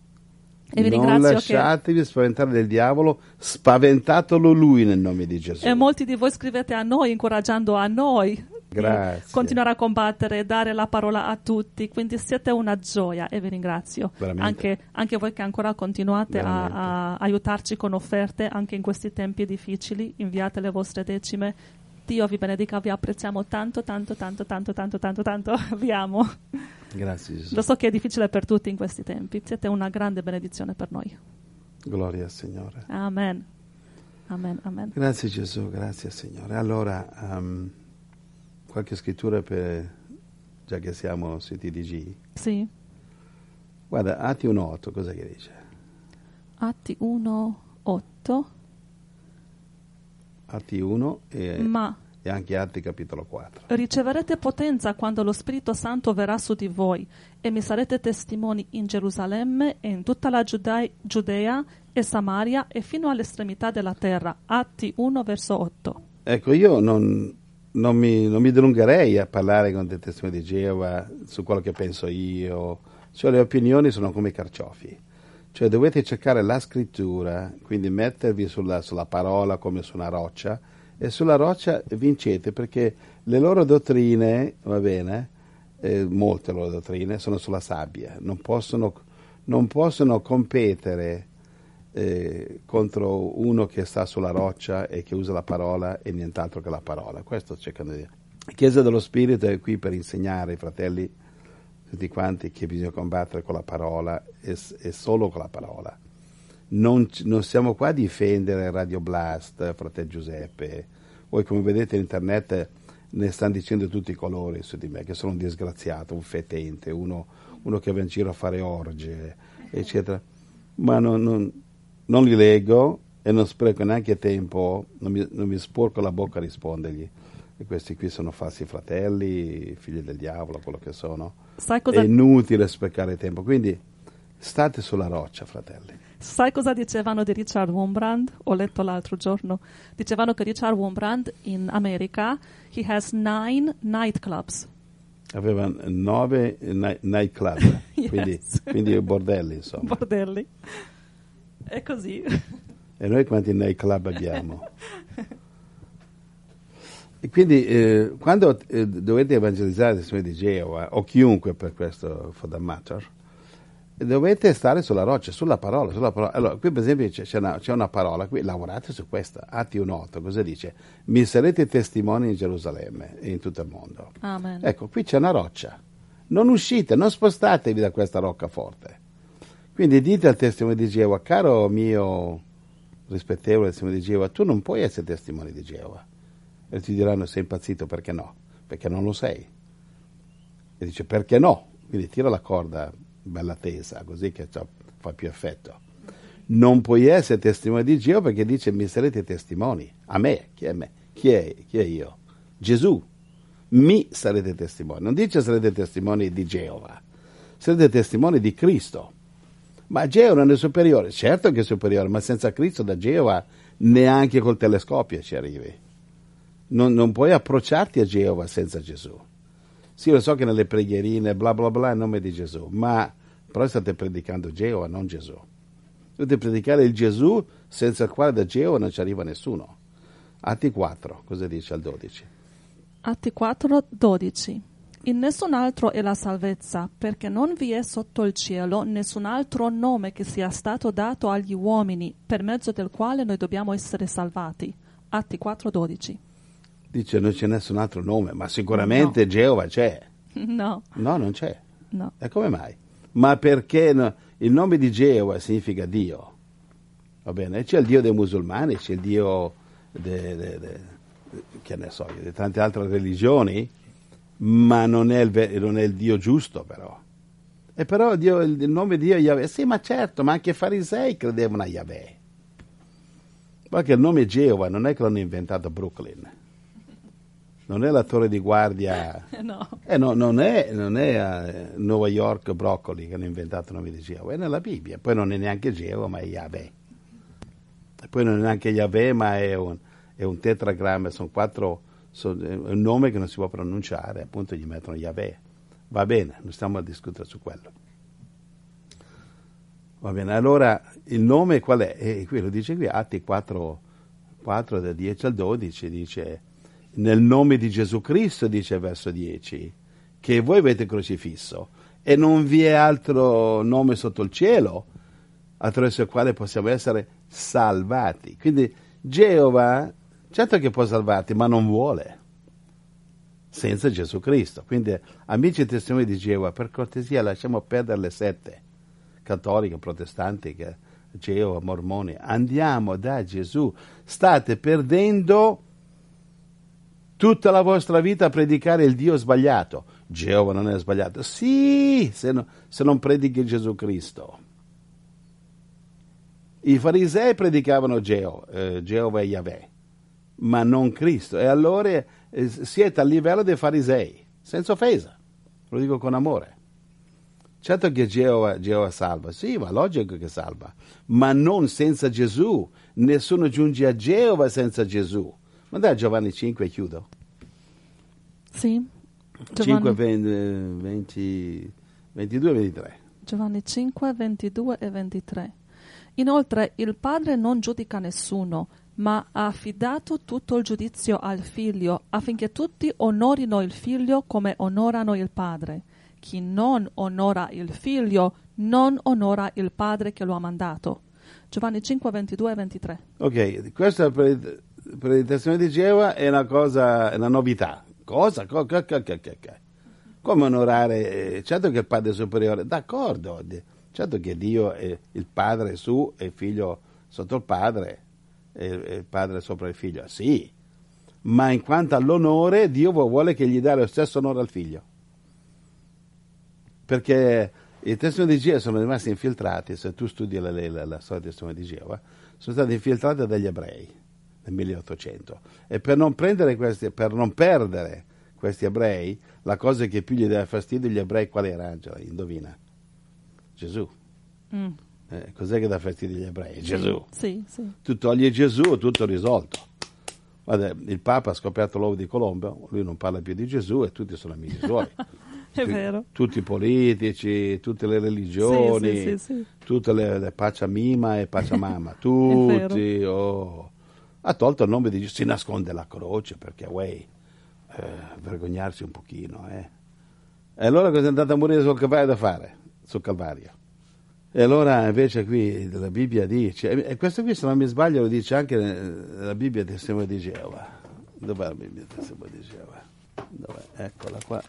E vi non lasciatevi che... spaventare del diavolo, spaventatelo lui nel nome di Gesù. E molti di voi scrivete a noi, incoraggiando a noi Grazie. di continuare a combattere, dare la parola a tutti, quindi siete una gioia e vi ringrazio. Anche, anche voi che ancora continuate a, a aiutarci con offerte anche in questi tempi difficili, inviate le vostre decime. Dio vi benedica, vi apprezziamo tanto, tanto, tanto, tanto, tanto, tanto, tanto, vi amo. Grazie Gesù. Lo so che è difficile per tutti in questi tempi, siete una grande benedizione per noi. Gloria al Signore. Amen. Amen, amen. Grazie Gesù, grazie Signore. Allora, um, qualche scrittura per, già che siamo sui T D G? Sì. Guarda, Atti uno otto, cos'è che dice? Atti uno otto. Atti uno e, Ma e anche Atti capitolo quattro. riceverete potenza quando lo Spirito Santo verrà su di voi e mi sarete testimoni in Gerusalemme e in tutta la Giudea, Giudea e Samaria e fino all'estremità della terra. Atti uno verso otto. Ecco, io non, non, mi, non mi dilungherei a parlare con dei testimoni di Geova su quello che penso io, cioè le opinioni sono come i carciofi. Cioè dovete cercare la scrittura, quindi mettervi sulla, sulla parola come su una roccia, e sulla roccia vincete, perché le loro dottrine, va bene, eh, molte loro dottrine sono sulla sabbia, non possono, non possono competere eh, contro uno che sta sulla roccia e che usa la parola e nient'altro che la parola. Questo cercano di dire. La Chiesa dello Spirito è qui per insegnare ai fratelli tutti quanti che bisogna combattere con la parola e, e solo con la parola. Non, non siamo qua a difendere Radio Blast, fratello Giuseppe. Voi come vedete in internet ne stanno dicendo tutti i colori su di me, che sono un disgraziato, un fetente, uno, uno che va in giro a fare orge, eccetera. Ma non, non, non li leggo e non spreco neanche tempo, non mi, non mi sporco la bocca a rispondergli. E questi qui sono falsi fratelli, figli del diavolo, quello che sono. Sai cosa... È inutile sprecare tempo, quindi state sulla roccia, fratelli. Sai cosa dicevano di Richard Wurmbrand? Ho letto l'altro giorno. Dicevano che Richard Wurmbrand in America, he has nine nightclubs. Aveva nove night, nightclub, Yes. quindi, quindi bordelli, insomma. Bordelli. È così. E noi quanti nightclub abbiamo? E quindi eh, quando eh, dovete evangelizzare il Signore di Geova, o chiunque per questo, for that matter, dovete stare sulla roccia, sulla parola, sulla parola. Allora, qui per esempio c'è, c'è, una, c'è una parola, qui lavorate su questa, Atti uno otto, cosa dice? Mi sarete testimoni in Gerusalemme e in tutto il mondo. Amen. Ecco, qui c'è una roccia, non uscite, non spostatevi da questa roccaforte. Quindi dite al testimone di Geova, caro mio rispettevole testimone di Geova, tu non puoi essere testimone di Geova. E ti diranno, sei impazzito, perché no? Perché non lo sei. E dice, perché no? Quindi tira la corda bella tesa, così che fa più effetto. Non puoi essere testimone di Geova perché dice, mi sarete testimoni. A me, chi è me? Chi è, chi è io? Gesù. Mi sarete testimoni. Non dice sarete testimoni di Geova, sarete testimoni di Cristo. Ma Geova non è superiore? Certo che è superiore, ma senza Cristo da Geova neanche col telescopio ci arrivi. Non, non puoi approcciarti a Geova senza Gesù. Sì, lo so che nelle preghierine, bla bla bla, in nome di Gesù, ma però state predicando Geova, non Gesù. Dovete predicare il Gesù senza il quale da Geova non ci arriva nessuno. Atti quattro, cosa dice al dodici? Atti quattro dodici. In nessun altro è la salvezza, perché non vi è sotto il cielo nessun altro nome che sia stato dato agli uomini, per mezzo del quale noi dobbiamo essere salvati. Atti quattro dodici. Dice non c'è nessun altro nome, ma sicuramente no. Geova c'è. No. No, non c'è. No. E come mai? Ma perché no? Il nome di Geova significa Dio. Va bene? C'è il Dio dei musulmani, c'è il Dio de, de, de, che ne so, di tante altre religioni, ma non è il, non è il Dio giusto, però. E però Dio, il nome di Dio è Yahweh. Sì, ma certo, ma anche i farisei credevano a Yahweh. Perché il nome Geova non è che l'hanno inventato a Brooklyn. Non è la torre di guardia, No. eh, no, non è, non è a New York Broccoli che hanno inventato il nome di Geova, è nella Bibbia. Poi non è neanche Geova, ma è Yahweh. E poi non è neanche Yahweh, ma è un, è un tetragramma, sono quattro, sono, è un nome che non si può pronunciare, appunto gli mettono Yahweh. Va bene, non stiamo a discutere su quello. Va bene, allora il nome qual è? E qui lo dice qui, Atti quattro, quattro da dieci al dodici, dice... Nel nome di Gesù Cristo, dice il verso dieci, che voi avete crocifisso, e non vi è altro nome sotto il cielo attraverso il quale possiamo essere salvati. Quindi Geova, certo che può salvarti, ma non vuole, senza Gesù Cristo. Quindi, amici e testimoni di Geova, per cortesia lasciamo perdere le sette, cattoliche, protestanti, Geova, mormoni. Andiamo da Gesù. State perdendo tutta la vostra vita a predicare il Dio sbagliato. Geova non è sbagliato. Sì, se, no, se non predichi Gesù Cristo. I farisei predicavano Geo, eh, Geova e Yahweh, ma non Cristo. E allora eh, siete a livello dei farisei, senza offesa, lo dico con amore. Certo che Geova, Geova salva, sì, ma logico che salva, ma non senza Gesù. Nessuno giunge a Geova senza Gesù. Ma dai, Giovanni cinque, chiudo. Sì. cinque, venti, ventidue e ventitré. Giovanni cinque, ventidue e ventitré. Inoltre il Padre non giudica nessuno, ma ha affidato tutto il giudizio al Figlio, affinché tutti onorino il Figlio come onorano il Padre. Chi non onora il Figlio non onora il Padre che lo ha mandato. Giovanni cinque, ventidue e ventitré. Ok, questo per il, per il testimone di Geova è una cosa, è una novità. Cosa? Co, co, co, co, co. Come onorare? Certo che il Padre è superiore, d'accordo. Certo che Dio è il Padre su e il Figlio sotto il Padre e il Padre sopra il Figlio. Sì, ma in quanto all'onore, Dio vuole che gli dà lo stesso onore al Figlio. Perché i testimoni di Geova sono rimasti infiltrati, se tu studi la, la, la storia dei testimoni di Geova, sono stati infiltrati dagli ebrei nel milleottocento. E per non, prendere questi, per non perdere questi ebrei, la cosa che più gli dà fastidio agli ebrei qual era, Angela? Indovina? Gesù. Mm. Eh, cos'è che dà fastidio agli ebrei? Gesù. Sì, sì. Tu togli Gesù, tutto risolto. Guarda, il Papa ha scoperto l'uovo di Colombo, lui non parla più di Gesù e tutti sono amici suoi. È vero. Tutti i politici, tutte le religioni, sì, sì, sì, sì. tutte le, le Pachamima e Pachamama, tutti. Oh. Ha tolto il nome di Gesù, si nasconde la croce perché, wey, eh, vergognarsi un pochino. Eh. E allora cosa è andato a morire sul Calvario da fare? Sul Calvario. E allora invece qui la Bibbia dice, e questo qui se non mi sbaglio lo dice anche la Bibbia del Testimone di Geova. Dov'è la Bibbia del Testimone di Geova? Dov'è? Eccola qua.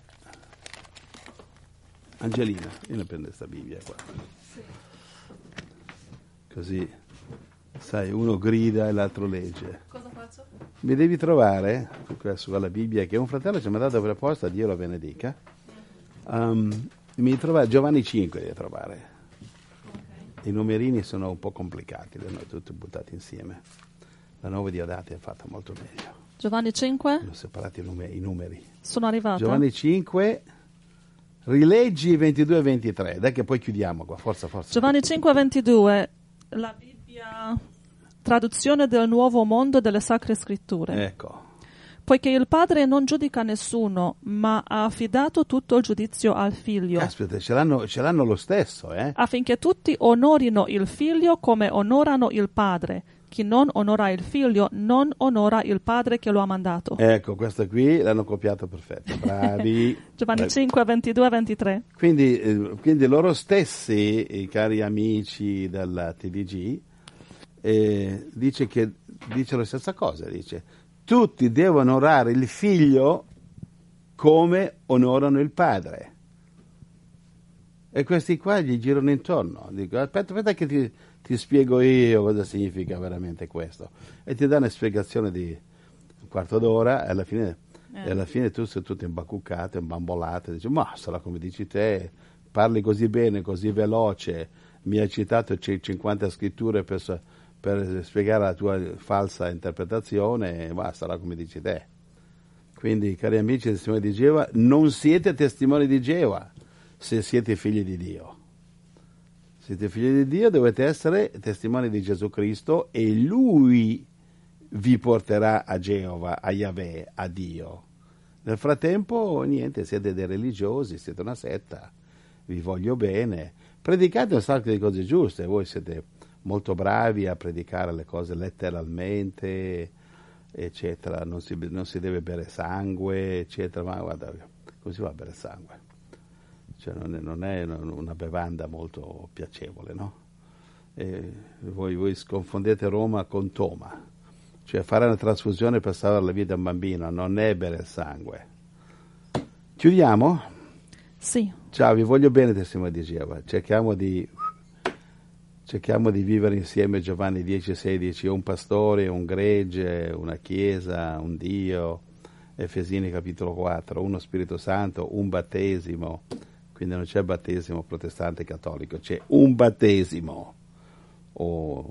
Angelina, io ne prendo questa Bibbia qua. Sì. Così, sai, uno grida e l'altro legge. Cosa faccio? Mi devi trovare, sulla Bibbia, che un fratello ci ha mandato per posta, Dio lo benedica. Um, mi devi trovare, Giovanni cinque devi trovare. Okay. I numerini sono un po' complicati, li hanno tutti buttati insieme. La nuova Diodati è fatta molto meglio. Giovanni cinque? Hanno separato i numeri. I numeri. Sono arrivata. Giovanni cinque... Rileggi ventidue e ventitré, dai che poi chiudiamo qua, forza, forza. Giovanni cinque, ventidue, la Bibbia, traduzione del Nuovo Mondo delle Sacre Scritture. Ecco. Poiché il Padre non giudica nessuno, ma ha affidato tutto il giudizio al Figlio. Aspetta, ce l'hanno, ce l'hanno lo stesso, eh? Affinché tutti onorino il Figlio come onorano il Padre. Chi non onora il Figlio non onora il Padre che lo ha mandato. Ecco, questo qui l'hanno copiato perfetto, bravi. Giovanni cinque, ventidue e ventitré. Quindi, eh, quindi loro stessi, i cari amici della T D G, eh, dice che dice la stessa cosa, dice tutti devono onorare il Figlio come onorano il Padre. E questi qua gli girano intorno. Dico, aspetta, aspetta che ti... ti spiego io cosa significa veramente questo, e ti dà una spiegazione di un quarto d'ora e alla fine, eh. e alla fine tu sei tutto imbacuccato, imbambolato, e dici ma sarà come dici te, parli così bene, così veloce, mi hai citato cinquanta scritture per, per spiegare la tua falsa interpretazione, ma sarà come dici te. Quindi cari amici del Testimone di Geova, non siete testimoni di Geova se siete figli di Dio. Siete figli di Dio, dovete essere testimoni di Gesù Cristo e Lui vi porterà a Geova, a Yahweh, a Dio. Nel frattempo, niente, siete dei religiosi, siete una setta, vi voglio bene. Predicate un sacco di cose giuste, voi siete molto bravi a predicare le cose letteralmente, eccetera. Non si, non si deve bere sangue, eccetera. Ma guarda, come si va a bere sangue? Cioè non è, non è una bevanda molto piacevole, no? E voi, voi confondete Roma con Toma, cioè fare una trasfusione per salvare la vita a un bambino non è bere il sangue. Chiudiamo? Sì. Ciao, vi voglio bene, Testimone di Geova. Cerchiamo di, cerchiamo di vivere insieme Giovanni dieci sedici, un pastore, un gregge, una chiesa, un Dio, Efesini capitolo quattro, uno Spirito Santo, un battesimo. Quindi non c'è battesimo protestante cattolico, c'è un battesimo. O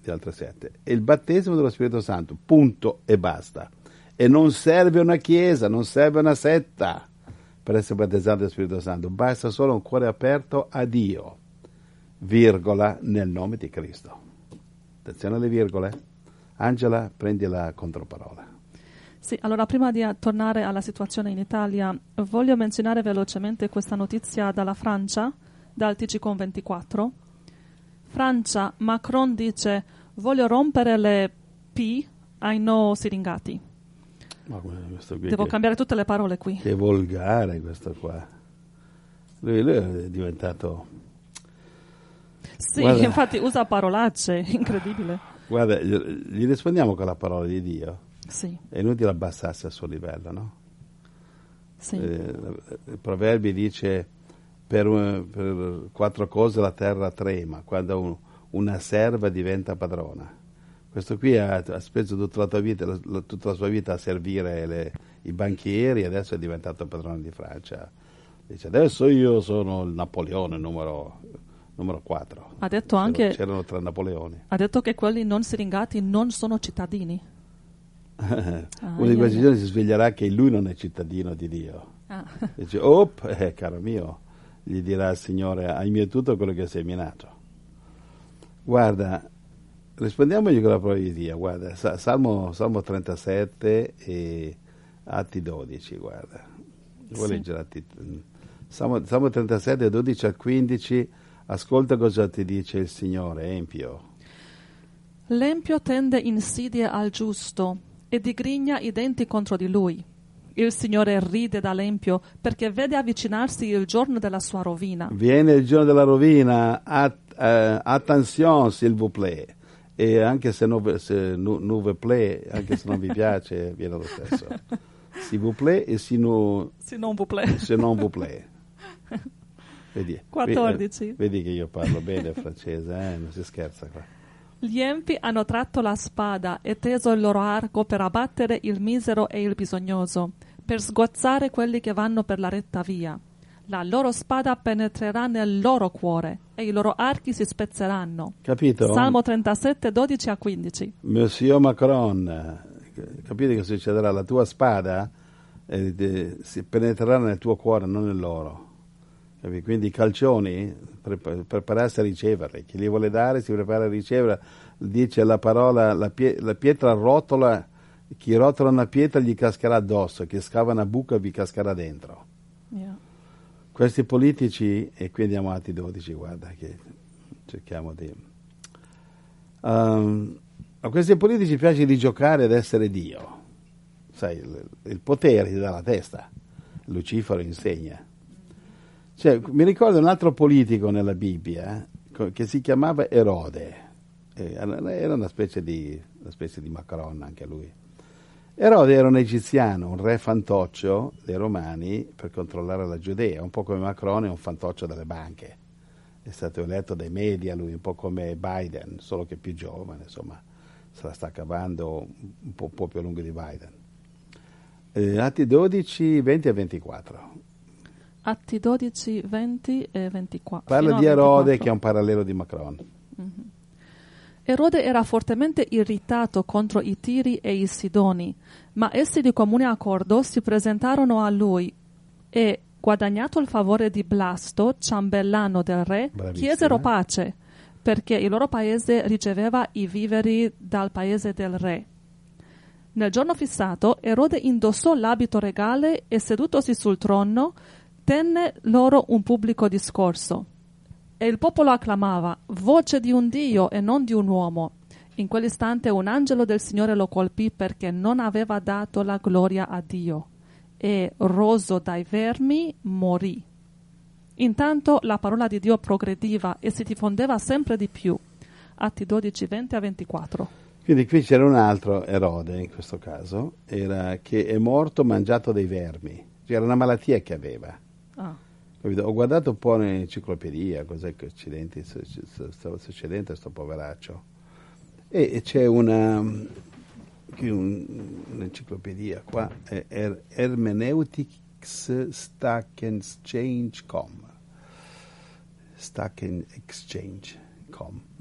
di altre sette. E il battesimo dello Spirito Santo, punto e basta. E non serve una chiesa, non serve una setta per essere battezzato dello Spirito Santo, basta solo un cuore aperto a Dio, virgola, nel nome di Cristo. Attenzione alle virgole. Angela, prendi la controparola. Sì, allora prima di tornare alla situazione in Italia, voglio menzionare velocemente questa notizia dalla Francia, dal T G con ventiquattro. Francia, Macron dice: voglio rompere le P ai no siringati. Ma questo qui Devo che, cambiare tutte le parole qui. Che volgare questo qua. Lui, lui è diventato... Sì, Guarda. infatti usa parolacce, incredibile. Guarda, gli rispondiamo con la parola di Dio. Sì, È inutile abbassarsi al suo livello, no? sì. Eh, il Proverbi dice: per, un- per quattro cose la terra trema, quando un- una serva diventa padrona. Questo qui ha, ha speso tutta la, tua vita, la- la- tutta la sua vita a servire le- i banchieri, adesso è diventato padrone di Francia. Dice: adesso io sono il Napoleone numero, numero quattro. Ha detto anche- C'erano tre Napoleoni. Ha detto che quelli non siringati non sono cittadini. Uno di questi ai, giorni si sveglierà che lui non è cittadino di Dio. Ah. Dice: op, eh, caro mio, gli dirà il Signore: hai mietuto quello che hai seminato. Guarda, rispondiamogli con la parola di Dio. Guarda, Sa- Salmo, Salmo trentasette e Atti dodici, guarda. Vuoi Sì. leggere Atti? Salmo, Salmo trentasette, dodici al quindici, ascolta cosa ti dice il Signore, empio. L'empio tende insidie al giusto e digrigna i denti contro di lui. Il Signore ride dall'empio perché vede avvicinarsi il giorno della sua rovina. Viene il giorno della rovina, at, eh, attenzione s'il vous plaît, e anche se non se, nu, nu vous plaît, anche se non vi piace, viene lo stesso. S'il vous plaît e si nu, Se non vous plaît. se non vous plaît. Vedi, quattordici. Vedi, vedi che io parlo bene il francese, eh? Non si scherza qua. Gli empi hanno tratto la spada e teso il loro arco per abbattere il misero e il bisognoso, per sgozzare quelli che vanno per la retta via. La loro spada penetrerà nel loro cuore e i loro archi si spezzeranno. Capito? Salmo trentasette, dodici a quindici. Monsieur Macron, capite che succederà? La tua spada eh, de- si penetrerà nel tuo cuore, non nel loro. Capi? Quindi i calcioni, pre- prepararsi a riceverli. Chi li vuole dare si prepara a ricevere. Dice la parola: la, pie- la pietra rotola, chi rotola una pietra gli cascherà addosso, chi scava una buca vi cascherà dentro. Yeah. Questi politici, e qui andiamo a Atti dodici, guarda che cerchiamo di... Um, a questi politici piace di giocare ad essere Dio. Sai, il, il potere ti dà la testa. Lucifero insegna. Cioè, mi ricordo un altro politico nella Bibbia eh, che si chiamava Erode. Eh, era una specie di, una specie di Macron anche lui. Erode era un egiziano, un re fantoccio dei romani per controllare la Giudea, un po' come Macron è un fantoccio delle banche. È stato eletto dai media lui, un po' come Biden, solo che più giovane, insomma, se la sta cavando un po', un po' più a lungo di Biden. Eh, Atti dodici, venti e ventiquattro. Atti dodici, venti e ventiquattro. Parla Fino a di Erode ventiquattro. che è un parallelo di Macron. Erode era fortemente irritato contro i Tiri e i Sidoni, ma essi di comune accordo si presentarono a lui e, guadagnato il favore di Blasto, ciambellano del re, Bravissima. chiesero pace, perché il loro paese riceveva i viveri dal paese del re. Nel giorno fissato, Erode indossò l'abito regale e, sedutosi sul trono, tenne loro un pubblico discorso. E il popolo acclamava: voce di un Dio e non di un uomo. In quell'istante un angelo del Signore lo colpì perché non aveva dato la gloria a Dio. E, roso dai vermi, morì. Intanto la parola di Dio progrediva e si diffondeva sempre di più. Atti dodici, venti a ventiquattro. Quindi qui c'era un altro Erode, in questo caso, era che è morto mangiato dai vermi. Cioè, era una malattia che aveva. Ah. Capito? Ho guardato un po' nell'enciclopedia cos'è che accidenti stava succedendo a sto poveraccio. E, e c'è una qui un, un'enciclopedia qua, è er, Hermeneutics Stack Exchange punto com Stack Exchange punto com.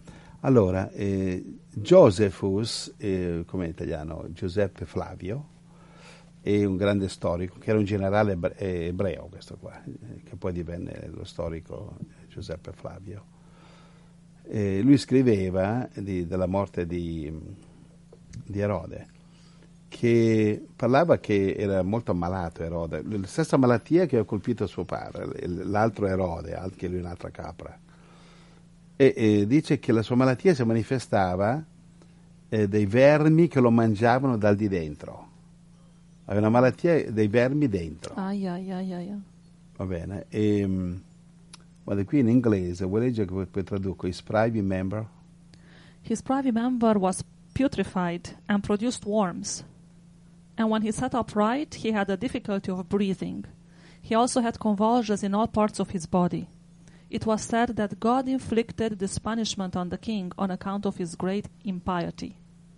Allora, eh, Josephus, eh, come in italiano, Giuseppe Flavio, è un grande storico, che era un generale ebre- ebreo, questo qua, eh, che poi divenne lo storico Giuseppe Flavio. Eh, lui scriveva di, della morte di, di Erode, che parlava che era molto ammalato Erode, la stessa malattia che ha colpito suo padre, l'altro Erode, anche lui un'altra capra. E, e dice che la sua malattia si manifestava eh, dei vermi che lo mangiavano dal di dentro. Aveva una malattia dei vermi dentro. Ai, ai, ai, ai. Va bene. E, um, guarda, qui in inglese, vuoi leggere che poi traduco? His privy member? His privy member was putrefied and produced worms. And when he sat upright, he had a difficulty of breathing. He also had convulsions in all parts of his body. It was said that God inflicted this punishment on the king on account of his great impiety.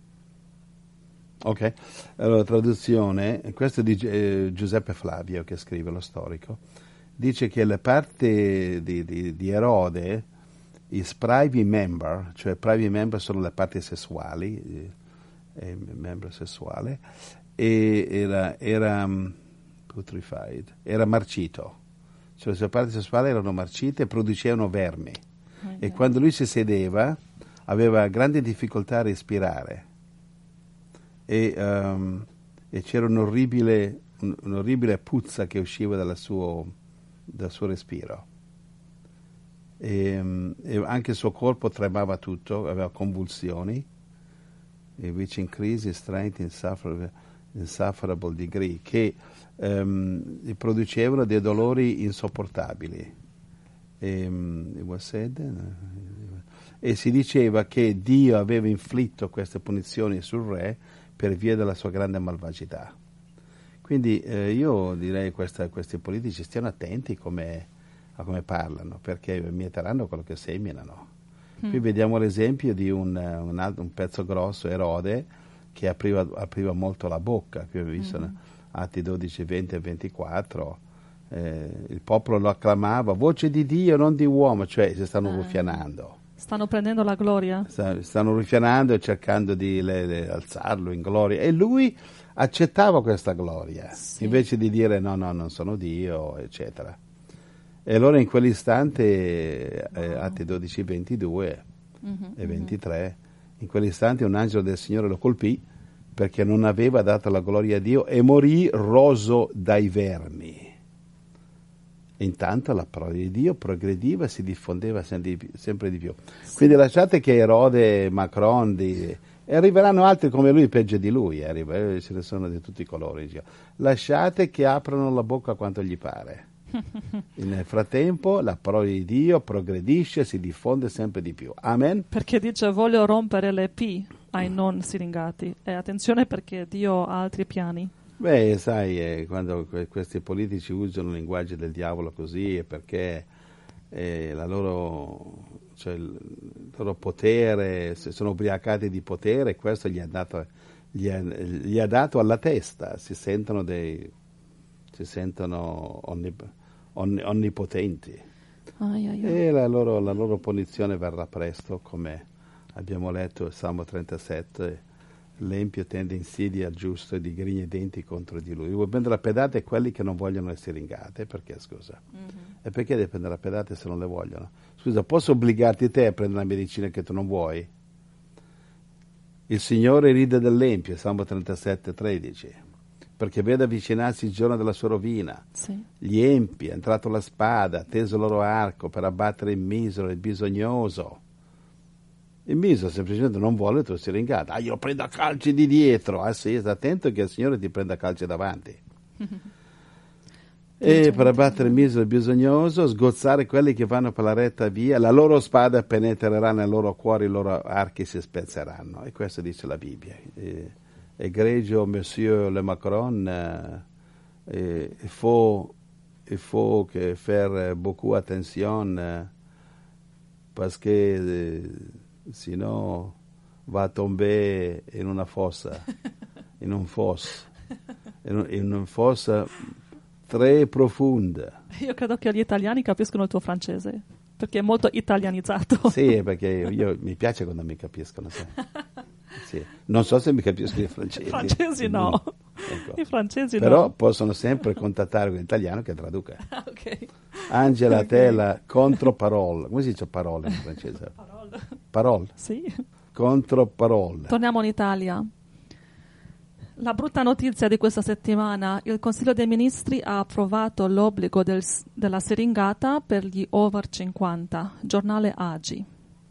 Ok, allora traduzione, questo è di eh, Giuseppe Flavio che scrive, lo storico, dice che la parte di, di, di Erode, i privy member, cioè privy member sono le parti sessuali, eh, eh, membro sessuale, e era, era um, putrefied, era marcito, cioè le sue parti sessuali erano marcite e producevano vermi, okay. E quando lui si sedeva aveva grandi difficoltà a respirare. E, um, e c'era un'orribile, un, un'orribile puzza che usciva dalla suo, dal suo respiro. E, um, e anche il suo corpo tremava tutto, aveva convulsioni, e which increase his strength insufferable, insufferable degree, che um, producevano dei dolori insopportabili. E, um, it was said, e si diceva che Dio aveva inflitto queste punizioni sul re per via della sua grande malvagità. Quindi eh, io direi che questi politici stiano attenti come, a come parlano, perché mieteranno quello che seminano. Mm. Qui vediamo l'esempio di un, un, altro, un pezzo grosso, Erode, che apriva, apriva molto la bocca. Qui abbiamo visto mm. Atti dodici, venti e ventiquattro, eh, il popolo lo acclamava, voce di Dio, non di uomo, cioè si stanno ah. ruffianando. Stanno prendendo la gloria? Stanno ruffianando e cercando di le, le, alzarlo in gloria. E lui accettava questa gloria, sì. Invece di dire no, no, non sono Dio, eccetera. E allora in quell'istante, eh, wow. Atti dodici, ventidue mm-hmm, e ventitré, mm-hmm. in quell'istante un angelo del Signore lo colpì perché non aveva dato la gloria a Dio e morì roso dai vermi. Intanto la parola di Dio progrediva e si diffondeva sempre di, sempre di più. Sì. Quindi lasciate che Erode, Macron, di, e arriveranno altri come lui, peggio di lui, arriva, ce ne sono di tutti i colori. Cioè. Lasciate che aprano la bocca quanto gli pare. Nel frattempo la parola di Dio progredisce e si diffonde sempre di più. Amen. Perché dice voglio rompere le P ai non siringati. E attenzione perché Dio ha altri piani. Beh, sai, eh, quando que- questi politici usano il linguaggio del diavolo così è perché eh, la loro, cioè, il loro potere, se sono ubriacati di potere, e questo gli ha dato, gli ha, gli ha dato alla testa, si sentono, dei, si sentono onnip- onn- onnipotenti. Ai, ai, ai. E la loro, la loro punizione verrà presto, come abbiamo letto il Salmo trentasette. L'empio tende insidia al giusto e digrigna i denti contro di lui. Vuoi prendere la pedata e quelli che non vogliono le siringate, perché scusa? Mm-hmm. E perché devi prendere la pedata se non le vogliono? Scusa, posso obbligarti te a prendere la medicina che tu non vuoi? Il Signore ride dell'empio, Salmo trentasette, tredici, perché vede avvicinarsi il giorno della sua rovina. Sì. Gli empi, è entrato la spada, teso il loro arco per abbattere il misero, il bisognoso. Il miso semplicemente non vuole tu siringata. Ah, io lo prendo a calci di dietro. Ah sì, sta attento che il Signore ti prenda a calci davanti. E per abbattere il miso e il bisognoso, sgozzare quelli che vanno per la retta via, la loro spada penetrerà nel loro cuore, i loro archi si spezzeranno. E questo dice la Bibbia. E, egregio Monsieur le Macron, eh, il faut, il faut que faire beaucoup attention, eh, parce que... Eh, sinon va tomber in una fossa, in un fosso, in, un, in una fossa très profonda. Io credo che gli italiani capiscono il tuo francese. Perché è molto italianizzato. Sì, perché io, mi piace quando mi capiscono. Sì. Sì. Non so se mi capiscono i francesi. I francesi no. Ecco. I francesi Però no. possono sempre contattare un italiano che traduca. Ah, ok. Angela, Ok. te la controparole. Come si dice parole in francese? Parole. Parole. Sì. Controparole. Torniamo in Italia. La brutta notizia di questa settimana: il Consiglio dei Ministri ha approvato l'obbligo del, della seringata per gli over cinquanta, giornale Agi.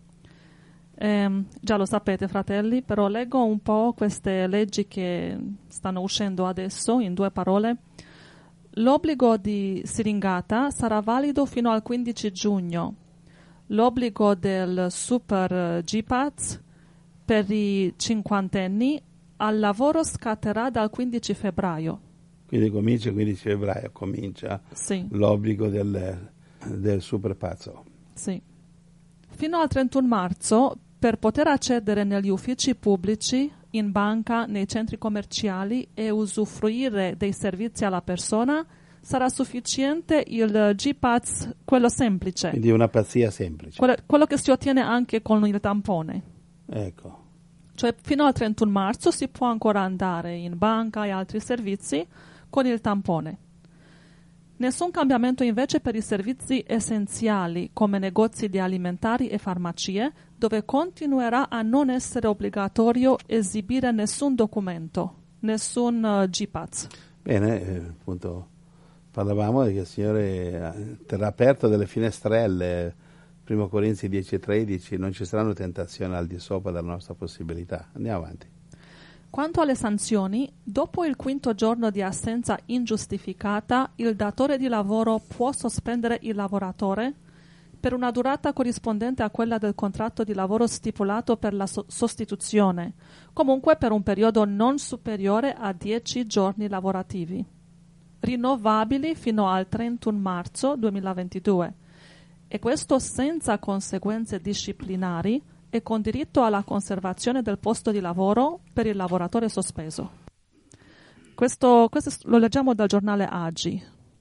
Eh, già lo sapete, fratelli, però leggo un po' queste leggi che stanno uscendo adesso in due parole. L'obbligo di seringata sarà valido fino al quindici giugno. L'obbligo del super G P A Z per i cinquantenni al lavoro scatterà dal quindici febbraio. Quindi comincia il quindici febbraio, comincia Sì. l'obbligo del, del super pazzo. Sì. Fino al trentuno marzo, per poter accedere negli uffici pubblici, in banca, nei centri commerciali e usufruire dei servizi alla persona, sarà sufficiente il G P A Z, quello semplice, Quindi una pazzia semplice. quello, quello che si ottiene anche con il tampone. Ecco. Cioè fino al trentuno marzo si può ancora andare in banca e altri servizi con il tampone. Nessun cambiamento invece per i servizi essenziali come negozi di alimentari e farmacie, dove continuerà a non essere obbligatorio esibire nessun documento, nessun uh, G P A Z. Bene, eh, appunto parlavamo che il Signore terrà aperto delle finestrelle. Primo Corinzi dieci e tredici, non ci saranno tentazioni al di sopra della nostra possibilità. Andiamo avanti. Quanto alle sanzioni, dopo il quinto giorno di assenza ingiustificata, il datore di lavoro può sospendere il lavoratore per una durata corrispondente a quella del contratto di lavoro stipulato per la so- sostituzione, comunque per un periodo non superiore a dieci giorni lavorativi, rinnovabili fino al trentuno marzo duemilaventidue. E questo senza conseguenze disciplinari e con diritto alla conservazione del posto di lavoro per il lavoratore sospeso. Questo, questo lo leggiamo dal giornale Agi.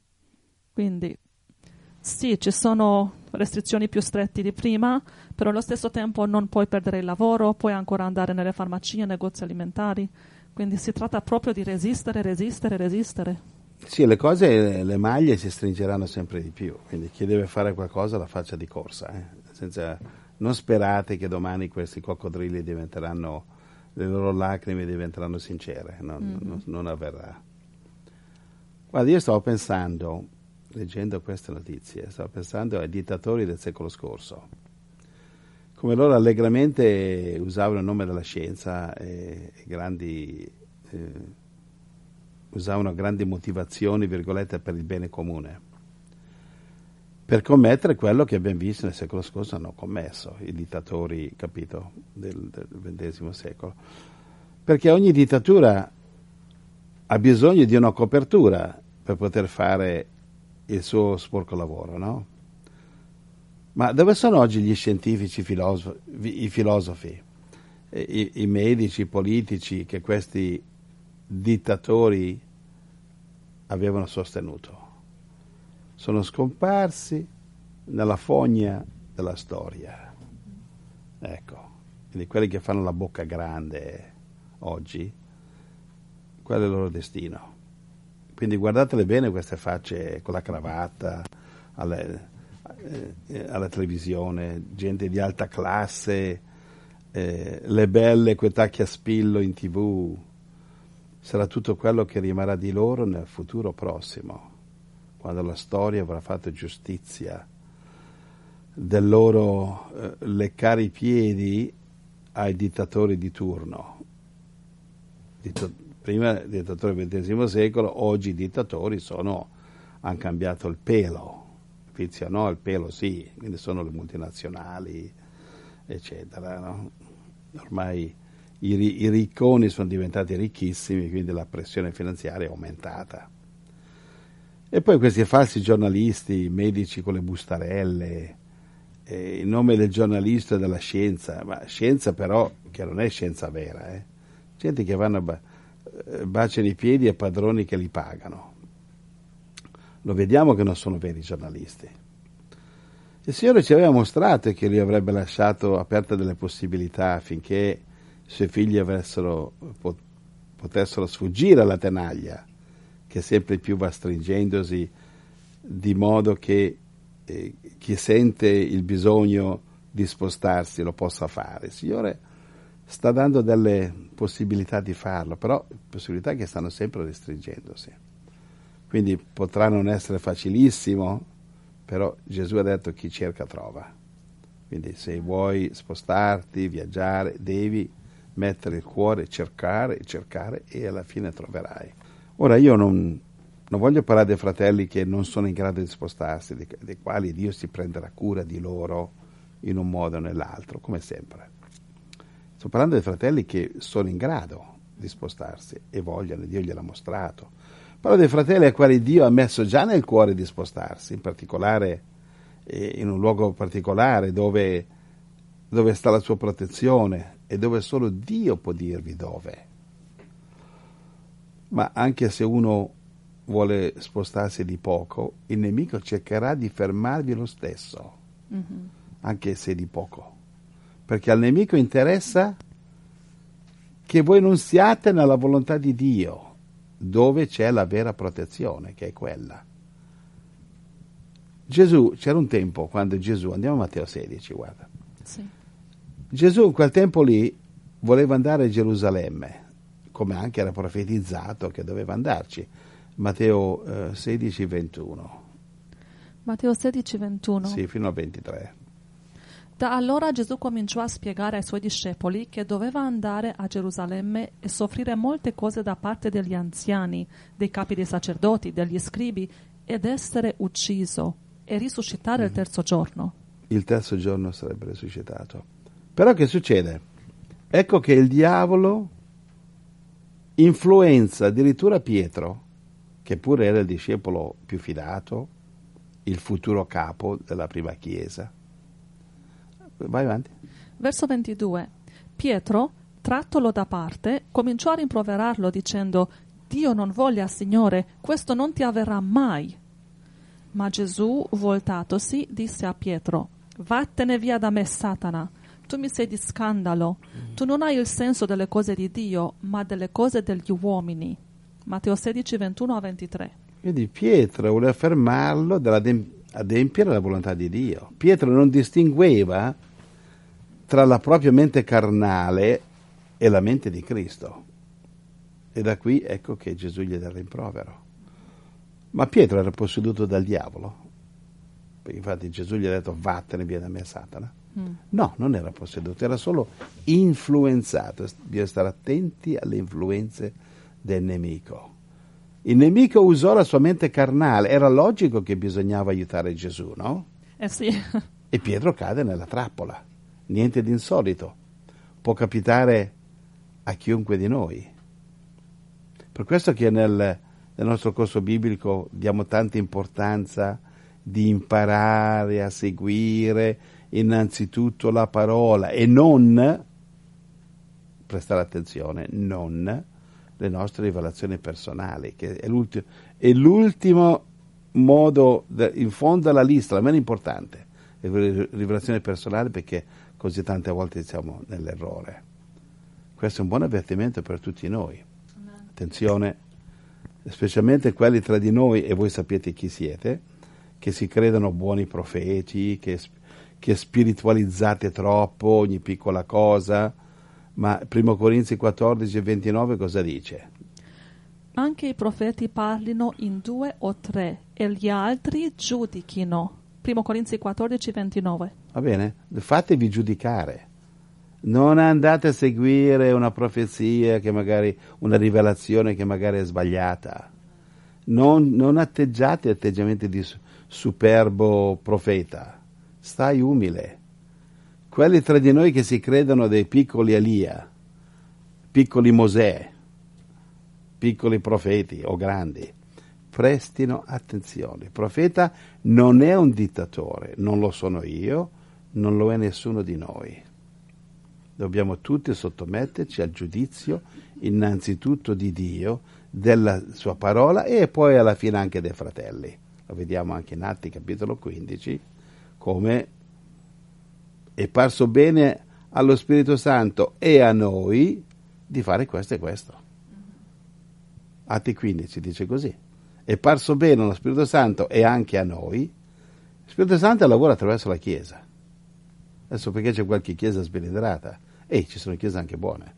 Quindi sì, ci sono restrizioni più stretti di prima, però allo stesso tempo non puoi perdere il lavoro, puoi ancora andare nelle farmacie, negozi alimentari. Quindi si tratta proprio di resistere, resistere, resistere. Sì, le cose, le maglie si stringeranno sempre di più, quindi chi deve fare qualcosa la faccia di corsa. Eh? Senza, non sperate che domani questi coccodrilli diventeranno, le loro lacrime diventeranno sincere, non, mm-hmm. non, non avverrà. Guarda, io stavo pensando, leggendo queste notizie, stavo pensando ai dittatori del secolo scorso, come loro allegramente usavano il nome della scienza e, e grandi... Eh, usavano grandi motivazioni, virgolette, per il bene comune, per commettere quello che abbiamo visto nel secolo scorso hanno commesso i dittatori, capito, del, del ventesimo secolo. Perché ogni dittatura ha bisogno di una copertura per poter fare il suo sporco lavoro, no? Ma dove sono oggi gli scientifici, i filosofi, i, filosofi, i, i medici, i politici che questi dittatori avevano sostenuto? Sono scomparsi nella fogna della storia. Ecco, quindi quelli che fanno la bocca grande oggi, quello è il loro destino. Quindi guardatele bene queste facce con la cravatta alle, eh, alla televisione, gente di alta classe, eh, le belle coi tacchi a spillo in tv. Sarà tutto quello che rimarrà di loro nel futuro prossimo, quando la storia avrà fatto giustizia del loro eh, leccare i piedi ai dittatori di turno. Ditt- prima dittatori del ventesimo secolo, oggi i dittatori sono, hanno cambiato il pelo, Fizia no, il pelo sì, quindi sono le multinazionali, eccetera, no? Ormai I, i ricconi sono diventati ricchissimi, quindi la pressione finanziaria è aumentata. E poi questi falsi giornalisti, medici con le bustarelle, eh, in nome del giornalista e della scienza, ma scienza però che non è scienza vera, eh. Gente che vanno a ba- baciano i piedi a padroni che li pagano. Lo vediamo che non sono veri giornalisti. Il Signore ci aveva mostrato che Lui avrebbe lasciato aperte delle possibilità affinché i Suoi figli avessero, potessero sfuggire alla tenaglia, che sempre più va stringendosi, di modo che eh, chi sente il bisogno di spostarsi lo possa fare. Il Signore sta dando delle possibilità di farlo, però possibilità che stanno sempre restringendosi. Quindi potrà non essere facilissimo, però Gesù ha detto chi cerca trova. Quindi se vuoi spostarti, viaggiare, devi mettere il cuore, cercare, cercare e alla fine troverai. Ora io non, non voglio parlare dei fratelli che non sono in grado di spostarsi, dei, dei quali Dio si prenderà cura di loro in un modo o nell'altro, come sempre. Sto parlando dei fratelli che sono in grado di spostarsi e vogliono, Dio gliel'ha mostrato. Parlo dei fratelli ai quali Dio ha messo già nel cuore di spostarsi, in particolare eh, in un luogo particolare dove, dove sta la sua protezione e dove solo Dio può dirvi dove. Ma anche se uno vuole spostarsi di poco, il nemico cercherà di fermarvi lo stesso, mm-hmm. anche se di poco, perché al nemico interessa che voi non siate nella volontà di Dio, dove c'è la vera protezione, che è quella. Gesù, c'era un tempo quando Gesù, andiamo a Matteo sedici, guarda. Sì. Gesù in quel tempo lì voleva andare a Gerusalemme, come anche era profetizzato che doveva andarci. Matteo eh, sedici ventuno. Matteo sedici ventuno. Sì, fino a ventitré. Da allora Gesù cominciò a spiegare ai suoi discepoli che doveva andare a Gerusalemme e soffrire molte cose da parte degli anziani, dei capi dei sacerdoti, degli scribi, ed essere ucciso e risuscitare mm. il terzo giorno. Il terzo giorno sarebbe risuscitato. Però che succede? Ecco che il diavolo influenza addirittura Pietro, che pure era il discepolo più fidato, il futuro capo della prima chiesa. Vai avanti. Verso ventidue. Pietro, trattolo da parte, cominciò a rimproverarlo dicendo: Dio non voglia, Signore, questo non ti avverrà mai. Ma Gesù, voltatosi, disse a Pietro: Vattene via da me, Satana, tu mi sei di scandalo, tu non hai il senso delle cose di Dio, ma delle cose degli uomini. Matteo sedici ventuno a ventitré. Quindi Pietro voleva fermarlo dall'adempiere la volontà di Dio. Pietro non distingueva tra la propria mente carnale e la mente di Cristo. E da qui ecco che Gesù gli dà il rimprovero. Ma Pietro era posseduto dal diavolo. Perché infatti Gesù gli ha detto: vattene via da me, Satana. Mm. No, non era posseduto, era solo influenzato. Bisogna stare attenti alle influenze del nemico. Il nemico usò la sua mente carnale, era logico che bisognava aiutare Gesù, no? Eh sì. E Pietro cade nella trappola. Niente di insolito, può capitare a chiunque di noi. Per questo che nel, nel nostro corso biblico diamo tanta importanza di imparare a seguire innanzitutto la parola e non, prestare attenzione, non le nostre rivelazioni personali, che è l'ultimo, è l'ultimo modo, de, in fondo alla lista, la meno importante, le rivelazioni personali, perché così tante volte siamo nell'errore. Questo è un buon avvertimento per tutti noi. Attenzione, specialmente quelli tra di noi, e voi sapete chi siete, che si credono buoni profeti, che, che spiritualizzate troppo ogni piccola cosa. Ma primo Corinzi quattordici ventinove cosa dice? Anche i profeti parlino in due o tre e gli altri giudichino. primo Corinzi quattordici ventinove. Va bene? Fatevi giudicare. Non andate a seguire una profezia che magari, una rivelazione che magari è sbagliata. Non, non atteggiate atteggiamenti di superbo profeta. Stai umile. Quelli tra di noi che si credono dei piccoli Elia, piccoli Mosè, piccoli profeti o grandi, prestino attenzione. Il profeta non è un dittatore, non lo sono io, non lo è nessuno di noi. Dobbiamo tutti sottometterci al giudizio innanzitutto di Dio, della sua parola e poi alla fine anche dei fratelli. Lo vediamo anche in Atti capitolo quindici, come è parso bene allo Spirito Santo e a noi di fare questo e questo. Atti quindici dice così: è parso bene allo Spirito Santo e anche a noi. Lo Spirito Santo lavora attraverso la Chiesa. Adesso perché c'è qualche chiesa sbenedetta? Ehi, ci sono chiese anche buone.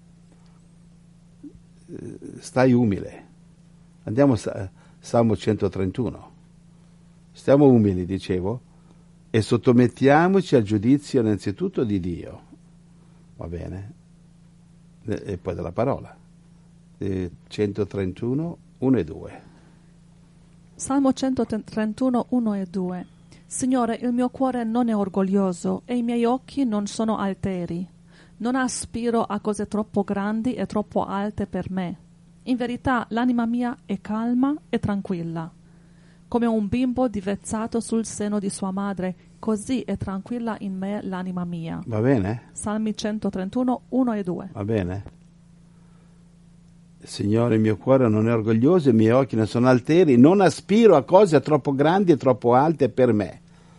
Stai umile. Andiamo a Salmo centotrentuno. Stiamo umili, dicevo, e sottomettiamoci al giudizio innanzitutto di Dio. Va bene? E poi della parola. E centotrentuno, uno e due. Salmo centotrentuno, uno e due. Signore, il mio cuore non è orgoglioso e i miei occhi non sono alteri. Non aspiro a cose troppo grandi e troppo alte per me. In verità l'anima mia è calma e tranquilla. Come un bimbo divezzato sul seno di sua madre, così è tranquilla in me l'anima mia. Va bene? Salmi centotrentuno, uno e due. Va bene? Signore, il mio cuore non è orgoglioso, i miei occhi non sono alteri, non aspiro a cose troppo grandi e troppo alte per me.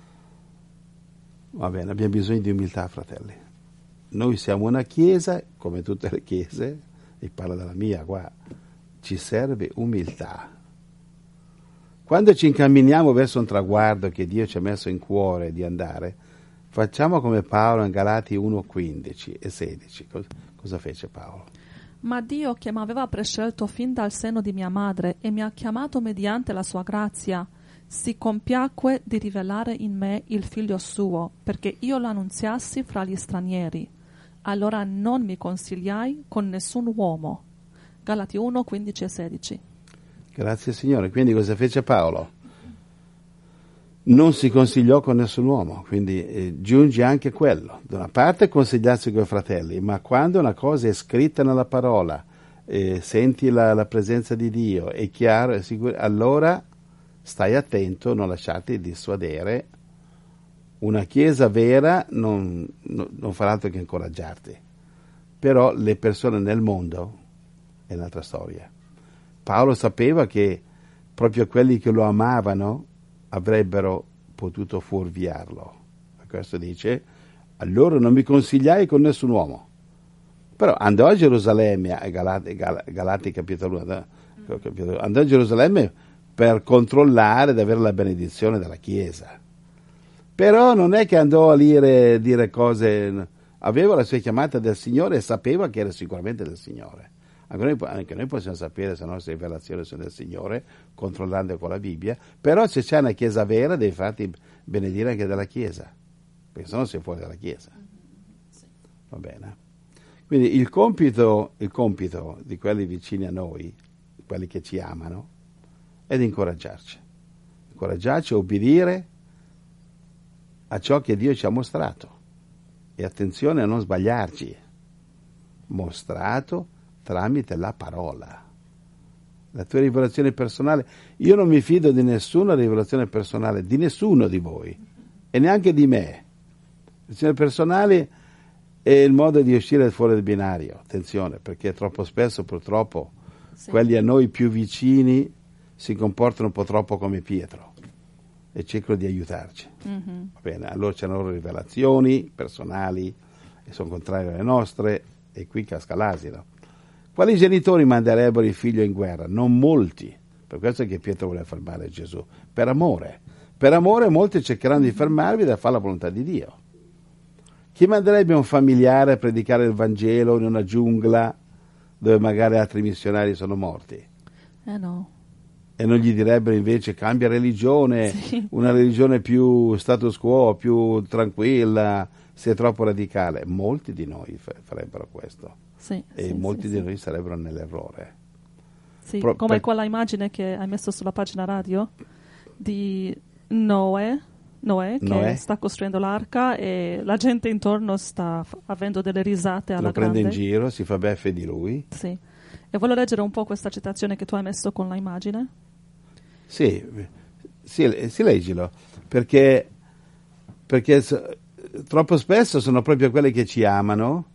Va bene, abbiamo bisogno di umiltà, fratelli. Noi siamo una chiesa, come tutte le chiese, e parlo della mia qua, ci serve umiltà. Quando ci incamminiamo verso un traguardo che Dio ci ha messo in cuore di andare, facciamo come Paolo in Galati uno, quindici e sedici. Cosa fece Paolo? Ma Dio, che mi aveva prescelto fin dal seno di mia madre e mi ha chiamato mediante la sua grazia, si compiacque di rivelare in me il figlio suo, perché io l'annunziassi fra gli stranieri. Allora non mi consigliai con nessun uomo. Galati uno, quindici e sedici. Grazie Signore. Quindi cosa fece Paolo? Non si consigliò con nessun uomo, quindi eh, giunge anche quello. Da una parte consigliarsi con i fratelli, ma quando una cosa è scritta nella parola, eh, senti la, la presenza di Dio, è chiaro, è sicuro, allora stai attento, non lasciarti dissuadere. Una chiesa vera non, non, non farà altro che incoraggiarti, però le persone nel mondo è un'altra storia. Paolo sapeva che proprio quelli che lo amavano avrebbero potuto fuorviarlo. Questo dice: allora non mi consigliai con nessun uomo. Però andò a Gerusalemme, a Galati, Galati capitolo uno, andò a Gerusalemme per controllare ed avere la benedizione della Chiesa. Però non è che andò a dire, dire cose, aveva la sua chiamata del Signore e sapeva che era sicuramente del Signore. Anche noi, anche noi possiamo sapere se le nostre rivelazioni sono del Signore, controllando con la Bibbia, però se c'è una Chiesa vera devi farti benedire anche dalla Chiesa, perché sennò sei fuori dalla Chiesa. Va bene? Quindi il compito, il compito di quelli vicini a noi, quelli che ci amano, è di incoraggiarci. Incoraggiarci a obbedire a ciò che Dio ci ha mostrato. E attenzione a non sbagliarci. Mostrato tramite la parola. La tua rivelazione personale. Io non mi fido di nessuna rivelazione personale, di nessuno di voi, e neanche di me. La rivelazione personale è il modo di uscire fuori dal binario. Attenzione, perché troppo spesso, purtroppo, sì, quelli a noi più vicini si comportano un po' troppo come Pietro e cercano di aiutarci. Mm-hmm. Va bene, allora c'è le loro rivelazioni personali e sono contrarie alle nostre, e qui casca l'asino. Quali genitori manderebbero il figlio in guerra? Non molti. Per questo è che Pietro voleva fermare Gesù. Per amore. Per amore molti cercheranno di fermarvi da fare la volontà di Dio. Chi manderebbe un familiare a predicare il Vangelo in una giungla dove magari altri missionari sono morti? Eh no. E non gli direbbero invece cambia religione, sì, una religione più status quo, più tranquilla, sei troppo radicale. Molti di noi farebbero questo. Sì, e sì, molti sì, di sì. noi sarebbero nell'errore. Sì, Pro- come per... quella immagine che hai messo sulla pagina radio di Noè, Noè che Noè. sta costruendo l'arca e la gente intorno sta f- avendo delle risate alla Lo prende grande. in giro, si fa beffe di lui. Sì. E voglio leggere un po' questa citazione che tu hai messo con la immagine. Sì, sì, sì, leggilo, perché, perché so, troppo spesso sono proprio quelli che ci amano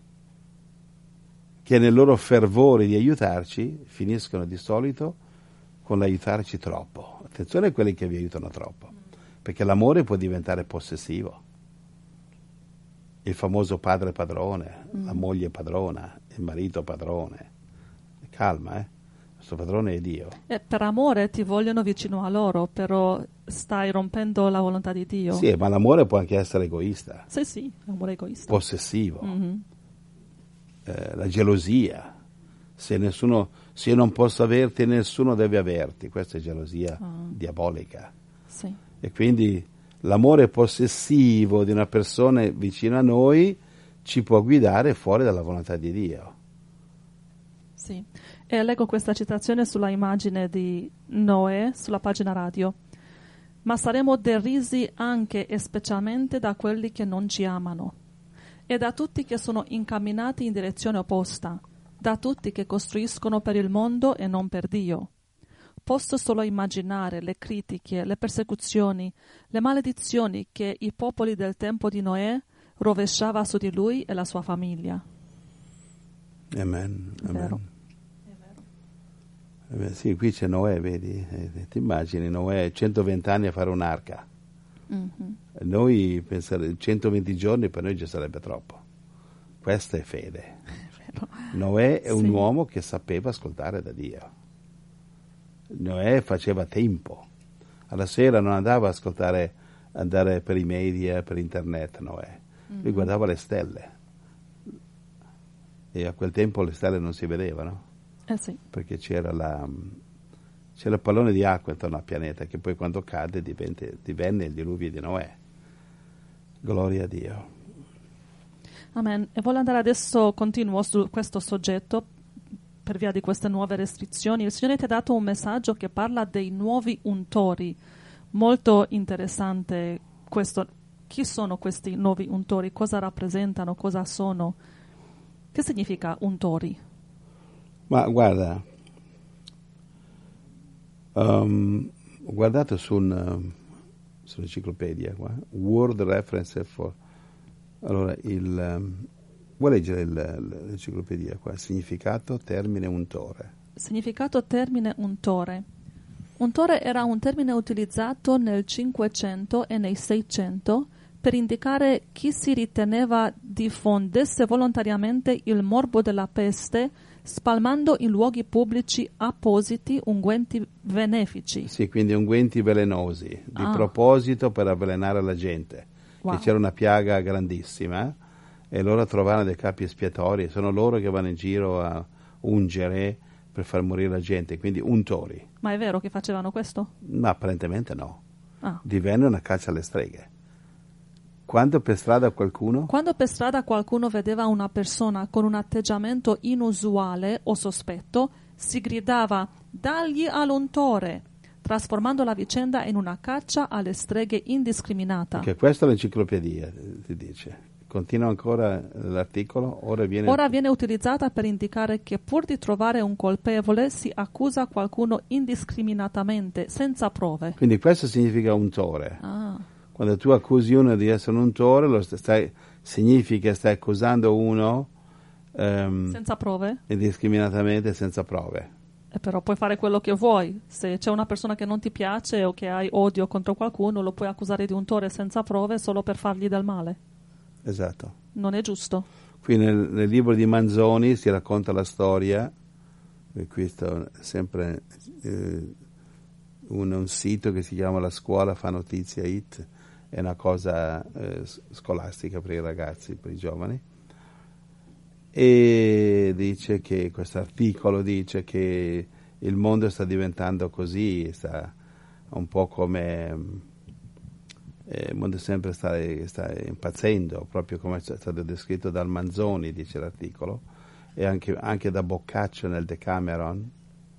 che nel loro fervore di aiutarci finiscono di solito con l'aiutarci troppo. Attenzione a quelli che vi aiutano troppo, perché l'amore può diventare possessivo. Il famoso padre padrone, mm. la moglie padrona, il marito padrone. Calma, eh? Il nostro padrone è Dio. E per amore ti vogliono vicino a loro, però stai rompendo la volontà di Dio. Sì, ma l'amore può anche essere egoista. Sì, sì, amore egoista. Possessivo. Mm-hmm. Eh, la gelosia. Se nessuno, se io non posso averti, nessuno deve averti. Questa è gelosia ah. diabolica. Sì. E quindi l'amore possessivo di una persona vicino a noi ci può guidare fuori dalla volontà di Dio. Sì, e leggo questa citazione sulla immagine di Noè sulla pagina radio. Ma saremo derisi anche e specialmente da quelli che non ci amano e da tutti che sono incamminati in direzione opposta, da tutti che costruiscono per il mondo e non per Dio. Posso solo immaginare le critiche, le persecuzioni, le maledizioni che i popoli del tempo di Noè rovesciava su di lui e la sua famiglia. Amen. È Amen. vero. È vero. Eh, sì, qui c'è Noè, vedi? Eh, ti immagini Noè centoventi anni a fare un'arca. Mm-hmm. Noi pensare centoventi giorni per noi già sarebbe troppo. Questa è fede. È vero. Noè è un Sì. uomo che sapeva ascoltare da Dio. Noè faceva tempo. Alla sera non andava a ascoltare, andare per i media, per internet, Noè. Lui Mm-hmm. guardava le stelle. E a quel tempo le stelle non si vedevano. Eh sì. Perché c'era, la, c'era il pallone di acqua intorno al pianeta che poi quando cade divenne, divenne il diluvio di Noè. Gloria a Dio. Amen. E voglio andare adesso, continuo su questo soggetto per via di queste nuove restrizioni. Il Signore ti ha dato un messaggio che parla dei nuovi untori. Molto interessante questo. Chi sono questi nuovi untori? Cosa rappresentano? Cosa sono? Che significa untori? Ma guarda, um, ho guardato su un, um, sull'enciclopedia qua, Word Reference for, allora il, um, vuoi leggere il, l'enciclopedia qua, significato, termine, untore. Significato, termine, untore. Untore era un termine utilizzato nel Cinquecento e nei Seicento per indicare chi si riteneva diffondesse volontariamente il morbo della peste spalmando in luoghi pubblici appositi unguenti benefici. Sì, quindi unguenti velenosi, di ah. proposito per avvelenare la gente. Wow. Che c'era una piaga grandissima e loro trovavano dei capi espiatori, sono loro che vanno in giro a ungere per far morire la gente, quindi untori. Ma è vero che facevano questo? Ma apparentemente no. Ah. Divenne una caccia alle streghe. Quando per strada qualcuno... Quando per strada qualcuno vedeva una persona con un atteggiamento inusuale o sospetto, si gridava «Dagli all'untore», trasformando la vicenda in una caccia alle streghe indiscriminata. Che questa è l'enciclopedia, ti dice. Continua ancora l'articolo. Ora viene... Ora viene utilizzata per indicare che pur di trovare un colpevole si accusa qualcuno indiscriminatamente, senza prove. Quindi questo significa untore. Ah. Quando tu accusi uno di essere un untore, lo stai, significa che stai accusando uno um, senza prove? Indiscriminatamente, senza prove. E però puoi fare quello che vuoi. Se c'è una persona che non ti piace o che hai odio contro qualcuno, lo puoi accusare di untore senza prove solo per fargli del male. Esatto. Non è giusto. Qui nel, nel libro di Manzoni si racconta la storia, e questo è sempre eh, un, un sito che si chiama La Scuola Fa Notizia It, è una cosa eh, scolastica per i ragazzi, per i giovani, e dice che questo articolo dice che il mondo sta diventando così, sta un po' come eh, il mondo sempre sta, sta impazzendo, proprio come è stato descritto dal Manzoni, dice l'articolo, e anche, anche da Boccaccio nel Decameron.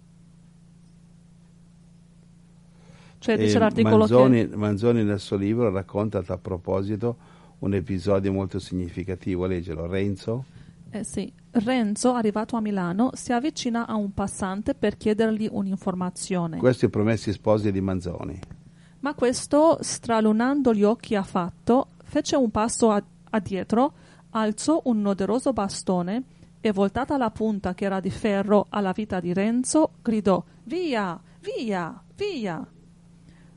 Cioè dice l'articolo Manzoni, che... Manzoni nel suo libro racconta a tal proposito un episodio molto significativo. Leggelo. Renzo. Eh sì. Renzo, arrivato a Milano, si avvicina a un passante per chiedergli un'informazione. Questi promessi sposi di Manzoni. Ma questo, stralunando gli occhi affatto, fece un passo a- addietro, alzò un nodoso bastone e, voltata la punta che era di ferro alla vita di Renzo, gridò «Via! Via! Via!».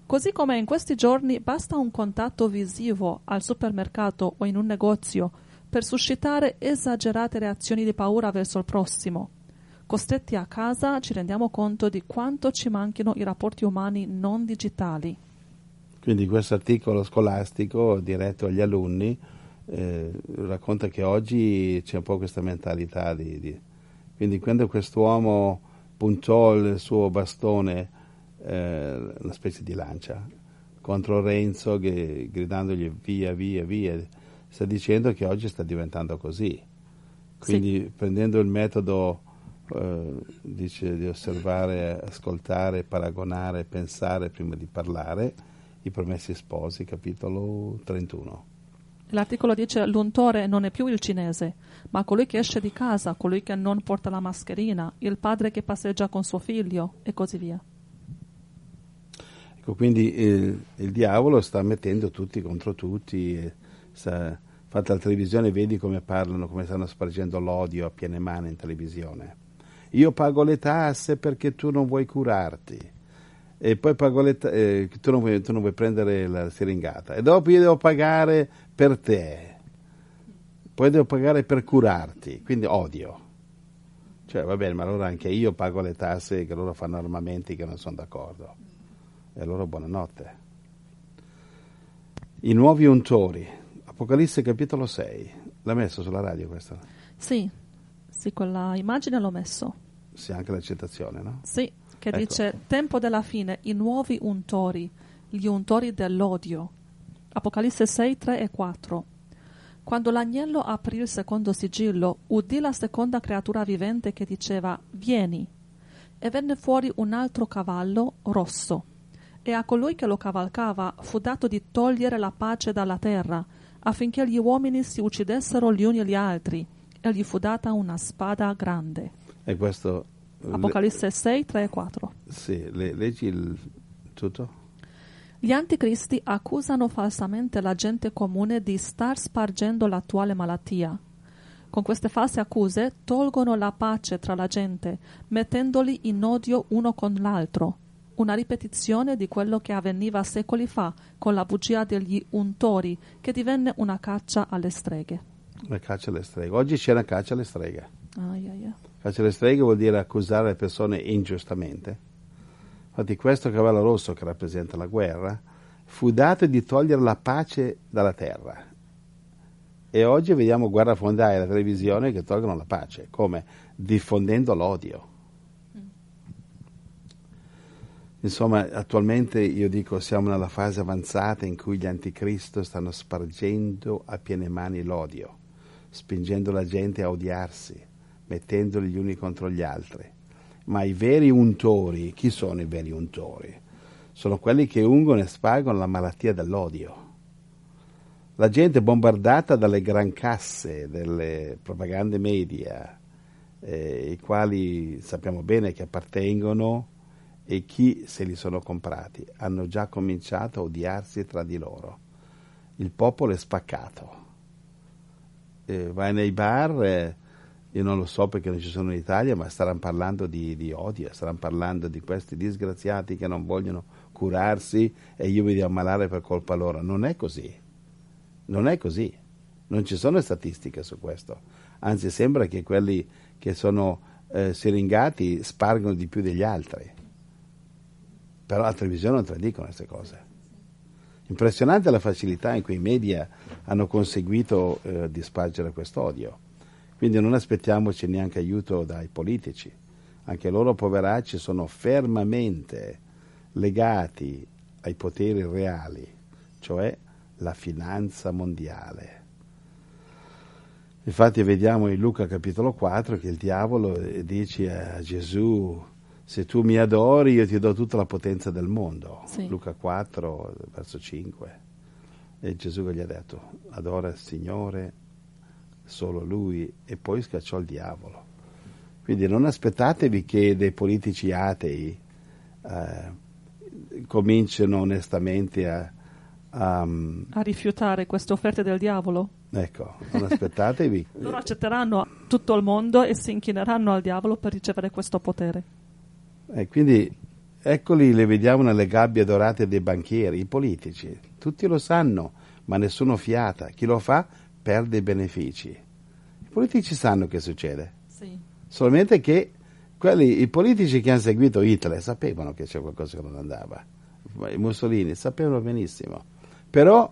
Così come in questi giorni basta un contatto visivo al supermercato o in un negozio per suscitare esagerate reazioni di paura verso il prossimo. Costretti a casa ci rendiamo conto di quanto ci manchino i rapporti umani non digitali. Quindi questo articolo scolastico diretto agli alunni eh, racconta che oggi c'è un po' questa mentalità di, di... Quindi quando quest'uomo puntò il suo bastone, eh, una specie di lancia, contro Renzo, che, gridandogli via, via, via, sta dicendo che oggi sta diventando così. Quindi sì. Prendendo il metodo, eh, dice, di osservare, ascoltare, paragonare, pensare prima di parlare, i Promessi Sposi, capitolo trentuno. L'articolo dice: l'untore non è più il cinese, ma colui che esce di casa, colui che non porta la mascherina, il padre che passeggia con suo figlio e così via. Ecco, quindi il, il diavolo sta mettendo tutti contro tutti. E sta, fatta la televisione, vedi come parlano, come stanno spargendo l'odio a piene mani in televisione. Io pago le tasse perché tu non vuoi curarti. E poi pago le ta- eh, tu, non vuoi, tu non vuoi prendere la siringata, e dopo io devo pagare per te, poi devo pagare per curarti, quindi odio. Cioè va bene, ma allora anche io pago le tasse che loro fanno armamenti che non sono d'accordo, e allora buonanotte. I nuovi untori, Apocalisse capitolo sei, l'ha messo sulla radio questo? Sì, sì, quella immagine l'ho messo. Sì, anche la citazione, no? Sì. Che ecco. Dice: tempo della fine, i nuovi untori, gli untori dell'odio. Apocalisse sei, tre e quattro. Quando l'agnello aprì il secondo sigillo, udì la seconda creatura vivente che diceva: vieni. E venne fuori un altro cavallo rosso, e a colui che lo cavalcava fu dato di togliere la pace dalla terra, affinché gli uomini si uccidessero gli uni gli altri, e gli fu data una spada grande. E questo... Apocalisse sei, tre e quattro. Sì, le, leggi il tutto? Gli anticristi accusano falsamente la gente comune di star spargendo l'attuale malattia. Con queste false accuse tolgono la pace tra la gente, mettendoli in odio uno con l'altro. Una ripetizione di quello che avveniva secoli fa con la bugia degli untori, che divenne una caccia alle streghe. Una caccia alle streghe. Oggi c'è una caccia alle streghe. Ah, yeah, yeah. Caccia alle streghe vuol dire accusare le persone ingiustamente. Infatti questo cavallo rosso, che rappresenta la guerra, fu dato di togliere la pace dalla terra. E oggi vediamo guerrafondai alla televisione che tolgono la pace. Come? Diffondendo l'odio. Mm. Insomma, attualmente io dico siamo nella fase avanzata in cui gli anticristo stanno spargendo a piene mani l'odio, spingendo la gente a odiarsi, mettendoli gli uni contro gli altri. Ma i veri untori, chi sono i veri untori? Sono quelli che ungono e spargono la malattia dell'odio. La gente bombardata dalle gran casse delle propagande media, eh, i quali sappiamo bene che appartengono, e chi se li sono comprati, hanno già cominciato a odiarsi tra di loro. Il popolo è spaccato. Eh, vai nei bar... Eh, io non lo so perché non ci sono in Italia, ma staranno parlando di, di odio, staranno parlando di questi disgraziati che non vogliono curarsi e io mi devo ammalare per colpa loro. Non è così, non è così, non ci sono statistiche su questo, anzi sembra che quelli che sono eh, siringati spargono di più degli altri, però la televisione non te le dicono queste cose. Impressionante la facilità in cui i media hanno conseguito eh, di spargere quest'odio. Quindi non aspettiamoci neanche aiuto dai politici, anche loro poveracci sono fermamente legati ai poteri reali, cioè la finanza mondiale. Infatti vediamo in Luca capitolo quattro che il diavolo dice a Gesù: se tu mi adori io ti do tutta la potenza del mondo. Sì. Luca quattro verso cinque. E Gesù gli ha detto: adora il Signore, solo Lui, e poi scacciò il diavolo. Quindi non aspettatevi che dei politici atei eh, cominciano onestamente a, a a rifiutare queste offerte del diavolo. Ecco, non aspettatevi. Loro accetteranno tutto il mondo e si inchineranno al diavolo per ricevere questo potere. E quindi eccoli, li vediamo nelle gabbie dorate dei banchieri, i politici. Tutti lo sanno, ma nessuno fiata. Chi lo fa perde i benefici. I politici sanno che succede. Sì. Solamente che quelli, i politici che hanno seguito Hitler sapevano che c'è qualcosa che non andava. I Mussolini sapevano benissimo. Però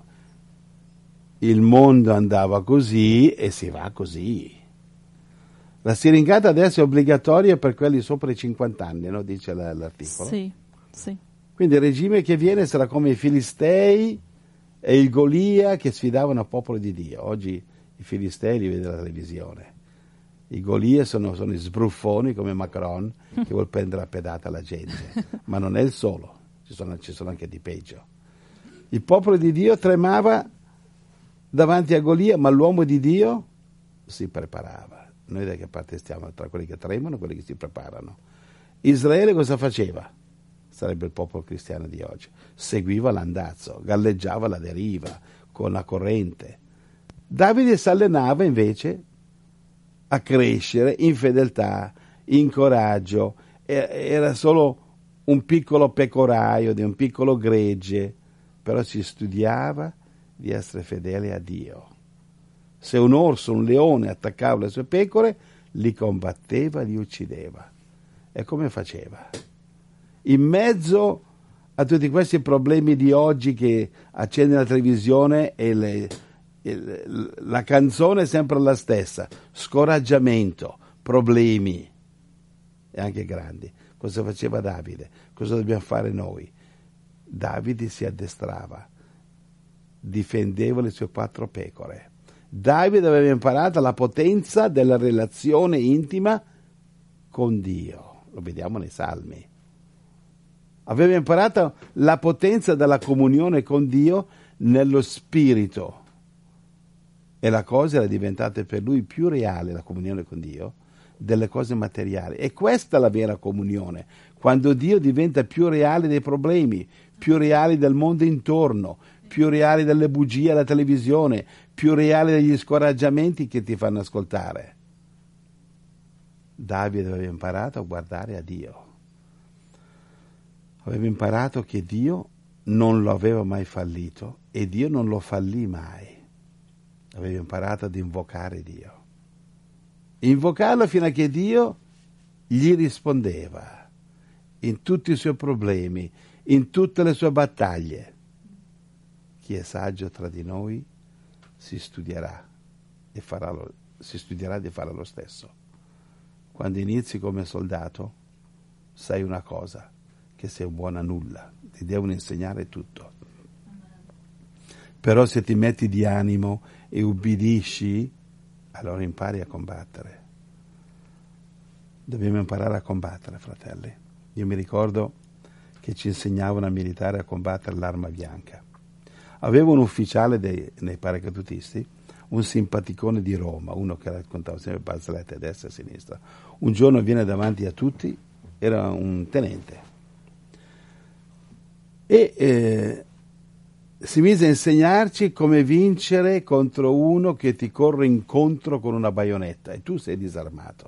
il mondo andava così e si va così. La siringata adesso è obbligatoria per quelli sopra i cinquanta anni, no? Dice l'articolo. Sì, sì. Quindi il regime che viene sarà come i Filistei e il Golia che sfidavano il popolo di Dio. Oggi i Filistei li vede la televisione. I Golia sono, sono i sbruffoni come Macron che vuol prendere a pedata la gente. Ma non è il solo, ci sono, ci sono anche di peggio. Il popolo di Dio tremava davanti a Golia, ma l'uomo di Dio si preparava. Noi da che parte stiamo? Tra quelli che tremano e quelli che si preparano. Israele cosa faceva? Sarebbe il popolo cristiano di oggi. Seguiva l'andazzo, galleggiava la deriva con la corrente. Davide si allenava invece a crescere in fedeltà, in coraggio. Era solo un piccolo pecoraio di un piccolo gregge, però si studiava di essere fedele a Dio. Se un orso, un leone attaccava le sue pecore, li combatteva, li uccideva. E come faceva? In mezzo a tutti questi problemi di oggi che accende la televisione e le, il, la canzone è sempre la stessa, scoraggiamento, problemi, e anche grandi. Cosa faceva Davide? Cosa dobbiamo fare noi? Davide si addestrava, difendeva le sue quattro pecore. Davide aveva imparato la potenza della relazione intima con Dio, lo vediamo nei Salmi. Aveva imparato la potenza della comunione con Dio nello spirito e la cosa era diventata per lui più reale, la comunione con Dio, delle cose materiali. E questa è la vera comunione, quando Dio diventa più reale dei problemi, più reale del mondo intorno, più reale delle bugie alla televisione, più reale degli scoraggiamenti che ti fanno ascoltare. Davide aveva imparato a guardare a Dio. Aveva imparato che Dio non lo aveva mai fallito e Dio non lo fallì mai. Aveva imparato ad invocare Dio. Invocarlo fino a che Dio gli rispondeva in tutti i suoi problemi, in tutte le sue battaglie. Chi è saggio tra di noi si studierà e farà lo, si studierà di fare lo stesso. Quando inizi come soldato, sai una cosa, che sei un buono a nulla, ti devono insegnare tutto. Però se ti metti di animo e ubbidisci, allora impari a combattere. Dobbiamo imparare a combattere, fratelli. Io mi ricordo che ci insegnavano a militare a combattere l'arma bianca. Avevo un ufficiale dei, nei paracadutisti, un simpaticone di Roma, uno che raccontava sempre barzellette a destra e a sinistra. Un giorno viene davanti a tutti, era un tenente, e eh, si mise a insegnarci come vincere contro uno che ti corre incontro con una baionetta e tu sei disarmato.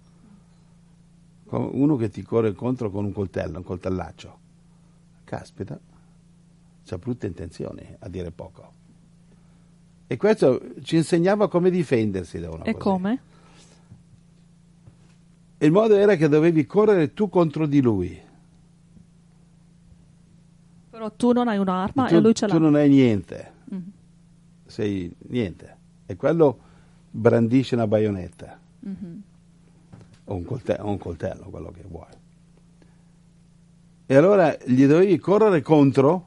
Uno che ti corre incontro con un coltello, un coltellaccio. Caspita, c'ha brutte intenzioni, a dire poco. E questo ci insegnava come difendersi da uno e così. Come? Il modo era che dovevi correre tu contro di lui. Però tu non hai un'arma tu, e lui ce l'ha. Tu non hai niente. Mm. Sei niente. E quello brandisce una baionetta. Mm-hmm. O un coltello, o un coltello, quello che vuoi. E allora gli dovevi correre contro,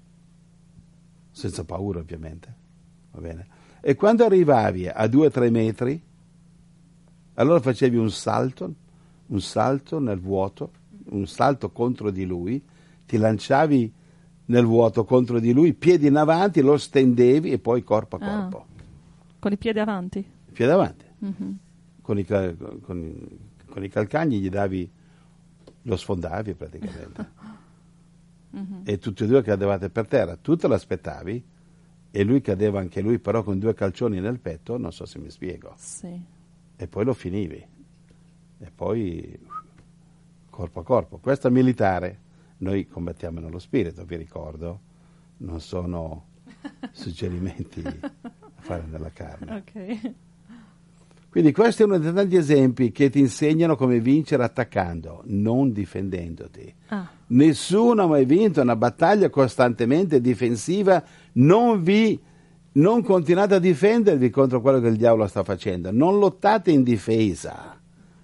senza paura ovviamente, va bene? E quando arrivavi a due o tre metri, allora facevi un salto, un salto nel vuoto, un salto contro di lui, ti lanciavi nel vuoto contro di lui, piedi in avanti, lo stendevi e poi corpo a corpo. Ah, con i piedi avanti? Piedi avanti. Mm-hmm. Con i, con, con i calcagni gli davi, lo sfondavi praticamente. Mm-hmm. E tutti e due cadevate per terra. Tu te l'aspettavi e lui cadeva anche lui, però con due calcioni nel petto, non so se mi spiego. Sì. E poi lo finivi. E poi corpo a corpo. Questo è militare. Noi combattiamo nello spirito, vi ricordo, non sono suggerimenti a fare nella carne. Ok. Quindi questo è uno dei tanti esempi che ti insegnano come vincere attaccando, non difendendoti. Ah. Nessuno ha mai vinto una battaglia costantemente difensiva, non vi non continuate a difendervi contro quello che il diavolo sta facendo, non lottate in difesa.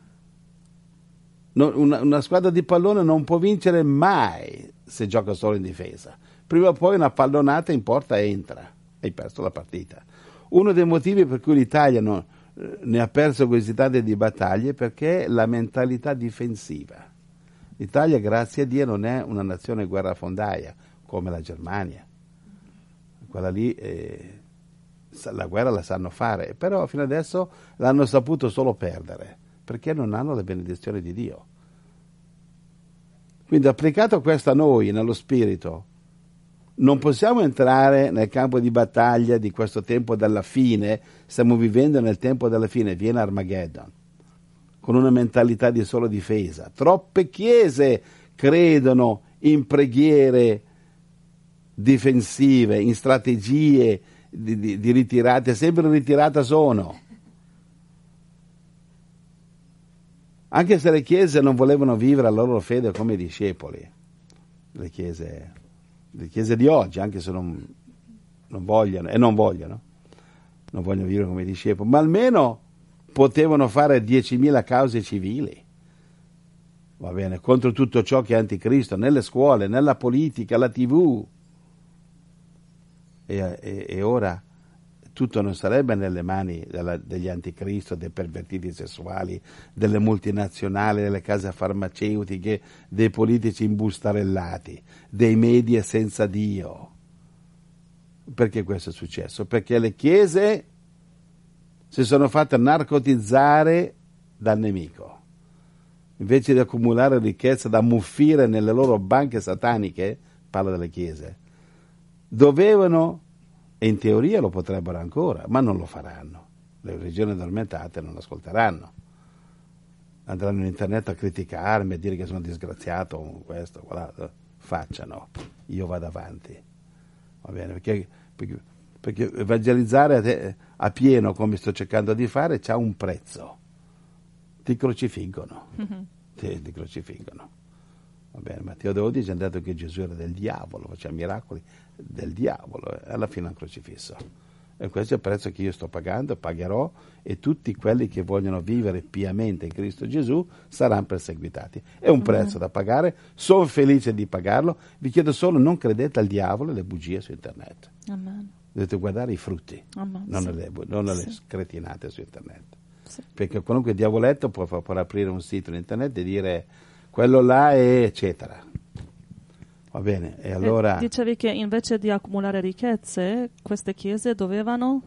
Non, una, una squadra di pallone non può vincere mai se gioca solo in difesa. Prima o poi una pallonata in porta entra, hai perso la partita. Uno dei motivi per cui l'Italia non, ne ha perso così tante di battaglie è perché la mentalità difensiva. L'Italia, grazie a Dio, non è una nazione guerrafondaia come la Germania. Quella lì, eh, la guerra la sanno fare, però fino adesso l'hanno saputo solo perdere, perché non hanno le benedizioni di Dio. Quindi applicato questo a noi, nello spirito, non possiamo entrare nel campo di battaglia di questo tempo della fine, stiamo vivendo nel tempo della fine, viene Armageddon, con una mentalità di solo difesa. Troppe chiese credono in preghiere difensive, in strategie di, di, di ritirate, sempre in ritirata sono. Anche se le chiese non volevano vivere la loro fede come i discepoli, le chiese, le chiese di oggi, anche se non, non vogliono, e non vogliono, non vogliono vivere come i discepoli, ma almeno potevano fare diecimila cause civili, va bene, contro tutto ciò che è anticristo, nelle scuole, nella politica, la tivù. E, e, e ora tutto non sarebbe nelle mani della, degli anticristo, dei pervertiti sessuali, delle multinazionali, delle case farmaceutiche, dei politici imbustarellati, dei media senza Dio. Perché questo è successo? Perché le chiese si sono fatte narcotizzare dal nemico. Invece di accumulare ricchezza da ammuffire nelle loro banche sataniche, parlo delle chiese, dovevano, e in teoria lo potrebbero ancora, ma non lo faranno. Le religioni addormentate non ascolteranno. Andranno in internet a criticarmi, a dire che sono disgraziato, questo, quello. Facciano, io vado avanti. Va bene? Perché, perché, perché evangelizzare a, te, a pieno, come sto cercando di fare, c'ha un prezzo. Ti crocifiggono. Mm-hmm. Ti, ti crocifiggono. Va bene, Matteo dodici ha detto che Gesù era del diavolo, faceva miracoli del diavolo, e alla fine hanno crocifisso. E questo è il prezzo che io sto pagando, pagherò, e tutti quelli che vogliono vivere piamente in Cristo Gesù saranno perseguitati. È un prezzo mm-hmm. da pagare, sono felice di pagarlo, vi chiedo solo non credete al diavolo e alle bugie su internet. Amen. Dovete guardare i frutti, Amen. non, Sì. le, non sì. le cretinate su internet. Sì. Perché qualunque diavoletto può, può aprire un sito in internet e dire quello là è eccetera. Va bene, e allora... E dicevi che invece di accumulare ricchezze, queste chiese dovevano...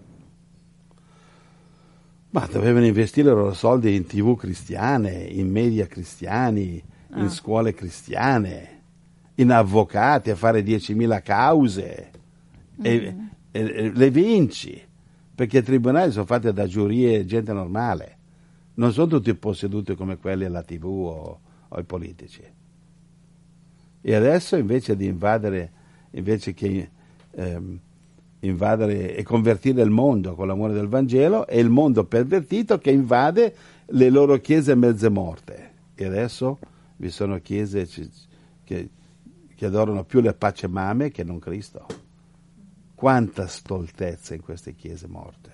Ma dovevano investire i loro soldi in tivù cristiane, in media cristiani, ah. in scuole cristiane, in avvocati a fare diecimila cause, mm. e, e, e le vinci, perché i tribunali sono fatti da giurie e gente normale, non sono tutti posseduti come quelli alla tivù o, o i politici. E adesso invece di invadere, invece che ehm, invadere e convertire il mondo con l'amore del Vangelo, è il mondo pervertito che invade le loro chiese mezze morte. E adesso vi sono chiese che, che adorano più le pacemame che non Cristo. Quanta stoltezza in queste chiese morte.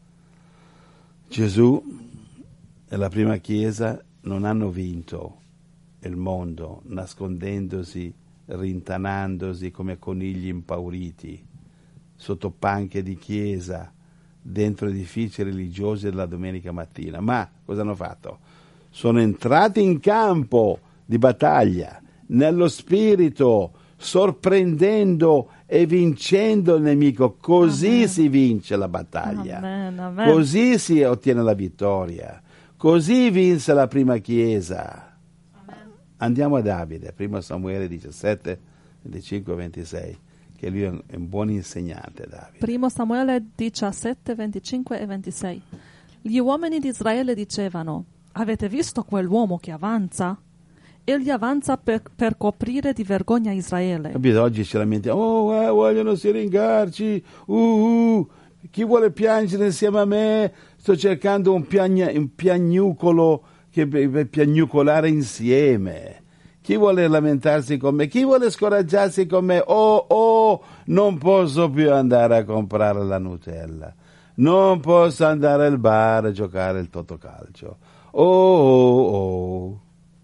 Gesù e la prima chiesa non hanno vinto il mondo nascondendosi, rintanandosi come conigli impauriti sotto panche di chiesa, dentro edifici religiosi della domenica mattina. Ma cosa hanno fatto? Sono entrati in campo di battaglia, nello spirito, sorprendendo e vincendo il nemico. Così Amen. Si vince la battaglia. Amen, amen. Così si ottiene la vittoria. Così vinse la prima chiesa. Andiamo a Davide, primo Samuele diciassette, venticinque ventisei, che lui è un buon insegnante, Davide. Primo Samuele diciassette, venticinque e ventisei. Gli uomini di Israele dicevano: avete visto quell'uomo che avanza? egli avanza per, per coprire di vergogna Israele. Capito? Oggi ci lamentiamo, oh, eh, vogliono siringarci, uh, uh, chi vuole piangere insieme a me? Sto cercando un, piagna, un piagnucolo che, per piagnucolare insieme. Chi vuole lamentarsi con me? Chi vuole scoraggiarsi con me? Oh, oh, non posso più andare a comprare la Nutella. Non posso andare al bar a giocare il totocalcio. Oh, oh, oh.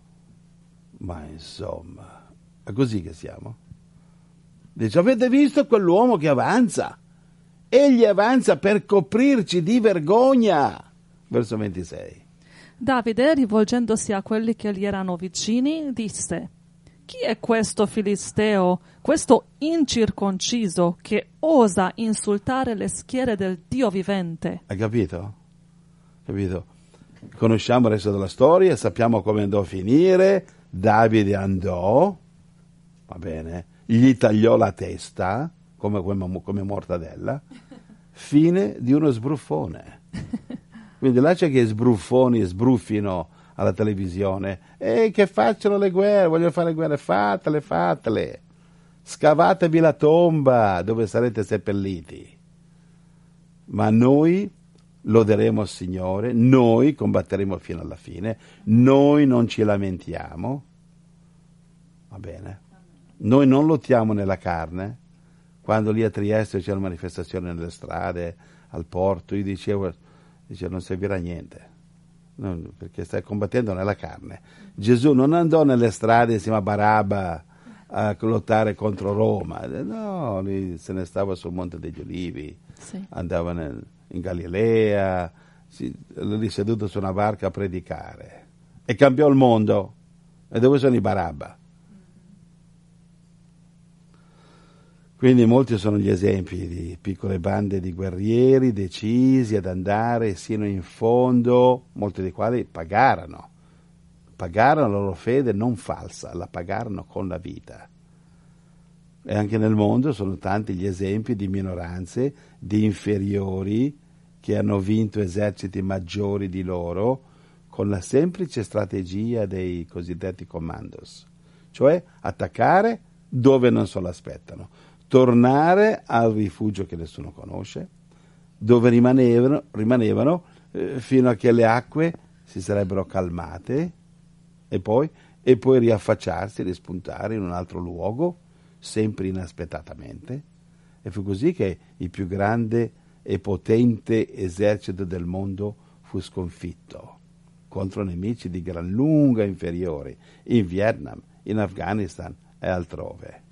Ma insomma, è così che siamo. Dice, avete visto quell'uomo che avanza? Egli avanza per coprirci di vergogna. Verso ventisei. Davide, rivolgendosi a quelli che gli erano vicini, disse: chi è questo filisteo, questo incirconciso, che osa insultare le schiere del Dio vivente? Hai capito? Capito? Conosciamo il resto della storia, sappiamo come andò a finire. Davide andò, va bene, gli tagliò la testa, come, come, come mortadella, fine di uno sbruffone. Quindi lascia che sbruffoni sbruffino alla televisione e che facciano le guerre, vogliono fare le guerre, fatele, fatele. Scavatevi la tomba dove sarete seppelliti. Ma noi loderemo il Signore, noi combatteremo fino alla fine, noi non ci lamentiamo, va bene? Noi non lottiamo nella carne. Quando lì a Trieste c'erano manifestazioni nelle strade, al porto, io dicevo, dice, non servirà a niente, non, perché stai combattendo nella carne. Gesù non andò nelle strade insieme a Barabba a lottare contro Roma, no, lì se ne stava sul Monte degli Ulivi, sì. Andava nel, in Galilea, si, lì seduto su una barca a predicare, e cambiò il mondo. E dove sono i Barabba? Quindi molti sono gli esempi di piccole bande di guerrieri decisi ad andare sino in fondo, molti dei quali pagarono, pagarono la loro fede non falsa, la pagarono con la vita. E anche nel mondo sono tanti gli esempi di minoranze, di inferiori, che hanno vinto eserciti maggiori di loro con la semplice strategia dei cosiddetti commandos, cioè attaccare dove non se lo aspettano, tornare al rifugio che nessuno conosce, dove rimanevano, rimanevano eh, fino a che le acque si sarebbero calmate e poi, e poi riaffacciarsi, rispuntare in un altro luogo, sempre inaspettatamente. E fu così che il più grande e potente esercito del mondo fu sconfitto contro nemici di gran lunga inferiori, in Vietnam, in Afghanistan e altrove.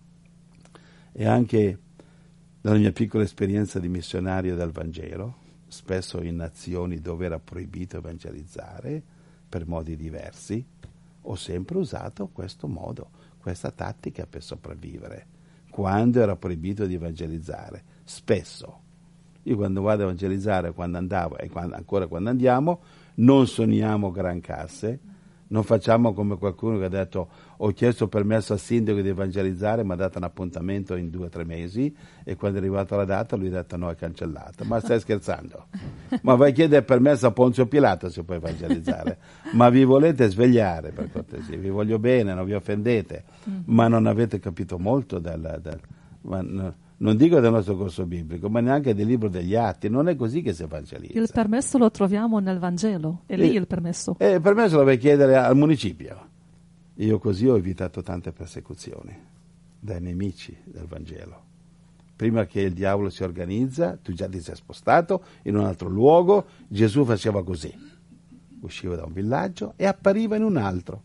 E anche nella mia piccola esperienza di missionario del Vangelo, spesso in nazioni dove era proibito evangelizzare per modi diversi, ho sempre usato questo modo, questa tattica per sopravvivere. Quando era proibito di evangelizzare, spesso, io quando vado a evangelizzare, quando andavo e quando, ancora quando andiamo, non sogniamo gran casse, non facciamo come qualcuno che ha detto ho chiesto permesso al sindaco di evangelizzare, mi ha dato un appuntamento in due o tre mesi e quando è arrivata la data lui ha detto no, è cancellata. Ma stai scherzando? Ma vai a chiedere permesso a Ponzio Pilato se puoi evangelizzare. Ma vi volete svegliare, per cortesia, vi voglio bene, non vi offendete, mm-hmm. ma non avete capito molto del, del ma, no, non dico del nostro corso biblico, ma neanche del libro degli Atti. Non è così che si evangelizza. Il permesso lo troviamo nel Vangelo, è lì il permesso. E il permesso lo vai a chiedere al municipio. Io così ho evitato tante persecuzioni dai nemici del Vangelo. Prima che il diavolo si organizza, tu già ti sei spostato in un altro luogo, Gesù faceva così. Usciva da un villaggio e appariva in un altro.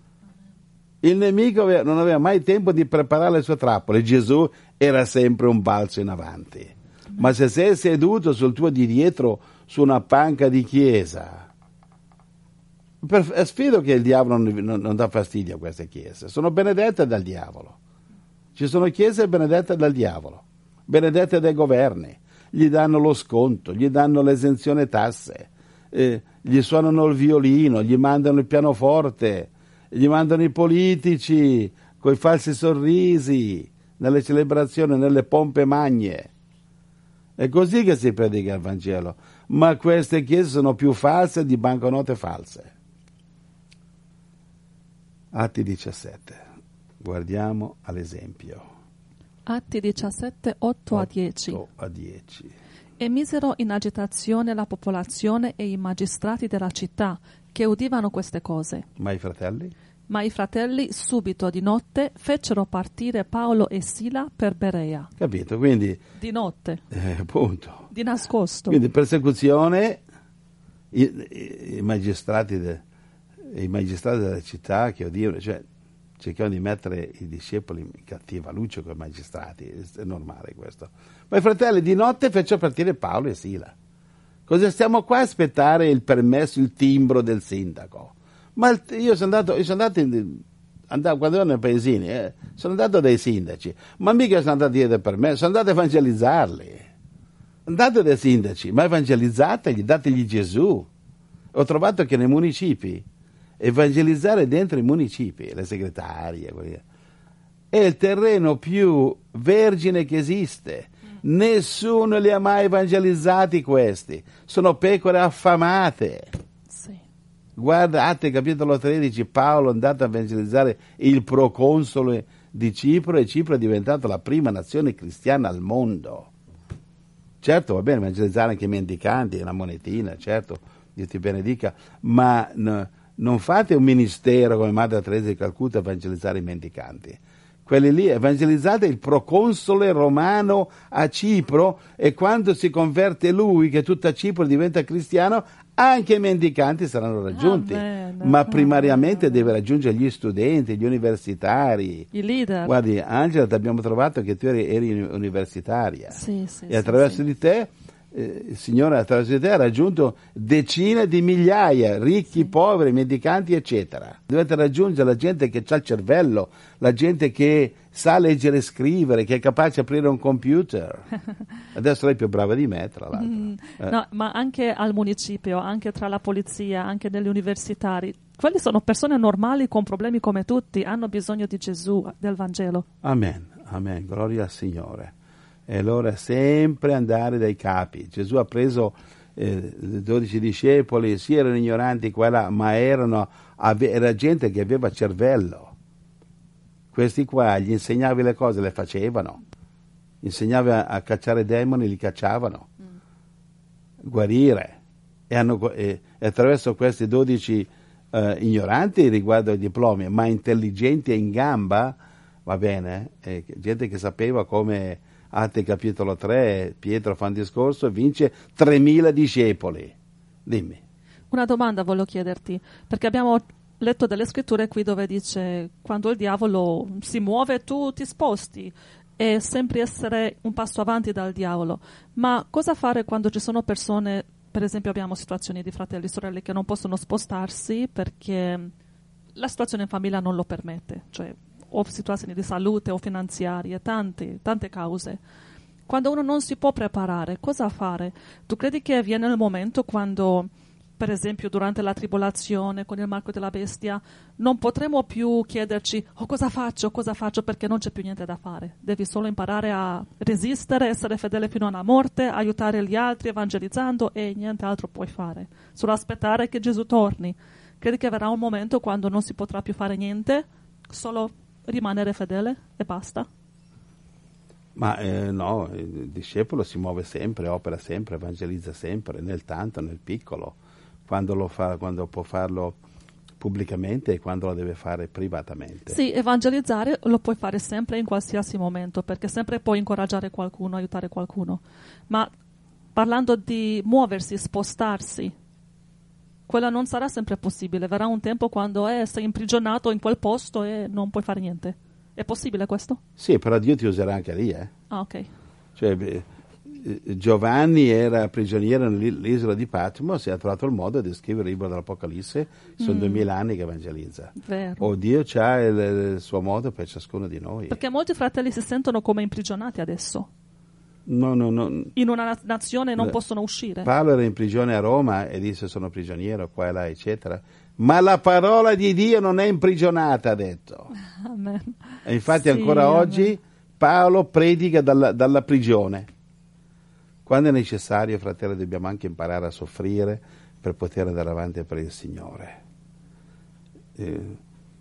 Il nemico non aveva mai tempo di preparare le sue trappole, Gesù era sempre un balzo in avanti. Ma se sei seduto sul tuo di dietro su una panca di chiesa, per, sfido che il diavolo non, non, non dà fastidio a queste chiese, sono benedette dal diavolo. Ci sono chiese benedette dal diavolo, benedette dai governi, gli danno lo sconto, gli danno l'esenzione tasse, eh, gli suonano il violino, gli mandano il pianoforte, gli mandano i politici coi falsi sorrisi nelle celebrazioni, nelle pompe magne. È così che si predica il Vangelo, ma queste chiese sono più false di banconote false. Atti diciassette, guardiamo all'esempio. Atti diciassette, otto a dieci. otto a dieci. E misero in agitazione la popolazione e i magistrati della città, che udivano queste cose. Ma i fratelli? Ma i fratelli subito di notte fecero partire Paolo e Sila per Berea. Capito? Quindi, Di notte, eh, appunto. di nascosto. Quindi persecuzione, i, i, i magistrati de, i magistrati della città che odivano, cioè cercavano di mettere i discepoli in cattiva luce con i magistrati, è normale questo. Ma i fratelli di notte fecero partire Paolo e Sila. Cosa stiamo qua a aspettare il permesso, il timbro del sindaco? Ma il, io sono andato, io sono andato in, andavo, quando ero nei paesini, eh, sono andato dai sindaci, ma mica sono andato a chiedere permesso, sono andato a evangelizzarli. Andate dai sindaci, ma evangelizzateli, dategli Gesù. Ho trovato che nei municipi, evangelizzare dentro i municipi, le segretarie, quelli, è il terreno più vergine che esiste. Nessuno li ha mai evangelizzati questi. Sono pecore affamate. Sì. Guarda, Atti capitolo tredici, Paolo è andato a evangelizzare il proconsole di Cipro e Cipro è diventata la prima nazione cristiana al mondo. Certo, va bene evangelizzare anche i mendicanti, una monetina, certo, Dio ti benedica, ma no, non fate un ministero come Madre Teresa di Calcutta a evangelizzare i mendicanti. Quelli lì, evangelizzate il proconsole romano a Cipro e quando si converte lui, che tutta Cipro diventa cristiano, anche i mendicanti saranno raggiunti. Amen, ma amen. primariamente deve raggiungere gli studenti, gli universitari. I leader. Guardi, Angela, ti abbiamo trovato che tu eri, eri universitaria. Sì, sì, E attraverso sì, di te, eh, il Signore attraverso di te ha raggiunto decine di migliaia, ricchi, Sì. poveri, mendicanti, eccetera. Dovete raggiungere la gente che ha il cervello, la gente che sa leggere e scrivere, che è capace di aprire un computer. Adesso lei è più brava di me, tra l'altro. Mm, Eh. no, ma anche al municipio, anche tra la polizia, anche negli universitari. Quelli sono persone normali con problemi come tutti, hanno bisogno di Gesù, del Vangelo. Amen, amen, gloria al Signore. E allora sempre andare dai capi. Gesù ha preso eh, dodici discepoli, sì erano ignoranti qua e là, ma erano, ave, era gente che aveva cervello. Questi qua gli insegnavi le cose, le facevano. Insegnavi a, a cacciare demoni, li cacciavano. Mm. Guarire. E, hanno, e, e attraverso questi dodici eh, ignoranti riguardo ai diplomi, ma intelligenti e in gamba, va bene, eh, gente che sapeva come Atti capitolo tre, Pietro fa un discorso e vince tremila discepoli. Dimmi. Una domanda voglio chiederti, perché abbiamo letto delle scritture qui dove dice quando il diavolo si muove tu ti sposti e sempre essere un passo avanti dal diavolo. Ma cosa fare quando ci sono persone, per esempio abbiamo situazioni di fratelli e sorelle che non possono spostarsi perché la situazione in famiglia non lo permette, cioè o situazioni di salute o finanziarie, tante, tante cause. Quando uno non si può preparare, cosa fare? Tu credi che viene il momento quando, per esempio, durante la tribolazione con il marchio della bestia, non potremo più chiederci oh, cosa faccio, cosa faccio, perché non c'è più niente da fare. Devi solo imparare a resistere, essere fedele fino alla morte, aiutare gli altri evangelizzando e niente altro puoi fare. Solo aspettare che Gesù torni. Credi che verrà un momento quando non si potrà più fare niente, solo rimanere fedele e basta? Ma eh, no, il discepolo si muove sempre, opera sempre, evangelizza sempre, nel tanto, nel piccolo, quando lo fa, quando può farlo pubblicamente e quando lo deve fare privatamente. Sì, evangelizzare lo puoi fare sempre in qualsiasi momento, perché sempre puoi incoraggiare qualcuno, aiutare qualcuno. Ma parlando di muoversi, spostarsi, quello non sarà sempre possibile. Verrà un tempo quando eh, sei imprigionato in quel posto e non puoi fare niente. È possibile questo? Sì, però Dio ti userà anche lì, eh. Ah, ok. Cioè, eh, Giovanni era prigioniero nell'isola di Patmos e ha trovato il modo di scrivere il libro dell'Apocalisse. Sono Mm. duemila anni che evangelizza. Vero. O Dio ha il, il suo modo per ciascuno di noi. Perché molti fratelli si sentono come imprigionati adesso. No, no, no. In una na- nazione non Le- possono uscire. Paolo era in prigione a Roma e disse sono prigioniero qua e là, eccetera. Ma la parola di Dio non è imprigionata, ha detto. Amen. E infatti Sì, ancora amen. oggi Paolo predica dalla, dalla prigione. Quando è necessario, fratelli, dobbiamo anche imparare a soffrire per poter andare avanti per il Signore. Eh,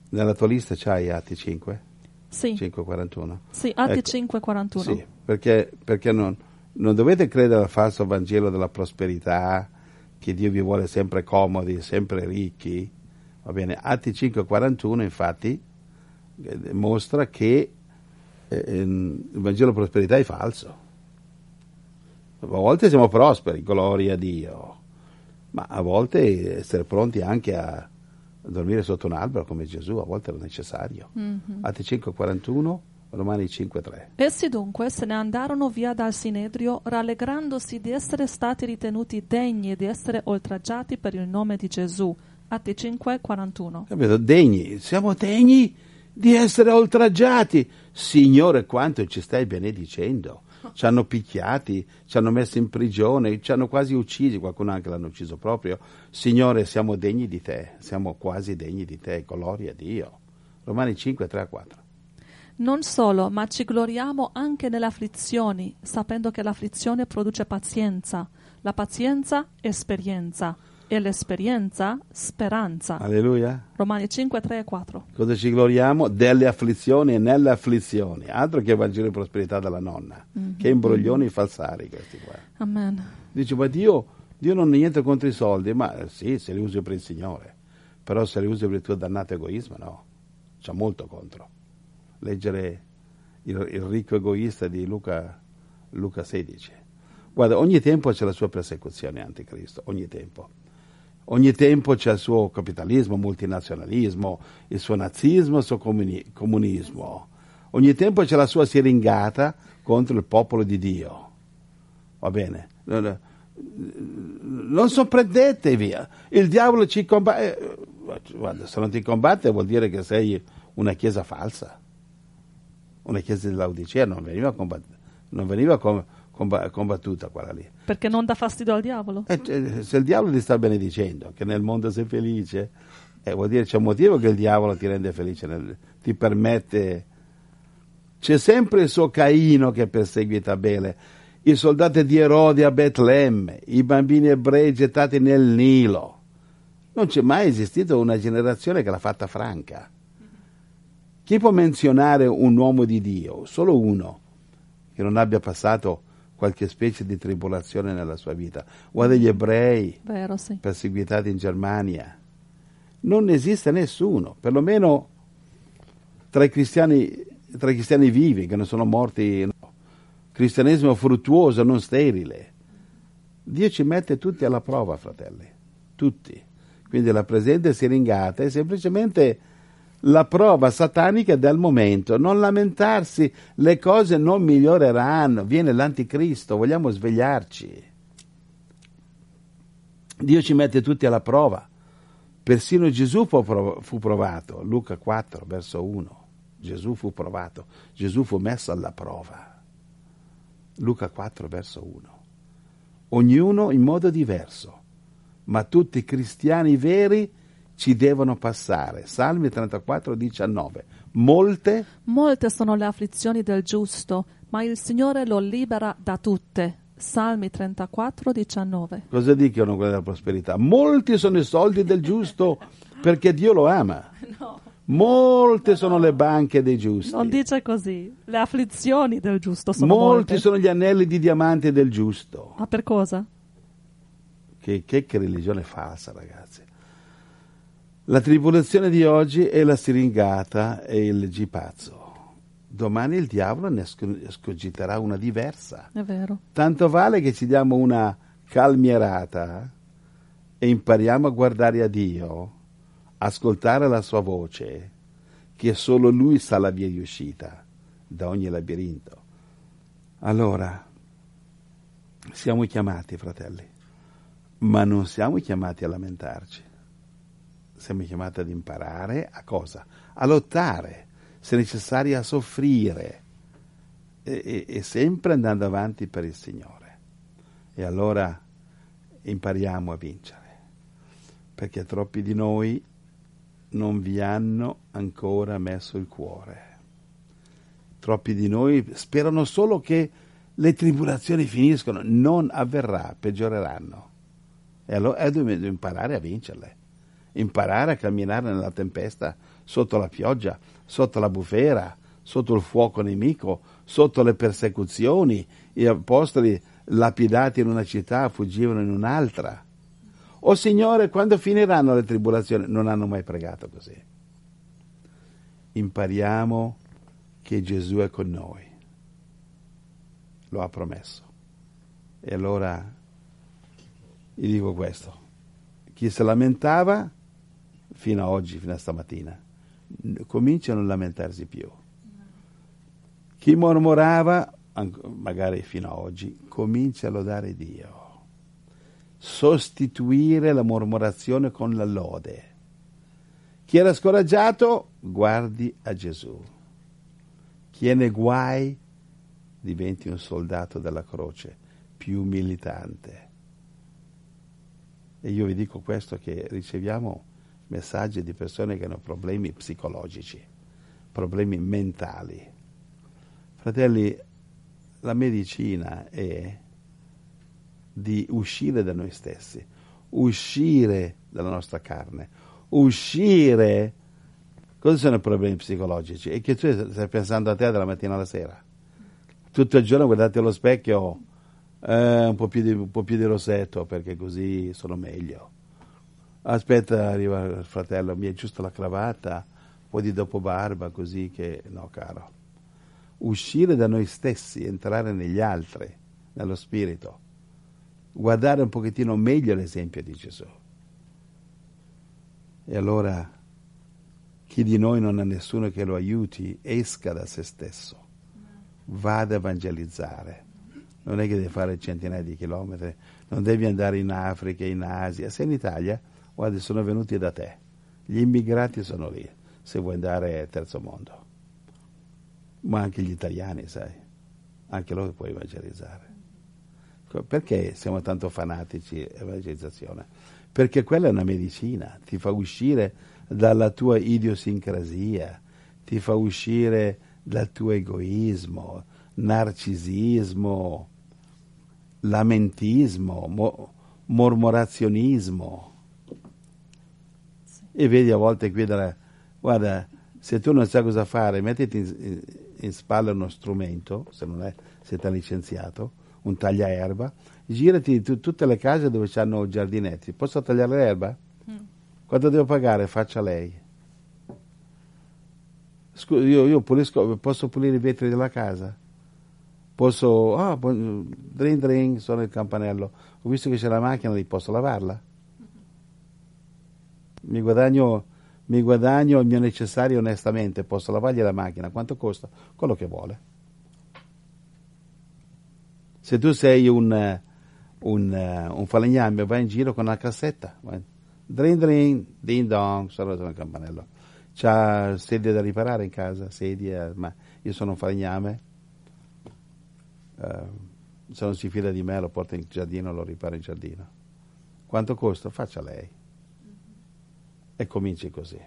Nella tua lista c'hai Atti cinque? Sì, cinque quarantuno? sì, Atti Ecco, cinque quarantuno. Sì, perché, perché non, non dovete credere al falso Vangelo della prosperità, che Dio vi vuole sempre comodi, sempre ricchi. Va bene, Atti cinque quarantuno infatti eh, mostra che eh, il Vangelo della prosperità è falso. A volte siamo prosperi, gloria a Dio, ma a volte essere pronti anche a dormire sotto un albero come Gesù, a volte era necessario. Mm-hmm. Atti cinque quarantuno, Romani cinque tre. Essi dunque se ne andarono via dal Sinedrio, rallegrandosi di essere stati ritenuti degni di essere oltraggiati per il nome di Gesù. Atti cinque quarantuno. Capito? Degni, siamo degni di essere oltraggiati. Signore, quanto ci stai benedicendo. Ci hanno picchiati, ci hanno messo in prigione, ci hanno quasi uccisi, qualcuno anche l'hanno ucciso proprio. Signore, siamo degni di te, siamo quasi degni di te, gloria a Dio. Romani cinque tre a quattro. Non solo, ma ci gloriamo anche nelle afflizioni, sapendo che l'afflizione produce pazienza, la pazienza esperienza e l'esperienza speranza. Alleluia. Romani cinque tre e quattro. Cosa ci gloriamo? Delle afflizioni e nelle afflizioni, altro che Vangelo di prosperità della nonna, mm-hmm. che imbroglioni falsari questi qua. Amen. Dice, ma Dio, Dio non ha niente contro i soldi, ma sì, se li usi per il Signore, però se li usi per il tuo dannato egoismo, no, c'ha molto contro. Leggere il, il ricco egoista di Luca, Luca sedici. Guarda, ogni tempo c'è la sua persecuzione anticristo, ogni tempo. Ogni tempo c'è il suo capitalismo, multinazionalismo, il suo nazismo, il suo comuni- comunismo. Ogni tempo c'è la sua siringata contro il popolo di Dio. Va bene? Non sorprendetevi, il diavolo ci combatte. Guarda, se non ti combatte vuol dire che sei una chiesa falsa. Una chiesa di Laodicea non veniva combattuta, non veniva com- combattuta quella lì. Perché non dà fastidio al diavolo? Eh, se il diavolo ti sta benedicendo, che nel mondo sei felice, eh, vuol dire c'è un motivo che il diavolo ti rende felice, nel, ti permette. C'è sempre il suo Caino che perseguita Abele, i soldati di Erode a Betlemme, i bambini ebrei gettati nel Nilo. Non c'è mai esistita una generazione che l'ha fatta franca. Chi può menzionare un uomo di Dio? Solo uno, che non abbia passato qualche specie di tribolazione nella sua vita. Guarda gli ebrei, Vero, sì. perseguitati in Germania. Non esiste nessuno, perlomeno tra i cristiani, tra i cristiani vivi, che non sono morti. No. Cristianesimo fruttuoso, non sterile. Dio ci mette tutti alla prova, fratelli, tutti. Quindi la presente siringata è semplicemente la prova satanica del momento. Non lamentarsi, le cose non miglioreranno, viene l'anticristo, vogliamo svegliarci. Dio ci mette tutti alla prova, persino Gesù fu provato, Luca quattro verso uno, Gesù fu provato, Gesù fu messo alla prova, Luca quattro verso uno, ognuno in modo diverso, ma tutti i cristiani veri ci devono passare. Salmi trentaquattro diciannove. Molte Molte sono le afflizioni del giusto, ma il Signore lo libera da tutte. Salmi trentaquattro diciannove. Cosa dicono quelle della prosperità? Molti sono i soldi del giusto perché Dio lo ama. No. Molte no. sono le banche dei giusti. Non dice così. Le afflizioni del giusto sono Molti molte. sono gli anelli di diamante del giusto. Ma per cosa? Che, che, che religione falsa, ragazzi. La tribolazione di oggi è la siringata e il gipazzo. Domani il diavolo ne scogiterà una diversa. È vero. Tanto vale che ci diamo una calmierata e impariamo a guardare a Dio, ascoltare la sua voce, che solo Lui sa la via di uscita da ogni labirinto. Allora, siamo chiamati, fratelli, ma non siamo chiamati a lamentarci. Siamo chiamati ad imparare a cosa? A lottare, se necessario a soffrire, e, e, e sempre andando avanti per il Signore. E allora impariamo a vincere, perché troppi di noi non vi hanno ancora messo il cuore. Troppi di noi sperano solo che le tribolazioni finiscono, non avverrà, peggioreranno. E allora eh, dobbiamo imparare a vincerle. imparare a camminare nella tempesta, sotto la pioggia, sotto la bufera, sotto il fuoco nemico, sotto le persecuzioni. Gli apostoli, lapidati in una città, fuggivano in un'altra. Oh Signore, quando finiranno le tribolazioni? Non hanno mai pregato così. Impariamo che Gesù è con noi. Lo ha promesso. E allora gli dico questo. Chi si lamentava, fino a oggi, fino a stamattina, comincia a non lamentarsi più. Chi mormorava, magari fino a oggi, comincia a lodare Dio. Sostituire la mormorazione con la lode. Chi era scoraggiato, guardi a Gesù. Chi è nei guai, diventi un soldato della croce, più militante. E io vi dico questo, che riceviamo messaggi di persone che hanno problemi psicologici, problemi mentali. Fratelli, la medicina è di uscire da noi stessi, uscire dalla nostra carne, uscire. Cosa sono i problemi psicologici? È che tu stai pensando a te dalla mattina alla sera. Tutto il giorno guardate allo specchio, eh, un po' più di, un po' più di rossetto, perché così sono meglio. Aspetta, arriva il fratello, mi è giusto la cravatta, un po' di dopo barba, così che... No, caro. Uscire da noi stessi, entrare negli altri, nello spirito. Guardare un pochettino meglio l'esempio di Gesù. E allora, chi di noi non ha nessuno che lo aiuti, esca da se stesso, vada a evangelizzare. Non è che devi fare centinaia di chilometri, non devi andare in Africa, in Asia. Se in Italia, guarda, sono venuti da te. Gli immigrati sono lì, se vuoi andare al terzo mondo. Ma anche gli italiani, sai, anche loro puoi evangelizzare. Perché siamo tanto fanatici evangelizzazione? Perché quella è una medicina, ti fa uscire dalla tua idiosincrasia, ti fa uscire dal tuo egoismo, narcisismo, lamentismo, mo- mormorazionismo. E vedi a volte qui, dalla, guarda, se tu non sai cosa fare, mettiti in, in, in spalla uno strumento, se non è, se ti hai licenziato, un tagliaerba, girati tu, tutte le case dove hanno giardinetti. Posso tagliare l'erba? Mm. Quanto devo pagare? Faccia lei. Scusa, io, io pulisco, posso pulire i vetri della casa? Posso, ah, oh, dring dring, suona il campanello. Ho visto che c'è la macchina lì, posso lavarla? Mi guadagno, mi guadagno il mio necessario onestamente, posso lavargli la macchina, quanto costa? Quello che vuole. Se tu sei un, un, un falegname, vai in giro con una cassetta, dring dring, ding dong, suona il campanello. C'ha sedie da riparare in casa, sedie, ma io sono un falegname, uh, se non si fida di me lo porta in giardino, lo ripara in giardino. Quanto costa? Faccia lei. E cominci così.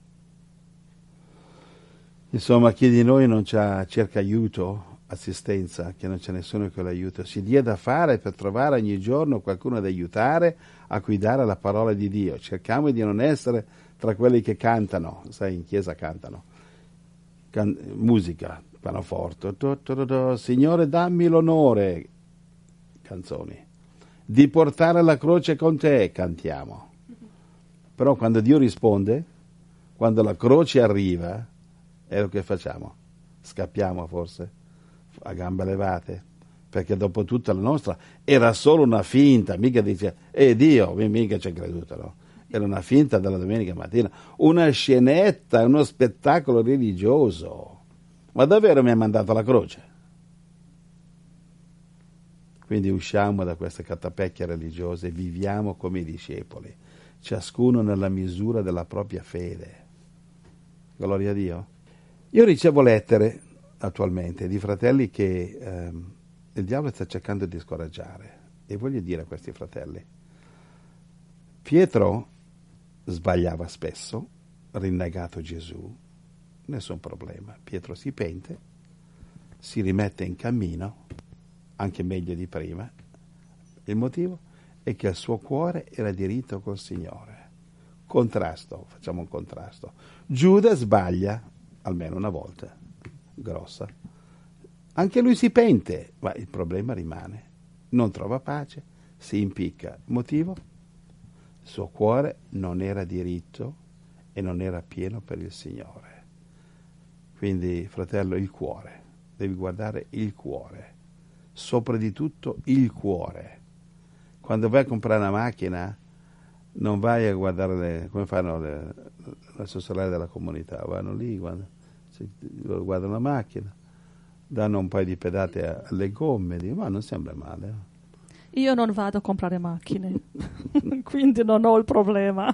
Insomma, chi di noi non c'ha, cerca aiuto, assistenza, che non c'è nessuno che lo aiuta, si dia da fare per trovare ogni giorno qualcuno da aiutare a guidare la parola di Dio. Cerchiamo di non essere tra quelli che cantano, sai, in chiesa cantano, Can- musica, pianoforte, tu, tu, tu, tu, Signore dammi l'onore, canzoni, di portare la croce con te, cantiamo. Però quando Dio risponde, quando la croce arriva, è lo che facciamo, scappiamo forse, a gambe levate, perché dopo tutta la nostra era solo una finta, mica dice, eh Dio, mica ci ha creduto, no? Era una finta della domenica mattina, una scenetta, uno spettacolo religioso. Ma davvero mi ha mandato la croce? Quindi usciamo da queste catapecchie religiose e viviamo come i discepoli, ciascuno nella misura della propria fede. Gloria a Dio. Io ricevo lettere attualmente di fratelli che ehm, il diavolo sta cercando di scoraggiare, e voglio dire a questi fratelli, Pietro sbagliava spesso, rinnegato Gesù, nessun problema. Pietro si pente, si rimette in cammino, anche meglio di prima. Il motivo è che il suo cuore era diritto col Signore. Contrasto, facciamo un contrasto. Giuda sbaglia almeno una volta, grossa. Anche lui si pente, ma il problema rimane. Non trova pace, si impicca. Motivo? Il suo cuore non era diritto e non era pieno per il Signore. Quindi, fratello, il cuore. Devi guardare il cuore. Sopra di tutto il cuore. Quando vai a comprare una macchina, non vai a guardare le, come fanno le, le sorelle della comunità. Vanno lì, guardano, guardano la macchina, danno un paio di pedate alle gomme, dicono, ma non sembra male. Io non vado a comprare macchine, quindi non ho il problema.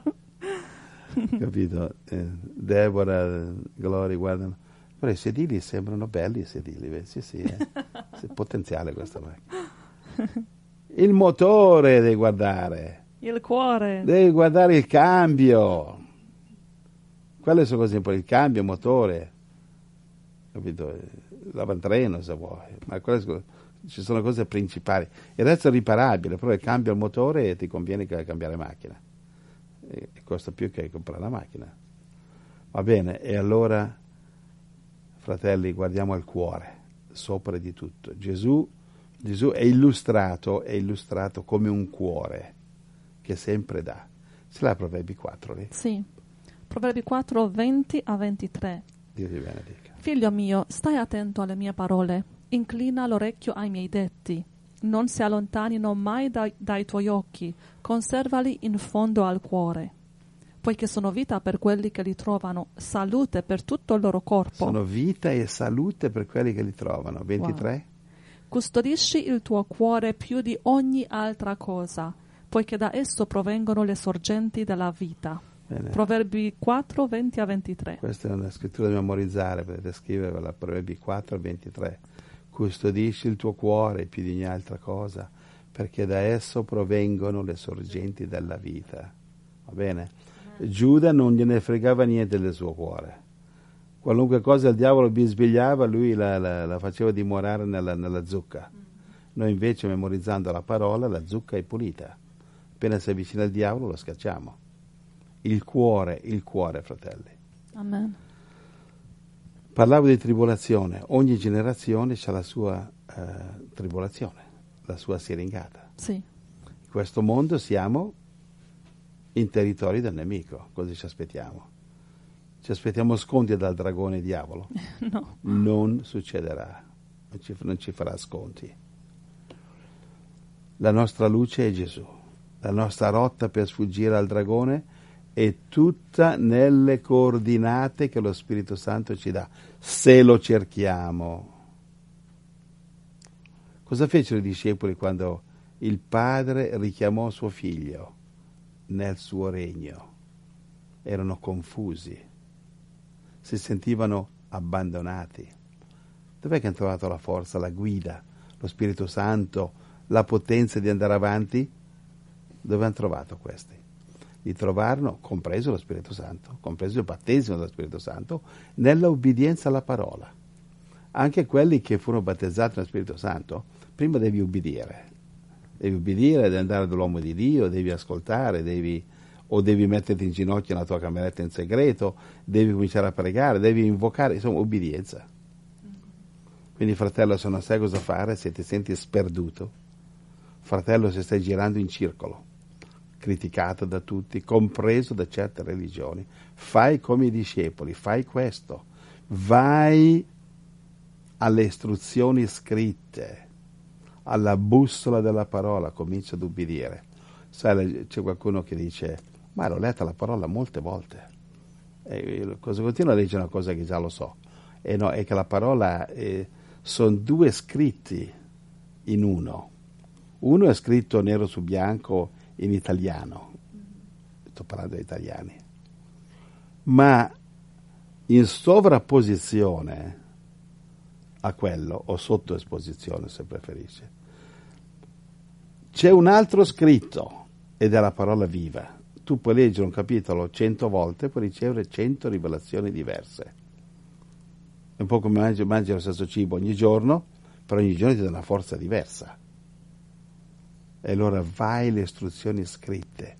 Capito? Eh, Deborah, Gloria, guardano. Però i sedili sembrano belli, i sedili, vedi? Sì, sì, eh. È potenziale questa macchina. Il motore devi guardare. Il cuore. Devi guardare il cambio. Quelle sono cose importanti, il cambio, il motore. Capito? L'avantreno, se vuoi. Ma quelle, ci sono cose principali. Il resto è riparabile, però il cambio al motore ti conviene cambiare macchina. E costa più che comprare la macchina. Va bene, e allora, fratelli, guardiamo al cuore, sopra di tutto. Gesù, Gesù è illustrato, è illustrato come un cuore che sempre dà. Ce l'ha Proverbi quattro lì? Sì. Proverbi quattro, venti a ventitré. Dio ti benedica. Figlio mio, stai attento alle mie parole, inclina l'orecchio ai miei detti. Non si allontanino mai dai, dai tuoi occhi, conservali in fondo al cuore, poiché sono vita per quelli che li trovano, salute per tutto il loro corpo. Sono vita e salute per quelli che li trovano. ventitré. Wow. Custodisci il tuo cuore più di ogni altra cosa, poiché da esso provengono le sorgenti della vita. Bene. Proverbi quattro, venti a ventitré. Questa è una scrittura da memorizzare, potete scriverla, Proverbi quattro, ventitré. Custodisci il tuo cuore più di ogni altra cosa, perché da esso provengono le sorgenti della vita. Va bene? Giuda non gliene fregava niente del suo cuore. Qualunque cosa il diavolo bisbigliava, lui la, la, la faceva dimorare nella, nella zucca. Noi invece, memorizzando la parola, la zucca è pulita. Appena si avvicina al diavolo lo scacciamo. Il cuore, il cuore, fratelli. Amen. Parlavo di tribolazione. Ogni generazione ha la sua eh, tribolazione, la sua siringata. Sì. In questo mondo siamo in territori del nemico. Cosa ci aspettiamo? Ci aspettiamo sconti dal dragone diavolo? No. Non succederà. Non ci, non ci farà sconti. La nostra luce è Gesù. La nostra rotta per sfuggire al dragone è tutta nelle coordinate che lo Spirito Santo ci dà, se lo cerchiamo. Cosa fecero i discepoli quando il Padre richiamò suo figlio nel suo regno? Erano confusi, si sentivano abbandonati. Dov'è che hanno trovato la forza, la guida, lo Spirito Santo, la potenza di andare avanti? Dove hanno trovato questi? Li trovarono, compreso lo Spirito Santo, compreso il battesimo dello Spirito Santo, nella ubbidienza alla parola. Anche quelli che furono battezzati nello Spirito Santo, prima devi ubbidire. Devi ubbidire, devi andare dall'uomo di Dio, devi ascoltare, devi, o devi metterti in ginocchio nella tua cameretta in segreto, devi cominciare a pregare, devi invocare, insomma, ubbidienza. Quindi, fratello, se non sai cosa fare, se ti senti sperduto, fratello, se stai girando in circolo, criticato da tutti, compreso da certe religioni, fai come i discepoli, fai questo, vai alle istruzioni scritte, alla bussola della parola, comincia ad ubbidire. Sai, c'è qualcuno che dice, ma l'ho letta la parola molte volte, e cosa continua a leggere una cosa che già lo so, e no, è che la parola eh, sono due scritti in uno. Uno è scritto nero su bianco in italiano, sto parlando di italiani, ma in sovrapposizione a quello, o sottoesposizione se preferisce, c'è un altro scritto ed è la parola viva. Tu puoi leggere un capitolo cento volte e puoi ricevere cento rivelazioni diverse. È un po' come mangi, mangi lo stesso cibo ogni giorno, però ogni giorno ti dà una forza diversa. E allora vai le istruzioni scritte,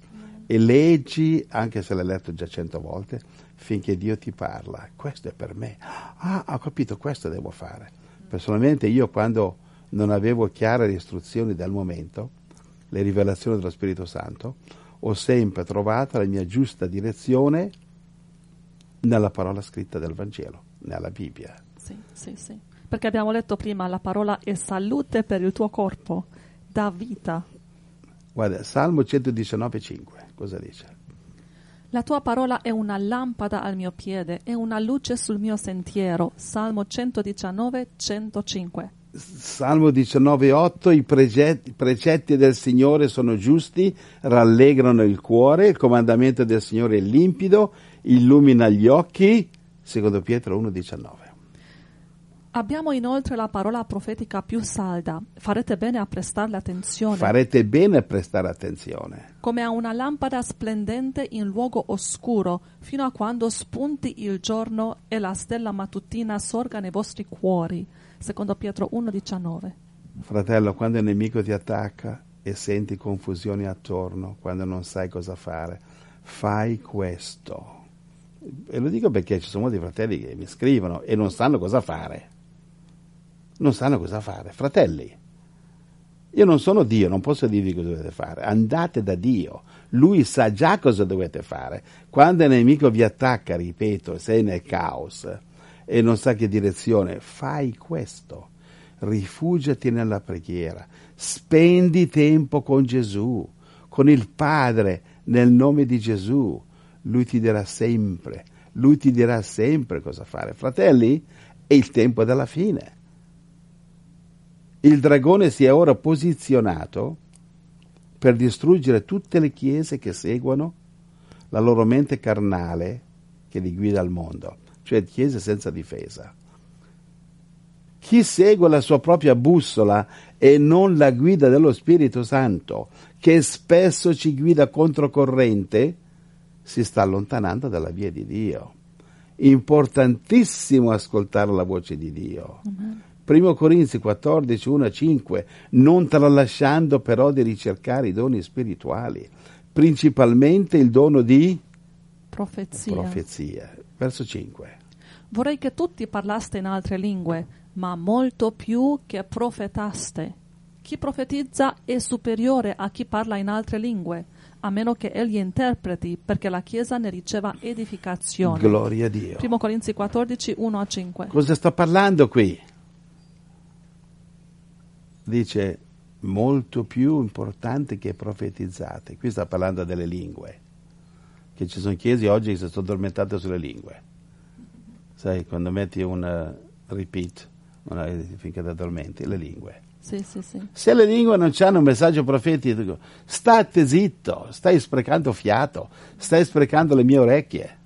e leggi, anche se l'hai letto già cento volte, finché Dio ti parla. Questo è per me. Ah, ho capito, questo devo fare. Personalmente io, quando non avevo chiare le istruzioni del momento, le rivelazioni dello Spirito Santo, ho sempre trovato la mia giusta direzione nella parola scritta del Vangelo, nella Bibbia. Sì, sì, sì. Perché abbiamo letto prima, la parola è salute per il tuo corpo, dà vita. Guarda, Salmo centodiciannove cinque, cosa dice? La tua parola è una lampada al mio piede, è una luce sul mio sentiero. Salmo centodiciannove centocinque. Salmo diciannove otto, i precetti, i precetti del Signore sono giusti, rallegrano il cuore, il comandamento del Signore è limpido, illumina gli occhi. Secondo Pietro uno diciannove. Abbiamo inoltre la parola profetica più salda. Farete bene a prestarle attenzione. Farete bene a prestare attenzione. Come a una lampada splendente in luogo oscuro, fino a quando spunti il giorno e la stella mattutina sorga nei vostri cuori. Secondo Pietro uno diciannove. Fratello, quando il nemico ti attacca e senti confusioni attorno, quando non sai cosa fare, fai questo. E lo dico perché ci sono molti fratelli che mi scrivono e non sanno cosa fare. Non sanno cosa fare. Fratelli, io non sono Dio, non posso dirvi cosa dovete fare. Andate da Dio. Lui sa già cosa dovete fare. Quando il nemico vi attacca, ripeto, sei nel caos e non sa che direzione, fai questo. Rifugiati nella preghiera. Spendi tempo con Gesù, con il Padre, nel nome di Gesù. Lui ti dirà sempre, lui ti dirà sempre cosa fare. Fratelli, è il tempo della fine. Il dragone si è ora posizionato per distruggere tutte le chiese che seguono la loro mente carnale che li guida al mondo, cioè chiese senza difesa. Chi segue la sua propria bussola e non la guida dello Spirito Santo, che spesso ci guida controcorrente, si sta allontanando dalla via di Dio. Importantissimo ascoltare la voce di Dio. Amen. Primo Corinzi quattordici, uno a cinque, non tralasciando però di ricercare i doni spirituali, principalmente il dono di profezia. profezia. Verso cinque. Vorrei che tutti parlaste in altre lingue, ma molto più che profetaste. Chi profetizza è superiore a chi parla in altre lingue, a meno che egli interpreti, perché la Chiesa ne riceva edificazione. Gloria a Dio. Primo Corinzi quattordici, uno a cinque. Cosa sta parlando qui? Dice molto più importante che profetizzate. Qui sta parlando delle lingue, che ci sono chiese oggi che si sono addormentate sulle lingue. Sai, quando metti un uh, repeat una, finché ti addormenti, le lingue. Sì, sì, sì. Se le lingue non hanno un messaggio profetico, state zitto, stai sprecando fiato, stai sprecando le mie orecchie.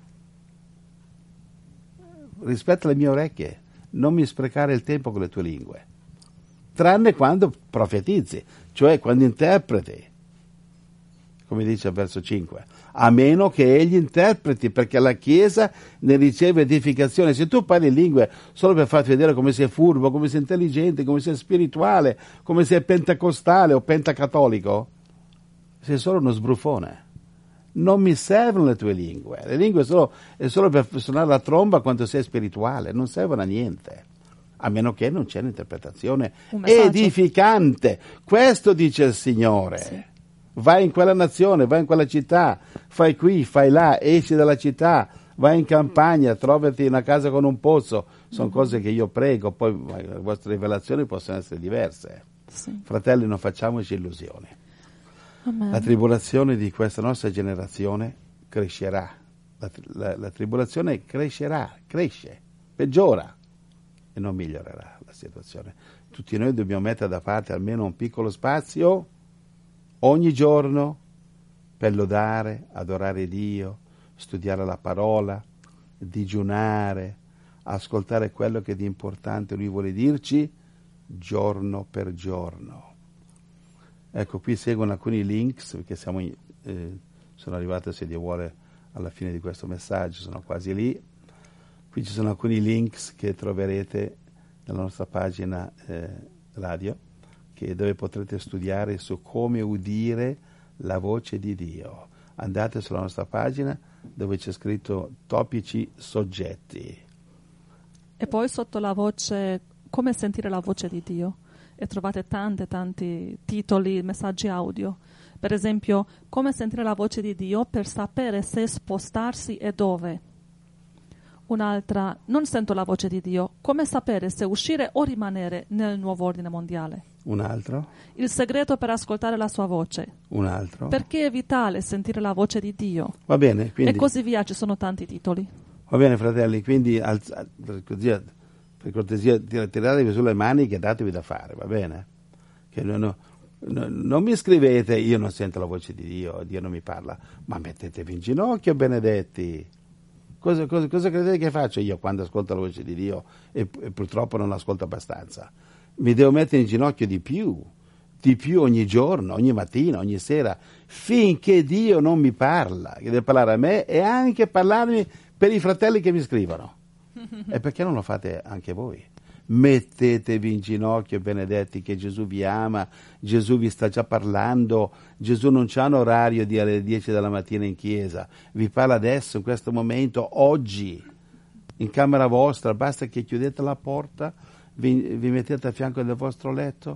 Rispetta le mie orecchie, non mi sprecare il tempo con le tue lingue. Tranne quando profetizzi, cioè quando interpreti, come dice al verso cinque, a meno che egli interpreti, perché la Chiesa ne riceve edificazione. Se tu parli in lingue solo per farti vedere come sei furbo, come sei intelligente, come sei spirituale, come sei pentecostale o pentacattolico, sei solo uno sbruffone. Non mi servono le tue lingue, le lingue solo, è solo per suonare la tromba quando sei spirituale, non servono a niente. A meno che non c'è un'interpretazione edificante. Questo dice il Signore. Sì. Vai in quella nazione, vai in quella città, fai qui, fai là, esci dalla città, vai in campagna, trovati una casa con un pozzo. Sono mm-hmm. cose che io prego, poi le vostre rivelazioni possono essere diverse. Sì. Fratelli, non facciamoci illusioni. Amen. La tribolazione di questa nostra generazione crescerà. La, la, la tribolazione crescerà, cresce, peggiora. E non migliorerà la situazione. Tutti noi dobbiamo mettere da parte almeno un piccolo spazio ogni giorno per lodare, adorare Dio, studiare la parola, digiunare, ascoltare quello che di importante Lui vuole dirci giorno per giorno. Ecco, qui seguono alcuni links, perché siamo in, eh, sono arrivato, se Dio vuole, alla fine di questo messaggio, sono quasi lì. Qui ci sono alcuni links che troverete nella nostra pagina eh, radio, che, dove potrete studiare su come udire la voce di Dio. andate sulla nostra pagina dove c'è scritto topici soggetti. E poi sotto la voce come sentire la voce di Dio e trovate tanti tanti titoli, messaggi audio. Per esempio, come sentire la voce di Dio per sapere se spostarsi e dove. Un'altra, non sento la voce di Dio, come sapere se uscire o rimanere nel nuovo ordine mondiale. Un altro? Il segreto per ascoltare la sua voce. Un altro? Perché è vitale sentire la voce di Dio. Va bene, quindi... E così via, ci sono tanti titoli. Va bene, fratelli, quindi alza, per cortesia, per cortesia tiratevi sulle mani che datevi da fare, va bene? Che non, non, non mi scrivete, io non sento la voce di Dio, Dio non mi parla, ma mettetevi in ginocchio, benedetti. Cosa, cosa, cosa credete che faccio io quando ascolto la voce di Dio e, e purtroppo non l'ascolto abbastanza? Mi devo mettere in ginocchio di più, di più ogni giorno, ogni mattina, ogni sera, finché Dio non mi parla, che deve parlare a me e anche parlarmi per i fratelli che mi scrivono. E perché non lo fate anche voi? Mettetevi in ginocchio, benedetti, che Gesù vi ama, Gesù vi sta già parlando, Gesù non c'ha un orario di alle dieci della mattina in chiesa, vi parla adesso, in questo momento, oggi, in camera vostra, basta che chiudete la porta, vi, vi mettete a fianco del vostro letto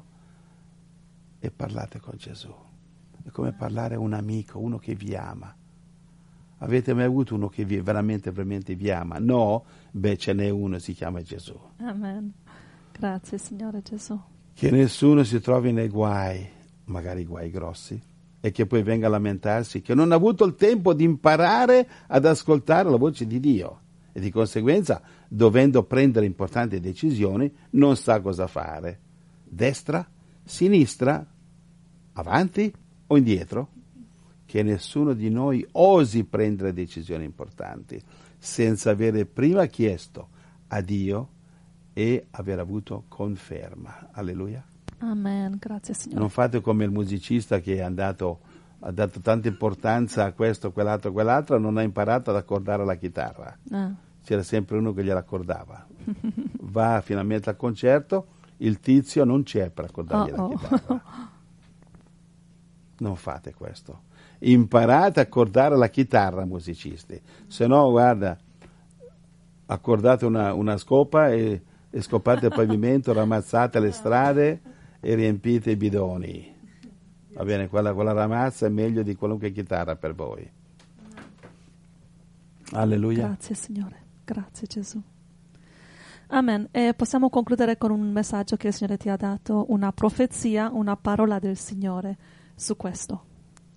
e parlate con Gesù. È come parlare a un amico, uno che vi ama. Avete mai avuto uno che vi veramente, veramente vi ama? No? Beh, ce n'è uno, si chiama Gesù. Amen. Grazie, Signore Gesù. Che nessuno si trovi nei guai, magari guai grossi, e che poi venga a lamentarsi che non ha avuto il tempo di imparare ad ascoltare la voce di Dio e di conseguenza, dovendo prendere importanti decisioni, non sa cosa fare. Destra, sinistra, avanti o indietro? Che nessuno di noi osi prendere decisioni importanti senza avere prima chiesto a Dio e aver avuto conferma. Alleluia. Amen, grazie Signore. Non fate come il musicista che è andato, ha dato tanta importanza a questo, quell'altro, quell'altro, non ha imparato ad accordare la chitarra. Ah. C'era sempre uno che gliela accordava. Va finalmente al concerto, il tizio non c'è per accordargli oh, la chitarra. Oh. Non fate questo. Imparate a accordare la chitarra, musicisti, se no guarda, accordate una, una scopa e, e scopate il pavimento, ramazzate le strade e riempite i bidoni. Va bene, quella, quella ramazza è meglio di qualunque chitarra per voi. Alleluia. Grazie Signore, grazie Gesù. Amen. E possiamo concludere con un messaggio che il Signore ti ha dato, una profezia, una parola del Signore su questo.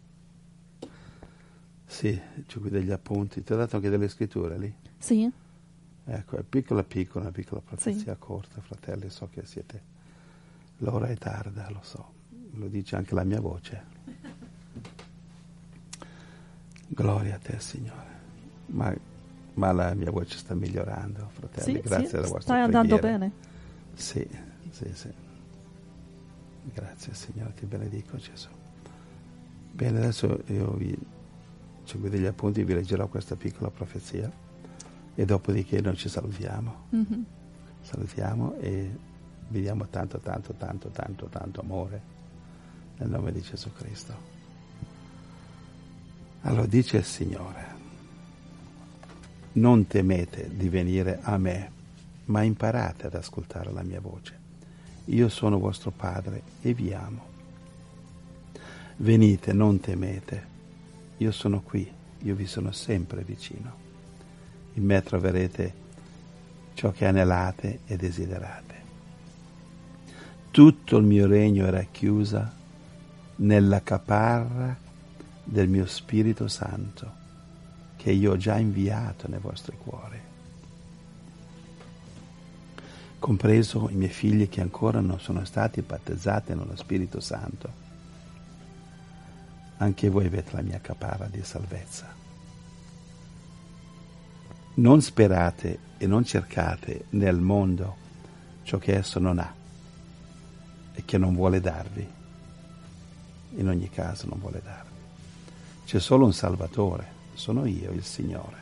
Sì, c'ho qui degli appunti. Ti ho dato anche delle scritture lì? Sì. Ecco, è piccola piccola, una piccola profezia sì. corta, fratelli, so che siete... L'ora è tarda, lo so, lo dice anche la mia voce. Gloria a te, Signore. Ma, ma la mia voce sta migliorando, fratelli, sì, grazie sì, alla vostra stai preghiera. andando bene. Sì, sì, sì. Grazie, Signore, ti benedico, Gesù. Bene, adesso io vi... c'ho qui degli appunti, vi leggerò questa piccola profezia e dopodiché noi ci salutiamo. Mm-hmm. Salutiamo e vi diamo tanto, tanto, tanto, tanto, tanto amore nel nome di Gesù Cristo. Allora dice il Signore: non temete di venire a me, ma imparate ad ascoltare la mia voce. Io sono vostro Padre e vi amo. Venite, non temete. Io sono qui, io vi sono sempre vicino. In me troverete ciò che anelate e desiderate. Tutto il mio regno è racchiuso nella caparra del mio Spirito Santo, che io ho già inviato nei vostri cuori. Compreso i miei figli che ancora non sono stati battezzati nello Spirito Santo. Anche voi avete la mia caparra di salvezza. Non sperate e non cercate nel mondo ciò che esso non ha e che non vuole darvi. In ogni caso non vuole darvi. C'è solo un Salvatore, sono io, il Signore.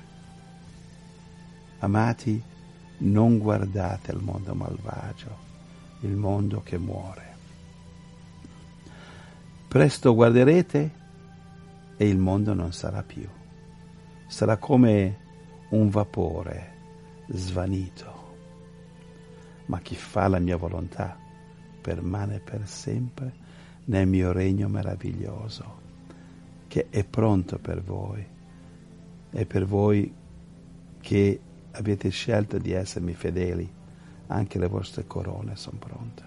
Amati, non guardate al mondo malvagio, il mondo che muore. Presto guarderete e il mondo non sarà più. Sarà come un vapore svanito. Ma chi fa la mia volontà permane per sempre nel mio regno meraviglioso, che è pronto per voi, e per voi che avete scelto di essermi fedeli, anche le vostre corone sono pronte.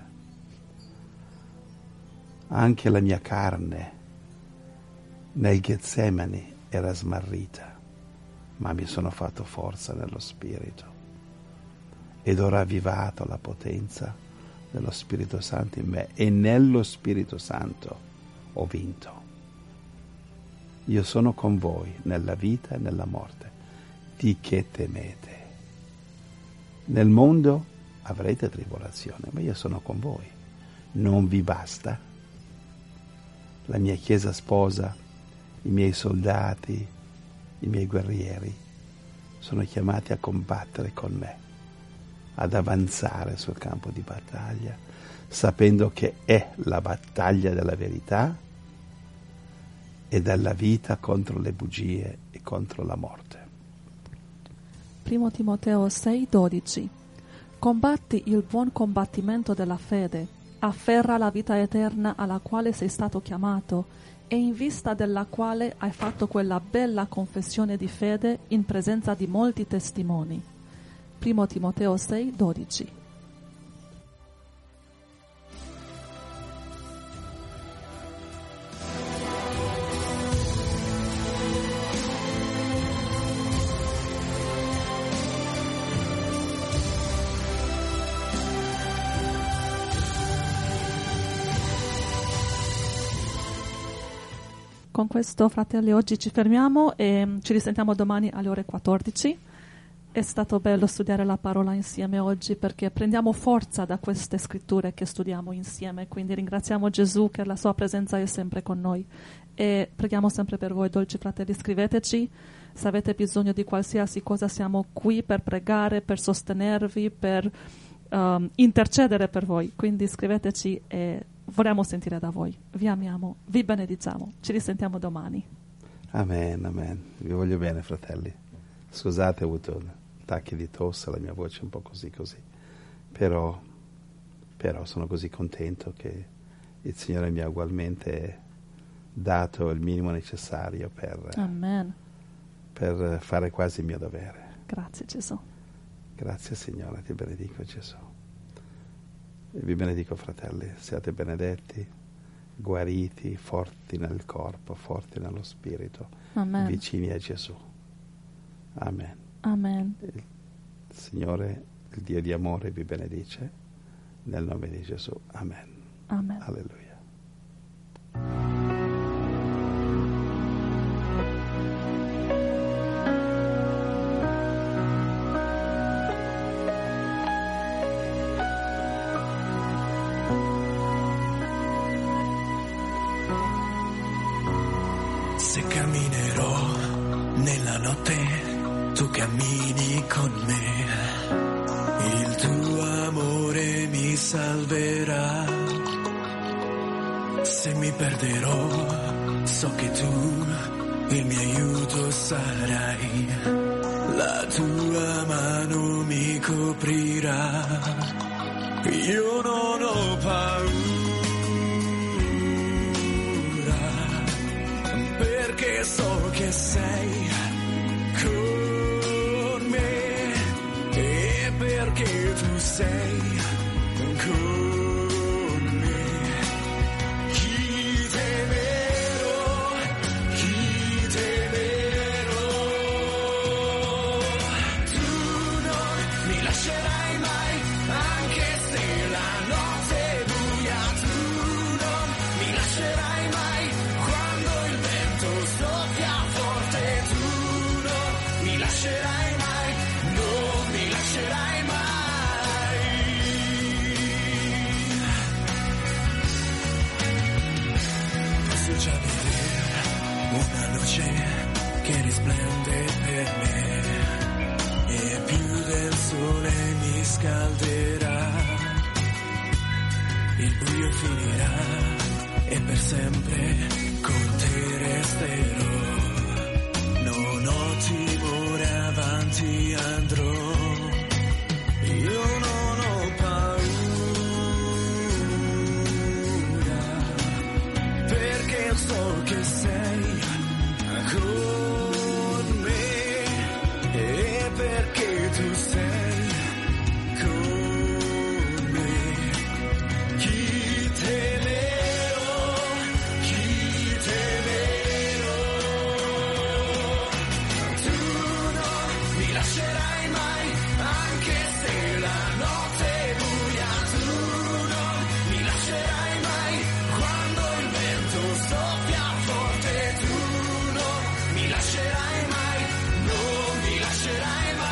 Anche la mia carne nel Getsemani era smarrita, ma mi sono fatto forza nello Spirito ed ho ravvivato la potenza dello Spirito Santo in me, e nello Spirito Santo ho vinto. Io sono con voi nella vita e nella morte. Di che temete? Nel mondo avrete tribolazione, ma io sono con voi. Non vi basta? La mia Chiesa sposa, i miei soldati, i miei guerrieri sono chiamati a combattere con me, ad avanzare sul campo di battaglia, sapendo che è la battaglia della verità e della vita contro le bugie e contro la morte. Primo Timoteo sei dodici. Combatti il buon combattimento della fede, afferra la vita eterna alla quale sei stato chiamato e in vista della quale hai fatto quella bella confessione di fede in presenza di molti testimoni. Primo Timoteo sei dodici. Con questo, fratelli, oggi ci fermiamo e ci risentiamo domani alle ore quattordici. È stato bello studiare la parola insieme oggi, perché prendiamo forza da queste scritture che studiamo insieme, quindi ringraziamo Gesù che la sua presenza è sempre con noi e preghiamo sempre per voi, dolci fratelli. Scriveteci se avete bisogno di qualsiasi cosa, siamo qui per pregare, per sostenervi, per um, intercedere per voi, quindi scriveteci e vorremmo sentire da voi. Vi amiamo, vi benediciamo, ci risentiamo domani. Amen, amen. Vi voglio bene, fratelli. Scusate, ho avuto attacchi di tosse, la mia voce è un po' così così, però, però sono così contento che il Signore mi ha ugualmente dato il minimo necessario per, Amen. per fare quasi il mio dovere. Grazie Gesù. Grazie Signore, ti benedico Gesù. E vi benedico, fratelli, siate benedetti, guariti, forti nel corpo, forti nello spirito, Amen. Vicini a Gesù. Amen. Amen. Il Signore, il Dio di amore, vi benedice nel nome di Gesù. Amen. Amen. Alleluia. Se camminerò nella notte, tu cammini con me, il tuo amore mi salverà. Se mi perderò, so che tu il mio aiuto sarai, la tua mano mi coprirà. Io non ho paura, perché so che sei con me e perché tu sei con me. Chi temerò, chi temerò, tu non mi lascerai mai, anche se la notte è buia, tu non mi lascerai mai, quando il vento soffia forte, tu non mi lascerai mai, non mi lascerai mai. Posso già vedere una luce che risplende per me e più del sole mi scalderà. Il buio finirà e per sempre con te resterò. avanti andrò, io non ho paura, perché so che sei con me, e perché tu sei con me. Chi temerò, chi temerò, tu non mi lascerai mai, anche se la notte è buia, tu non mi lascerai mai, quando il vento soffia forte, tu non mi lascerai mai, non mi lascerai mai.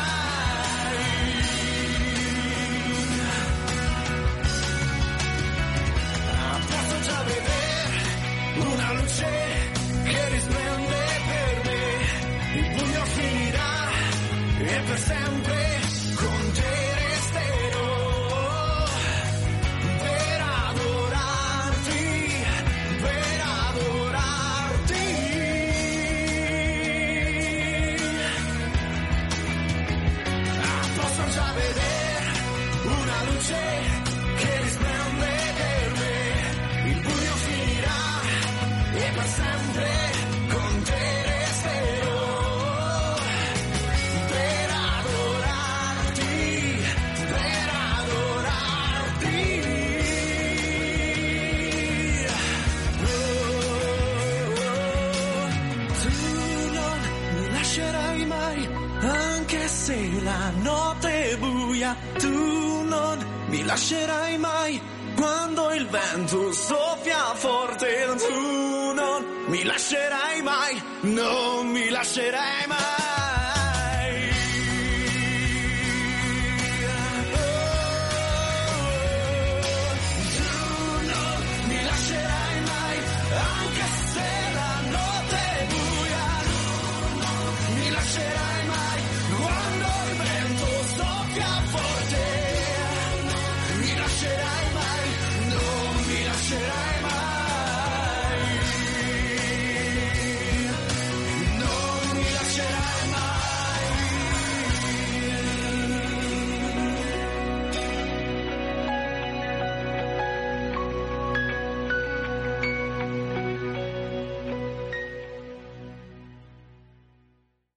Ah, posso già vedere una luce che risplende per me, il buio finirà e per sempre con te resterò, per adorarti, per adorarti. Ah, posso già vedere una luce che risplende per me, il buio finirà e per sempre con te resterò, per adorarti, per adorarti. Oh, tu non mi lascerai mai, anche se la notte è buia, tu non mi lascerai mai, quando il vento soffia forte, tu non mi lascerai mai, non mi lascerai mai.